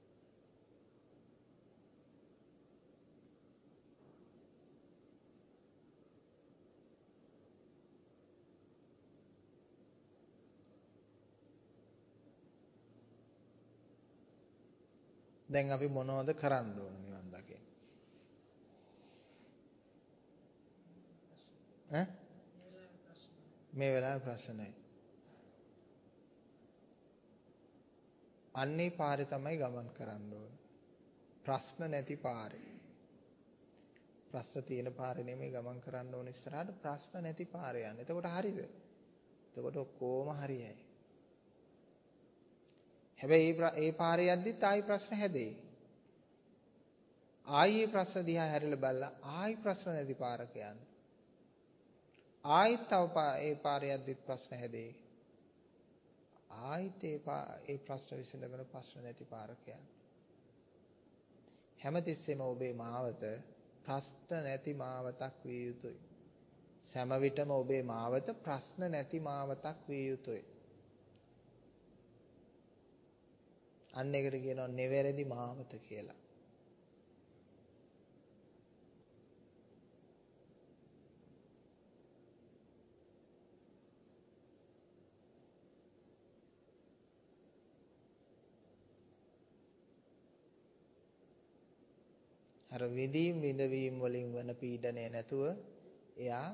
දැන් අපි මොනවද කරන්න ඕන නිවන් දකින්න? ඈ? මේ වෙලාවේ ප්‍රශ්නයි. අන්නේ පාරේ තමයි ගමන් කරන්න ඕන. ප්‍රශ්න නැති පාරේ. ප්‍රශ්න තියෙන පාරේ නෙමෙයි ගමන් කරන්න ඕන ඉස්සරහට ප්‍රශ්න නැති පාරේ යන්න. එතකොට හරිද? එතකොට ඔක්කොම හරියයි. හැබැයි ඒ පාරේ යද්දිත් ආයි ප්‍රශ්න හැදෙයි. ආයි ප්‍රශ්න දිහා හැරිලා බලලා ආයි ප්‍රශ්න නැති පාරක යන්න. ආයිත් තව ඒ පාරේ යද්දිත් ප්‍රශ්න හැදේ. ආයිත් ඒ ඒ ප්‍රශ්න විසඳගෙන ප්‍රශ්න නැති පාරක යන්න. හැමතිස්සෙම ඔබේ මාවත ප්‍රශ්න නැති මාවතක් විය යුතුයි. සෑම විටම ඔබේ මාවත ප්‍රශ්න නැති මාවතක් විය යුතුයි. අන්න ඒකට කියනවා නිවැරදි මාවත කියලා. අර විදීම් විඳවීම් වලින් වන පීඩනය නැතුව එයා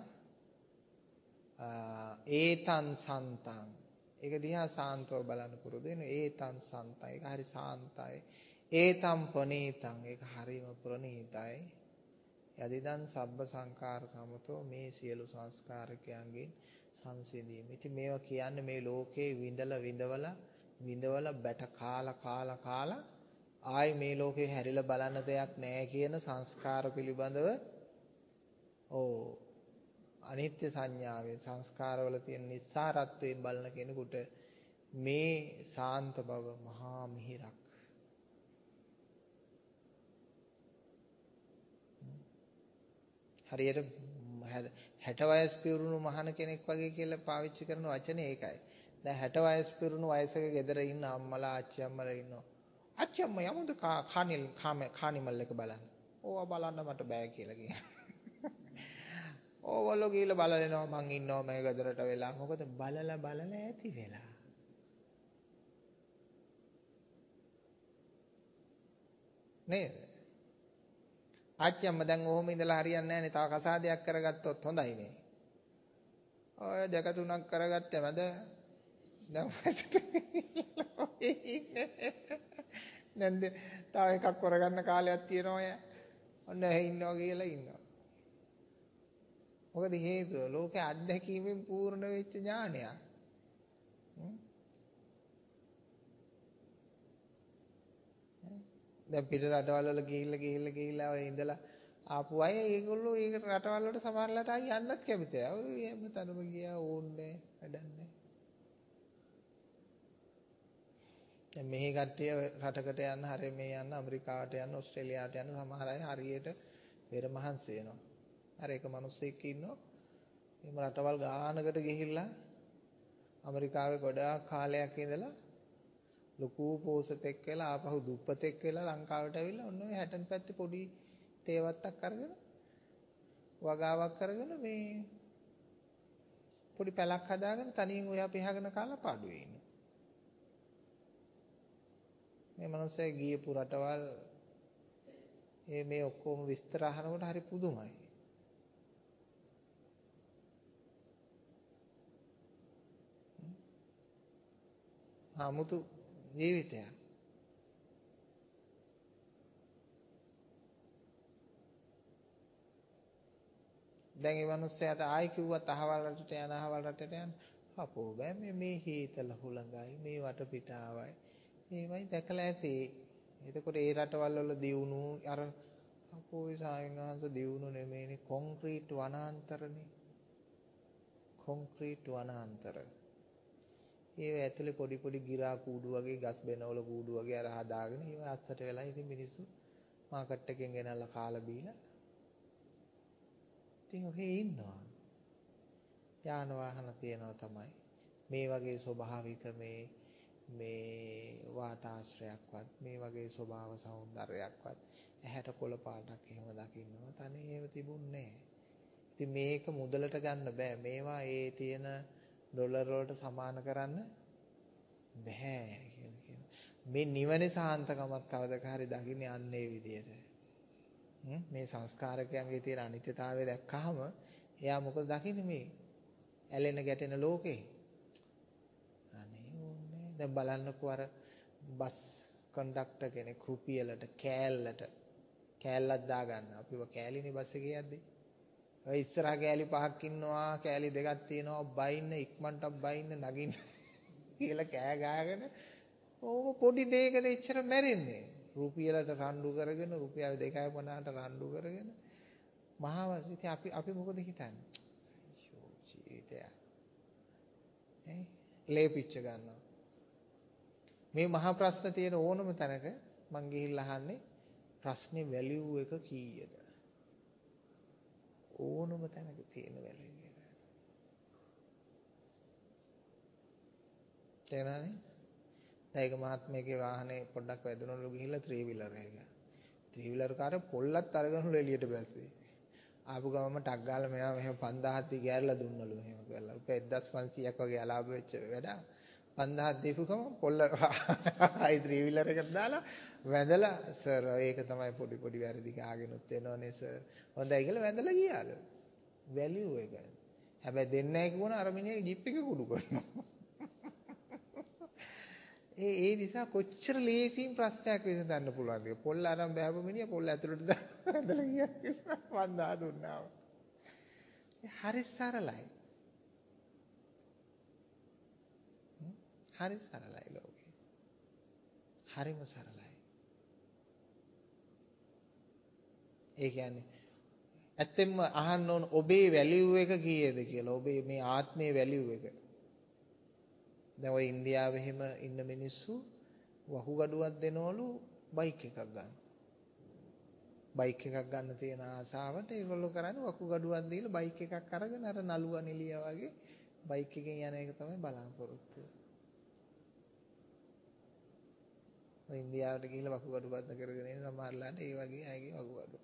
ඒතන් සන්තං ඒක දිහා සාන්තව බලන්න පුරුදු වෙන ඒතන් සන්තං ඒක හරි සාන්තයි ඒතම් ප්‍රණීතං ඒක හරිම ප්‍රණීතයි යදිදන් සබ්බ සංඛාර සමතෝ මේ සියලු සංස්කාරකයන්ගෙන් සංසිඳීම. ඉතින් මේවා කියන්නේ මේ ලෝකේ විඳලා විඳවලා විඳවලා බැට කාලා කාලා කාලා ආයි මේ ලෝකේ හැරිලා බලන්න දෙයක් නැහැ කියන සංස්කාර පිළිබඳව ඕ අනිත්‍ය සංඥාවේ සංස්කාරවල තියෙන නිස්සාරත්වයෙන් බලන කෙනෙකුට මේ සාන්ත බව මහා මිහිරක්. හරියට හැට වයස් පිරුණු මහාන කෙනෙක් වගේ කියලා පාවිච්චි කරන වචනේ ඒකයි. දැන් හැට වයස් පිරුණු වයසක ගෙදර ඉන්න අම්මලා ආච්චි අම්මලා ඉන්නවා. ආච්චි අම්මා යමුද කානිල් කානිමල් එක බලන්න. ඕවා බලන්න මට බෑ කියලා කියනවා. ඕගොල්ලෝ ගිහලා බලනවා මං ඉන්නවා මේ ගෙදරට වෙලා. මොකද බලලා බලලා ඇති වෙලා. නේද? ආච්චි අම්මා දැන් ඔහොම ඉඳලා හරියන්නේ නැහැ නේ. තව කසාදයක් කරගත්තොත් හොඳයි නේ. ඔය දෙක තුනක් කරගත්තේ මැද දැන් වයසට නැන්ද තව එකක් කරගන්න කාලයක් තියෙනවා අය. ඔන්න එහෙ ඉන්නවා කියලා ඉන්නවා. මොකද හේතුව ලෝකේ අත්දැකීමෙන් පූර්ණ වෙච්ච ඥානයක්. දැන් පිට රටවල් වල ගිහිල්ලා ගිහිල්ලා ගිහිල්ලා ඔය ඉඳලා ආපු අය ඒගොල්ලෝ ඒ රටවල් වලට සමහරලාට ආයි යන්නත් කැමතියි. ඔය හැමතැනම ගියා ඕන්නේ වැඩක් නැහැ. දැන් මෙහි කට්ටිය රටකට යන්න හරිය මේ යන්න ඇමරිකාවට යන්න ඕස්ට්‍රේලියාවට යන්න සමහර අය හරියට වෙර මහන්සි වෙනවා. අර එක මිනිස්සෙක් ඉන්නවා. එහෙම රටවල් ගානකට ගිහිල්ලා ඇමරිකාවේ ගොඩාක් කාලයක් ඉඳලා ලොකු පෝසතෙක් වෙලා ආපහු දුප්පතෙක් වෙලා ලංකාවට ඇවිල්ලා ඔන්න ඔය හැටන් පැත්තේ පොඩි තේවත්තක් අරගෙන වගාවක් කරගෙන මේ පොඩි පැලක් හදාගෙන තනියෙන් ඔයා පිහගෙන කාලා පාඩුවේ ඉන්නවා. මේ මිනිස්සේ ගියපු රටවල් ඒ මේ ඔක්කොම විස්තර අහනකොට හරි පුදුමයි. 아무තු ජීවිතයක්. දැන් මේ මිනිස්සයාට ආයි කිව්වත් අහවල් රටට යන අහවල් රටට යන අපෝ බෑ මේ මේ හීතල හුළඟයි මේ වටපිටාවයි මේවයි දැකලා ඇති. එතකොට ඒ රටවල් වල දියුණු අර අපෝ ඒ සායනහස දියුණු නෙමෙයිනේ කොන්ක්‍රීට් වනාන්තරනේ. කොන්ක්‍රීට් වනාන්තර. ඒව ඇතුලේ පොඩි පොඩි ගිරා කූඩු වගේ ගස් බෙනවල කූඩු වගේ අර හදාගෙන ඒව අස්සට වෙලා ඉතින් මිනිස්සු මාකට් එකෙන් ගෙනල්ලා කාලා බීලා ඉතින් ඔහේ ඉන්නවා. යාන වාහන තියනවා තමයි. මේ වගේ ස්වභාවික මේ මේ වාතාශ්‍රයක්වත් මේ වගේ ස්වභාව సౌందර්යයක්වත් ඇහැට කොළ පාටක් එහෙම දකින්නවත් අනේ ඒව තිබුණේ නැහැ. ඉතින් මේක මුදලට ගන්න බෑ. මේවා ඒ තියෙන ඩොලර් වලට සමාන කරන්න බෑ කියලා කියනවා. මේ නිවනේ සාන්තකමක් කවදක හරි දකින්නේ අන්නේ විදියට. මේ සංස්කාරකයන්ගේ තියෙන අනිත්‍යතාවය දැක්කහම එයා මොකද දකින්නේ මේ ඇලෙන ගැටෙන ලෝකේ. අනේ ඕනේ. දැන් බලන්නකෝ අර බස් කන්ඩක්ටර් කෙනෙක් රුපියලට කෑල්ලට කෑල්ලක් දාගන්න. අපිව කෑලිනේ බස් එකේ යද්දී. ඔය ඉස්සරහා කෑලි පහක් ඉන්නවා කෑලි දෙකක් තියෙනවා බයින්න ඉක්මනට බයින්න නගින්න කියලා කෑ ගහගෙන ඕම පොඩි දෙයකට එච්චර මැරෙන්නේ. රුපියලට රණ්ඩු කරගෙන රුපියල් දෙකයි පනහට රණ්ඩු කරගෙන මහා ඉතින් අපි අපි මොකද හිතන්නේ? ජීවිතය. ඈ ලේ පිච්ච ගන්නවා. මේ මහා ප්‍රශ්න තියෙන ඕනම තැනක මං ගිහිල්ලා අහන්නේ ප්‍රශ්නේ වැලියු එක කීයද? ඕනම තැනක තියෙන වැලියු එක. තේරෙනවනේ? ඒක මහත්මයාගේ වාහනේ පොඩ්ඩක් වැදුනලු ගිහිල්ලා ත්‍රී වීලර් එක. ත්‍රී වීලර් කාරය පොල්ලත් අරගෙනලු එළියට බැස්සේ. ආපු ගමම ටක් ගාලා මෙයා මෙහෙම පන්දාහක් දී ගෑරලා දුන්නලු එහෙම කරලා. රුපියල් එක්දහස් පන්සීයක් වගේ අලාභ වෙච්ච වැඩ. පන්දාහක් දීපු ගමන් පොල්ල ආයි ත්‍රී වීලර් එකට දාලා වැඳලා සර් ඒක තමයි පොඩි පොඩි වැරදි කාගෙනුත් වෙනවනේ සර්. හොඳයි කියලා වැඳලා ගියාලු. වැලියු එක. හැබැයි දෙන්නේ නැහැ කිව්වොන අර මිනිහගේ ජිප් එක කුඩු කරනවා. ඒ ඒ නිසා කොච්චර ලේසියෙන් ප්‍රශ්නයක් විසඳන්න පුළුවන්ද? පොල් අරන් බෑපු මිනිහ පොල් ඇතුළට දාලා ගියා. වන්දා දුන්නා. හරි සරලයි. හරි සරලයි ලෝකේ. හරිම සරලයි. ඒ කියන්නේ ඇත්තෙන්ම අහන්න ඕන ඔබේ වැලියු එක කීයද කියලා. ඔබේ මේ ආත්මයේ වැලියු එක. දැන් ඔය ඉන්දියාවේ එහෙම ඉන්න මිනිස්සු වහුගඩුවක් දෙනවලු බයික් එකක් ගන්න. බයික් එකක් ගන්න තියෙන ආසාවට ඒගොල්ලෝ කරන්නේ වකුගඩුවක් දීලා බයික් එකක් අරගෙන අර නළුවා නිලියා වගේ බයික් එකෙන් යන එක තමයි බලාපොරොත්තු වෙන්නේ. ඔය ඉන්දියාවට ගිහිල්ලා වකුගඩු බද්ද කරගෙන ඉන්න සමහරලාට ඒ වගේ අයගේ වකුගඩු.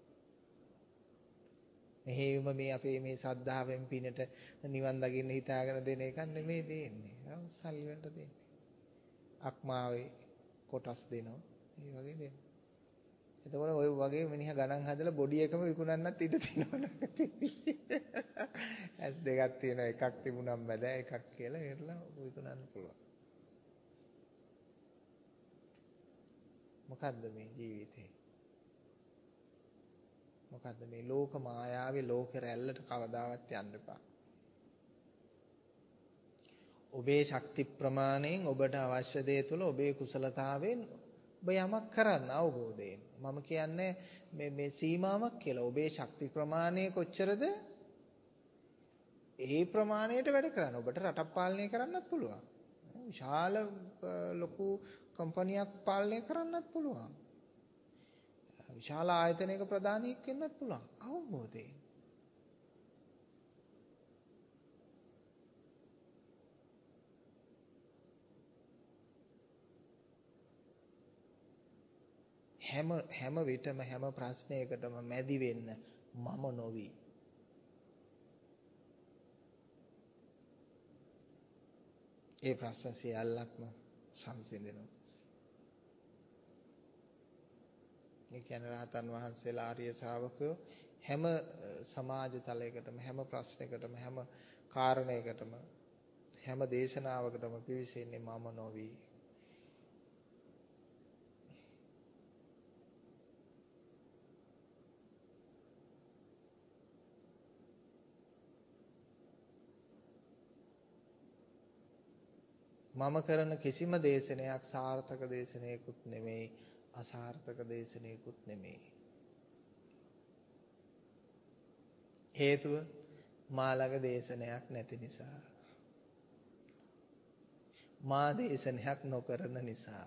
මෙහෙම මේ අපේ මේ ශ්‍රද්ධාවෙන් පිනට නිවන් දකින්න හිතාගෙන දෙන එකක් නෙමෙයි දෙන්නේ. සල්ලි වලට දෙන්නේ. අක්මාවේ කොටස් දෙනවා. ඒ වගේ දෙනවා. එතකොට ඔය වගේ මිනිහා ගණන් හදලා බොඩි එකම විකුණන්නත් ඉඩ තියෙනවා. ඇස් දෙකක් තියෙනවා. එකක් තිබුණම් බෑ එකක් කියලා ඉරලා විකුණන්න පුළුවන්. මොකද්ද මේ ජීවිතේ? මොකද්ද මේ ලෝක මායාවේ ලෝක රැල්ලට කවදාවත් යන්න එපා. ඔබේ ශක්ති ප්‍රමාණයෙන් ඔබට අවශ්‍ය දේ තුළ ඔබේ කුසලතාවෙන් ඔබ යමක් කරන්න අවබෝධයෙන්. මම කියන්නේ මේ මේ සීමාවක් කියලා. ඔබේ ශක්ති ප්‍රමාණය කොච්චරද? ඒ ප්‍රමාණයට වැඩ කරන්න. ඔබට රටක් පාලනය කරන්නත් පුළුවන්. විශාල ලොකු කම්පැනියක් පාලනය කරන්නත් පුළුවන්. විශාල ආයතනයක ප්‍රධානියෙක් වෙන්නත් පුළුවන්. අවබෝධයෙන්. හැම හැම විටම හැම ප්‍රශ්නයකටම මැදි වෙන්න මම නොවි. ඒ ප්‍රශ්න සියල්ලක්ම සංසිඳෙනවා. මේ කියන්නේ රහතන් වහන්සේලා ආර්ය ශ්‍රාවකයෝ හැම සමාජ තලයකටම හැම ප්‍රශ්නයකටම හැම කාරණයකටම හැම දේශනාවකටම පිවිසෙන්නේ මම නොවි. මම කරන කිසිම දේශනයක් සාර්ථක දේශනයකුත් නෙමෙයි අසාර්ථක දේශනයකුත් නෙමෙයි. හේතුව මා ළඟ දේශනයක් නැති නිසා. මා දේශනයක් නොකරන නිසා.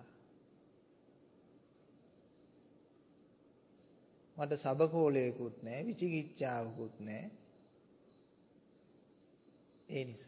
මට සබකෝලයකුත් නැහැ විචිකිච්ඡාවකුත් නැහැ. ඒ නිසා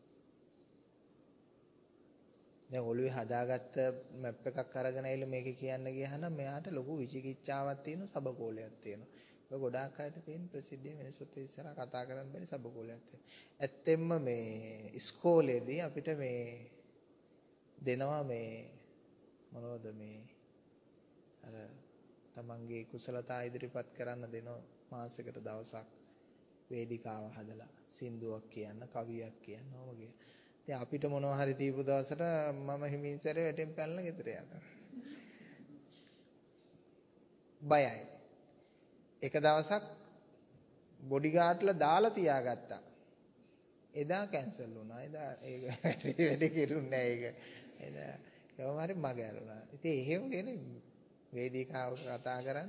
දැන් ඔළුවේ හදාගත්ත මැප් එකක් අරගෙන ඇවිල්ලා මේක කියන්න ගියානම් මෙයාට ලොකු විචිකිච්ඡාවක් තියෙනවා සබකෝලයක් තියෙනවා. ඔය ගොඩාක් අයට තියෙන ප්‍රසිද්ධිය මිනිස්සුත් ඉස්සරහා කතා කරන්න බැරි සබකෝලයක් තියෙනවා. ඇත්තෙන්ම මේ ඉස්කෝලේදී අපිට මේ දෙනවා මේ මොනවද මේ අර තමන්ගේ කුසලතා ඉදිරිපත් කරන්න දෙනවා මාසෙකට දවසක් වේදිකාව හදලා සින්දුවක් කියන්න කවියක් කියන්න ඕම කිය. ඉතින් අපිට මොනවා හරි දීපු දවසට මම හිමින්සරේ වැටෙන් පැනලා ගෙදර යනවා. බයයි. එක දවසක් බොඩිගාඩ්ලා දාලා තියාගත්තා. එදා කැන්සල් වුණා. එදා ඒක වැඩි කෙරුන්නේ නැහැ ඒක. එදා කොහොම හරි මග ඇරුණා. ඉතින් එහෙම කියන්නේ වේදිකාවක කතා කරන්න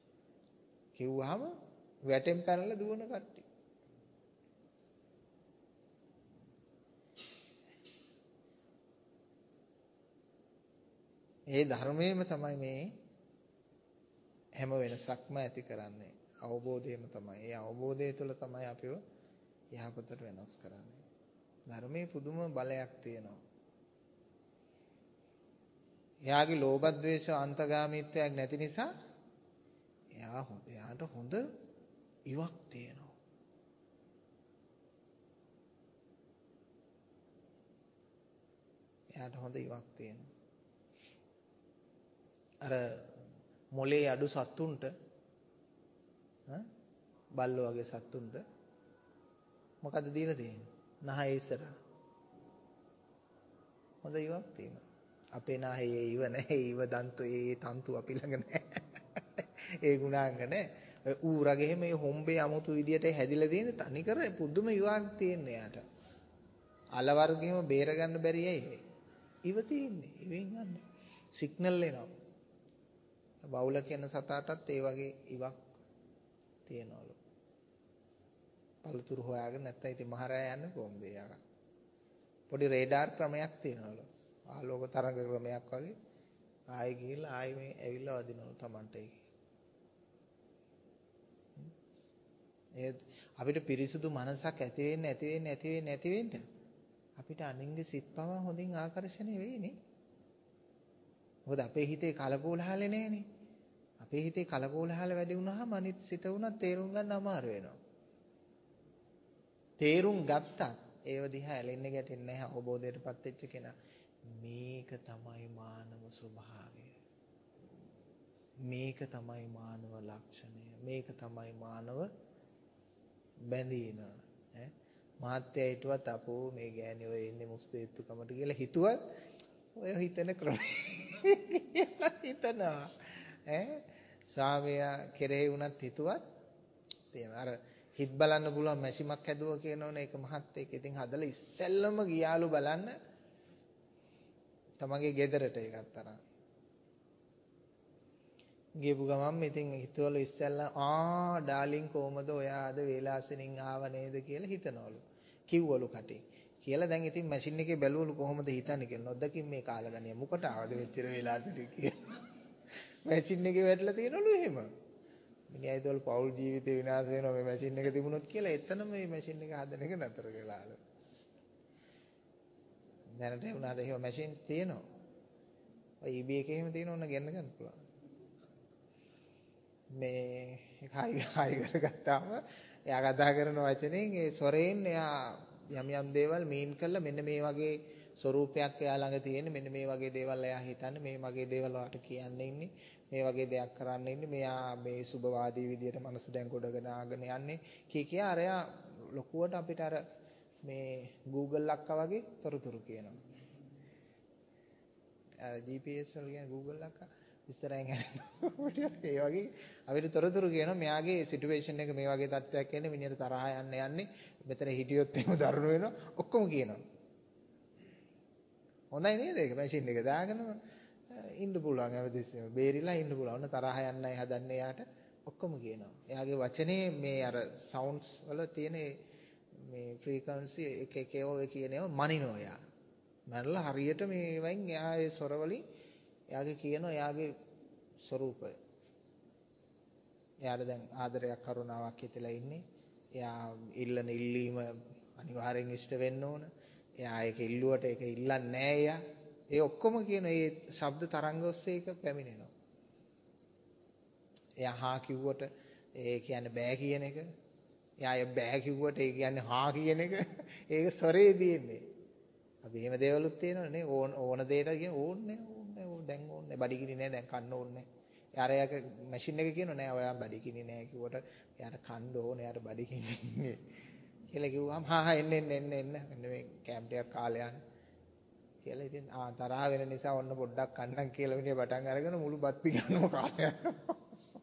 කිව්වහම වැටෙන් පැනලා දුවන කට්ටිය. ඒ ධර්මයේම තමයි මේ හැම වෙනසක්ම ඇති කරන්නේ. අවබෝධයම තමයි. ඒ අවබෝධය තුළ තමයි අපිව යහපතට වෙනස් කරන්නේ. ධර්මයේ පුදුම බලයක් තියෙනවා. එයාගේ ලෝභ ද්වේෂ අන්තගාමීත්වයක් නැති නිසා එයා හොඳ එයාට හොඳ ඉවක් තියෙනවා. එයාට හොඳ ඉවක් තියෙනවා. අර මොලේ අඩු සත්තුන්ට බල්ලෝ වගේ සත්තුන්ට මොකද්ද දීලා තියෙන්නේ? නහය ඉස්සරහ. හොඳ ඉවක් තියෙනවා. අපේ නහයේ ඉව නැහැ. ඉව දන්තු ඒ තන්තු අපි ළඟ නැහැ. ඒ ගුණාංග නැහැ. ඌරගේ මේ හොම්බේ 아무තු විදියට හැදිලා තියෙන තනිකර පුදුම ඉවක් තියෙන්නේ යාට. අල වර්ගෙම බේර ගන්න බැරි ඇයි? ඉව තියෙන්නේ. ඉවෙන් ගන්න. සිග්නල් එනවා. බවුල කියන සතාටත් ඒ වගේ ඉවක් තියෙනවලු. පළතුරු හොයාගෙන නැත්නම් ඉතින් මහරෑ යන්නේ කොහොමද යාර? පොඩි රේඩාර් ක්‍රමයක් තියෙනවලු. ආලෝක තරංග ක්‍රමයක් වගේ ආයෙ ගිහිල්ලා ආයෙ මේ ඇවිල්ලා වදිනවලු Tamanට ඒක. ඒ අපිට පිරිසුදු මනසක් ඇති වෙන්න ඇති වෙන්න ඇති වෙන්න ඇති වෙන්න අපිට අනින්ගේ සිත් පවා හොඳින් ආකර්ෂණය වෙයිනේ. මොකද අපේ හිතේ කලකෝලහල නැහැනේ. අපේ හිතේ කලකෝලහල වැඩි වුණාම අනිත් සිත උනත් තේරුම් ගන්න අමාරු වෙනවා. තේරුම් ගත්තත් ඒව දිහා ඇලෙන්න ගැටෙන්නේ නැහැ අවබෝධයටපත් වෙච්ච කෙනා. මේක තමයි මානව ස්වභාවය. මේක තමයි මානව ලක්ෂණය. මේක තමයි මානව බැඳීම. ඈ මාත්‍යා හිතුවත් අපෝ මේ ගෑණි ඔය ඉන්නේ මුස්පේත්තුකමට කියලා හිතුවත් ඔය හිතන ක්‍රමය හිතනවා. ඈ ස්වාමියා කෙරෙහි වුණත් හිතුවත් තියෙනවා. අර හිත බලන්න පුළුවන් මැෂිමක් හැදුවා කියනෝනේ ඒක මහත් ඒක ඉතින් හදලා ඉස්සෙල්ලම ගියාලු බලන්න තමන්ගේ ගෙදරට ඒකත් අරන් ගියපු ගමන් ඉතින් හිතවල ඉස්සෙල්ලා ආ ඩාලින් කොහමද ඔයා අද වේලාසෙනින් ආව නේද කියලා හිතනවලු කිව්වලු කටේ කියලා දැන් ඉතින් මැෂින් එකේ බැලුවලු කොහොමද හිතන්නේ කියලා නොදකින් මේ කාලගණිය මොකට ආවද මෙච්චර වේලාසෙට කියලා මැෂින් එකේ වැටලා තියෙනවලු එහෙම මිනිහා හිතවල පෞල් ජීවිතේ විනාශ වෙනවා මේ මැෂින් එක තිබුණොත් කියලා එතනම මේ මැෂින් එක හදන එක නතර කළාලු දැනට වුණාට එහෙම මැෂින්ස් තියෙනවා ඔය ඊබී එකේ එහෙම තියෙන ඕන ගන්න ගන්න පුළුවන් මේ හායි හායි කරගත්තාම එයා කතා කරන වචනෙන් ඒ සොරෙන් එයා යම් යම් දේවල් මීන් කළා මෙන්න මේ වගේ ස්වරූපයක් එයා ළඟ තියෙන මෙන්න මේ වගේ දේවල් එයා හිතන්නේ මේ වගේ දේවල් වලට කියන්නේ ඉන්නේ මේ වගේ දෙයක් කරන්න ඉන්නේ මෙයා මේ සුබවාදී විදියට මනස දැන් ගොඩගෙන ආගෙන යන්නේ කී කියා අර එයා ලොකුවට අපිට අර මේ Google අක්කා වගේ තොරතුරු කියනවා අර ජී පී එස් වල කියන Google අක්කා ඉස්සරහින් යනවා ඒ වගේ අපිට තොරතුරු කියනවා මෙයාගේ සිටුේෂන් එක මේ වගේ තත්ත්වයක් එන්නේ මිනිහට තරහා යන්න යන්නේ මෙතන හිටියොත් එහෙම දරුණු වෙනවා ඔක්කොම කියනවා හොඳයි නේද ඒක මැෂින් එක දාගෙනම ඉන්න පුළුවන් හැමදෙස්සෙම බේරිලා ඉන්න පුළුවන් ඔන්න තරහා යන්නයි හදන්නේ යාට ඔක්කොම කියනවා එයාගේ වචනේ මේ අර සවුන්ඩ්ස් වල තියෙන මේ ෆ්‍රීකවන්සි එක එක ඒවා කියන ඒවා මනිනවා යා මනලා හරියට මේ වයින් එයා ඒ ස්වර වලින් එයාගේ කියන එයාගේ ස්වરૂපය. එයාට දැන් ආදරයක් කරුණාවක් හිතලා ඉන්නේ. එයා ඉල්ලන ඉල්ලීම අනිවාර්යෙන් ඉෂ්ට වෙන්න ඕන. එයා ඒක ඉල්ලුවට ඒක ඉල්ලන්නේ නැහැ එයා. ඒ ඔක්කොම කියන ඒ ශබ්ද තරංග ඔස්සේ ඒක පැමිණෙනවා. එයා හා කිව්වට ඒ කියන්නේ බෑ කියන එක. එයා බෑ කිව්වට ඒ කියන්නේ හා කියන එක. ඒක ස්වරේ තියෙන්නේ. අපි එහෙම දේවලුත් තියෙනවනේ නේ ඕන ඕන දෙයට කියන ඕන්නේ ඕන්නේ දැන් ඕන්නේ බඩගිනි නෑ දැන් කන්න ඕන්නේ යාර යාක මැෂින් එක කියනවා නෑ ඔයා බඩගිනි නෑ කිව්වට යාට කන්න ඕනේ යාට බඩගිනි ඉන්නේ කියලා කිව්වම හා හා එන්න එන්න එන්න එන්න මෙන්න මේ කැම්ප් එකක් කාලේ යන්න කියලා ඉතින් ආ තරහ වෙන නිසා ඔන්න පොඩ්ඩක් කන්නම් කියලා විදිය පටන් අරගෙන මුළු බත් පිඟානම කාලේ යනවා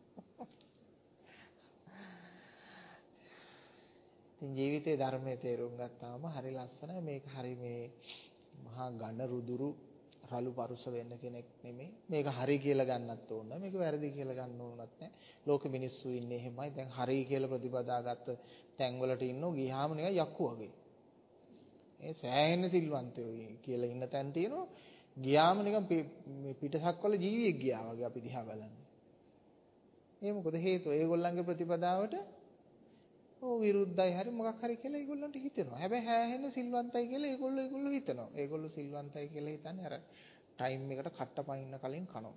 ඉතින් ජීවිතේ ධර්මයේ තේරුම් ගත්තාම හරි ලස්සනයි මේක හරි මේ මහා ඝන රුදුරු රළු පරුස වෙන්න කෙනෙක් නෙමෙයි මේක හරි කියලා ගන්නත් ඕන නැහැ මේක වැරදි කියලා ගන්න ඕනත් නැහැ ලෝක මිනිස්සු ඉන්නේ එහෙමයි දැන් හරි කියලා ප්‍රතිපදාගත්ත තැන් වලට ඉන්නෝ ගියාම නිකන් යක්කු වගේ ඒ සෑහෙන සිල්වන්තයෝ කියලා ඉන්න තැන් තියෙනවා ගියාම නිකන් පිටසක්වල ජීවියෙක් ගියා වගේ අපි දිහා බලන්නේ. ඒ මොකද හේතුව? ඒගොල්ලන්ගේ ප්‍රතිපදාවට ඕ විරුද්ධයි හරි මොකක් හරි කියලා ඒගොල්ලන්ට හිතෙනවා. හැබැයි හැහෙන්න සිල්වන්තයි කියලා ඒගොල්ලෝ ඒගොල්ලෝ හිතනවා. ඒගොල්ලෝ සිල්වන්තයි කියලා හිතන්නේ අර ටයිම් එකට කට්ට පනින්න කලින් කනවා.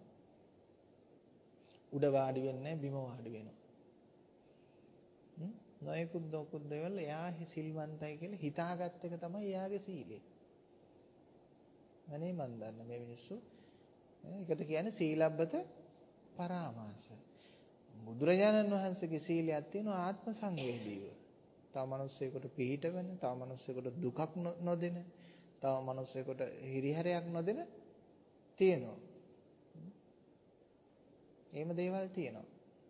උඩ වාඩි වෙන්නේ බිම වාඩි වෙනවා. හ්ම් නොයෙකුත් නොකුත් දේවල් එයා සිල්වන්තයි කියලා හිතාගත් එක තමයි එයාගේ සීලය. අනේ මන් දන්න මේ මිනිස්සු ඒකට කියන්නේ සීලබ්බත පරාමාස. බුදුරජාණන් වහන්සේගේ සීලයක් තියෙනවා ආත්ම සංවේදීව. තව මිනිස්සෙකුට පිහිට වෙන, තව මිනිස්සෙකුට දුකක් නොදෙන, තව මිනිස්සෙකුට හිරිහැරයක් නොදෙන තියෙනවා. එහෙම දේවල් තියෙනවා.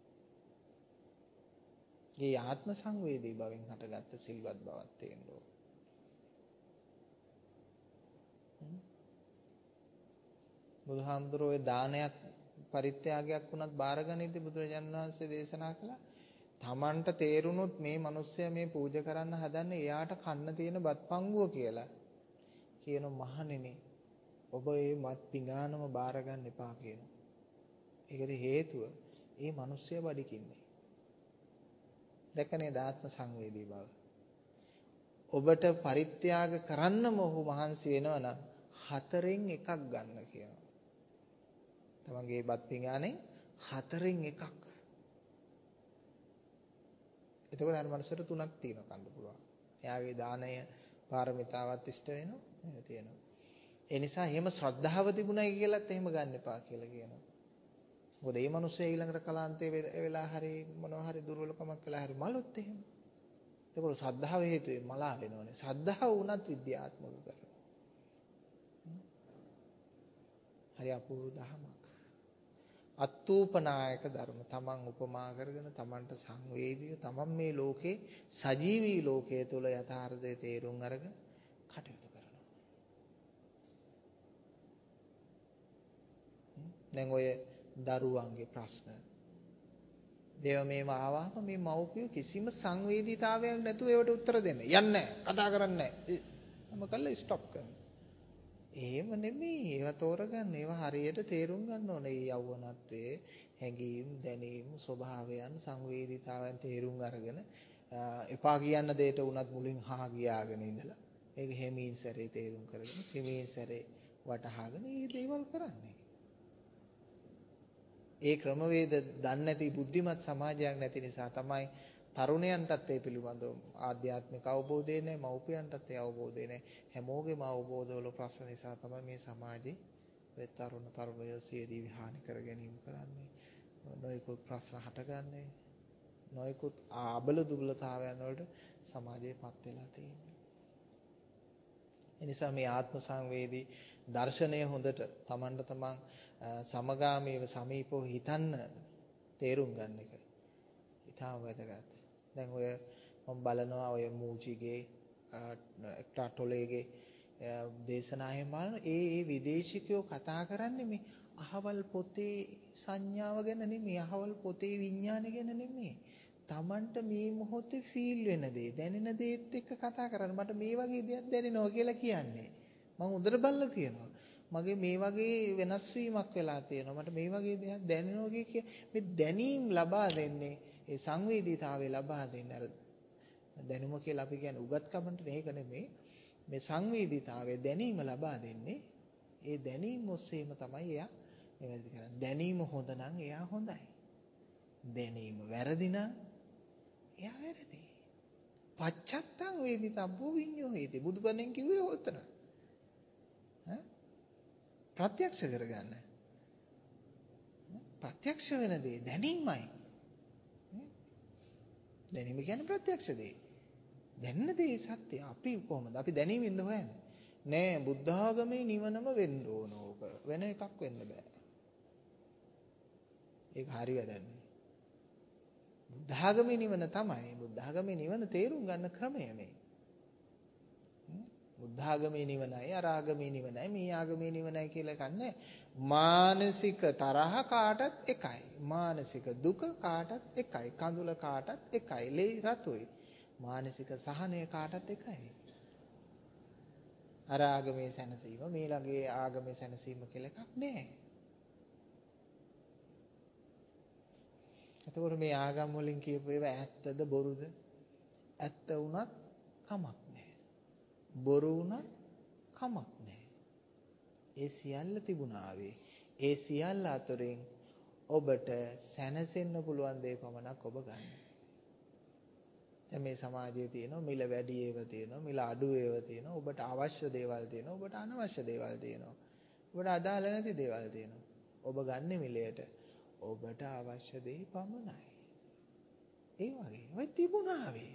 මේ ආත්ම සංවේදී බවෙන් හටගත්ත සිල්වත් බවක් තියෙනවා. බුදුහාමුදුරුවෝ දානයක් පරිත්‍යාගයක් වුණත් බාරගනිද්දී බුදුරජාණන් වහන්සේ දේශනා කළා තමන්ට තේරුණොත් මේ මිනිස්සයා මේ පූජා කරන්න හදන්නේ එයාට කන්න තියෙන බත් පංගුව කියලා. කියන මහණෙනි ඔබ මේ මත් පිඟානම බාර ගන්න එපා කියනවා. ඒකට හේතුව ඒ මිනිස්සයා බඩිකින්නේ. දැකනේ ආත්ම සංවේදී බව. ඔබට පරිත්‍යාග කරන්නම ඔහු මහන්සි වෙනවනම් හතරෙන් එකක් ගන්න කියනවා. තමන්ගේ බත් පිඟානේ හතරෙන් එකක්. එතකොට අර මනුස්සයට තුනක් තියෙනවා කන්න පුළුවන්. එයාගේ දානය පාරමිතාවත් ඉෂ්ට වෙනවා. එහෙම තියෙනවා. ඒ නිසා එහෙම ශ්‍රද්ධාව තිබුණයි කියලාත් එහෙම ගන්න එපා කියලා කියනවා. මොකද මේ මිනිස්සයා ඊළඟට කලාන්තේ වෙලා හරි මොනවා හරි දුර්වලකමක් වෙලා හරි මලොත් එහෙම. ඒකවල ශ්‍රද්ධාව හේතුවෙන් මලා වෙනවනේ. ශ්‍රද්ධාව වුණත් විද්‍යාත්මක කරනවා. හරි අපූර්ව දහමක්. අත්ූපනායක ධර්ම තමන් උපමා කරගෙන තමන්ට සංවේදීව තමන් මේ ලෝකේ සජීවී ලෝකයේ තුල යථාර්ථය තේරුම් අරගෙන කටයුතු කරනවා. දැන් ඔය දරුවන්ගේ ප්‍රශ්න දේව මේව ආවම මේ මව්පියෝ කිසිම සංවේදීතාවයක් නැතුව ඒවට උත්තර දෙන්නේ. යන්නේ කතා කරන්නේ නැහැ. මම කළා ස්ටොප් කරනවා. එහෙම නෙමෙයි. ඒවා තෝරගන්න. ඒවා හරියට තේරුම් ගන්න ඕනේ. මේ යෞවනත්වයේ හැඟීම්, දැනීම්, ස්වභාවයන්, සංවේදීතාවයන් තේරුම් අරගෙන එපා කියන්න දෙයට උනත් මුලින් හා ගියාගෙන ඉඳලා ඒක හැමීන් සැරේ තේරුම් කරගෙන, හිමීන් සැරේ වටහාගෙන මේ දේවල් කරන්නේ. ඒ ක්‍රමවේද දන්නේ නැති බුද්ධිමත් සමාජයක් නැති නිසා තමයි තරුණයන්ටත් ඒ පිළිබඳව ආධ්‍යාත්මික අවබෝධය නැහැ, මව්පියන්ටත් ඒ අවබෝධය නැහැ. හැමෝගෙම අවබෝධවල ප්‍රශ්න නිසා තමයි මේ සමාජේ මේ තරුණ තරුණියෝ සියදී විහානි කර ගැනීම කරන්නේ. නොයෙකුත් ප්‍රශ්න හටගන්නේ. නොයෙකුත් ආබල දුබලතාවයන් වලට සමාජයේපත් වෙලා තියෙන්නේ. ඒ නිසා මේ ආත්ම සංවේදී දර්ශනය හොඳට තමන්ට තමන් සමගාමීව සමීපව හිතන්න තේරුම් ගන්න එක ඉතාම වැදගත්. දැන් ඔය මම බලනවා ඔය මූචිගේ ටොලේගේ දේශනාවෙන් බලන ඒ ඒ විදේශිකයෝ කතා කරන්නේ මේ අහවල් පොතේ සංඥාව ගැන නෙමෙයි, අහවල් පොතේ විඥානය ගැන නෙමෙයි. Tamanට මේ මොහොතේ ෆීල් වෙන දේ, දැනෙන දේත් එක්ක කතා කරන්නේ. මට මේ වගේ දෙයක් දැනෙනවා කියලා කියන්නේ. මම උදේට බලලා තියෙනවා. මගේ මේ වගේ වෙනස් වීමක් වෙලා තියෙනවා. මට මේ වගේ දෙයක් දැනෙනවා කිය මේ දැනීම් ලබා දෙන්නේ, ඒ සංවේදීතාවය ලබා දෙන්නේ අර දැනුම කියලා අපි කියන්නේ උගත්කමට මේක නෙමෙයි. මේ සංවේදීතාවය දැනීම ලබා දෙන්නේ ඒ දැනීම ඔස්සේම තමයි එයා නිවැරදි කරන්නේ. දැනීම හොඳ නම් එයා හොඳයි. දැනීම වැරදි නම් එයා වැරදි. පච්චත්තං වේදිතබ්බෝ විඤ්ඤෝ හේති. බුදුබණෙන් කිව්වේ ඔතන. ඈ ප්‍රත්‍යක්ෂ කරගන්න. ප්‍රත්‍යක්ෂ වෙන දේ දැනීමයි. දැනීම කියන්නේ ප්‍රත්‍යක්ෂ දේ. දැනන දේ සත්‍ය. අපි කොහොමද? අපි දැනීමෙන්ද හොයන්නේ? නෑ බුද්ධ ආගමේ නිවනම වෙන්න ඕන ඕක. වෙන එකක් වෙන්න බෑ. ඒක හරි වැඩන්නේ. බුද්ධ ආගමේ නිවන තමයි. බුද්ධ ආගමේ නිවන තේරුම් ගන්න ක්‍රමය මේ. බුද්ධ ආගමේ නිවනයි අර ආගමේ නිවනයි මේ ආගමේ නිවනයි කියලා කන්නේ මානසික තරහ කාටත් එකයි. මානසික දුක කාටත් එකයි. කඳුල කාටත් එකයි. ලේ රතුයි. මානසික සහනය කාටත් එකයි. අර ආගමේ සැනසීම මේ ළඟේ ආගමේ සැනසීම කියලා එකක් නැහැ. එතකොට මේ ආගම් වලින් කියපු ඒවා ඇත්තද බොරුද? ඇත්ත වුණත් කමක් නැහැ. බොරු වුණත් කමක් නැහැ. ඒ සියල්ල තිබුණාවේ. ඒ සියල්ල අතරින් ඔබට සැනසෙන්න පුළුවන් දේ පමණක් ඔබ ගන්න. දැන් මේ සමාජයේ තියෙන මිල වැඩි ඒවා තියෙනවා, මිල අඩු ඒවා තියෙනවා, ඔබට අවශ්‍ය දේවල් තියෙනවා, ඔබට අනවශ්‍ය දේවල් තියෙනවා. ඔබට අදාළ නැති දේවල් තියෙනවා. ඔබ ගන්න මිලයට ඔබට අවශ්‍ය දේ පමණයි. ඒ වගේ ඔය තිබුණාවේ.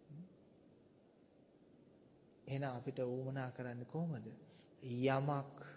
එහෙනම් අපිට ඌමනා කරන්නේ කොහොමද? යමක්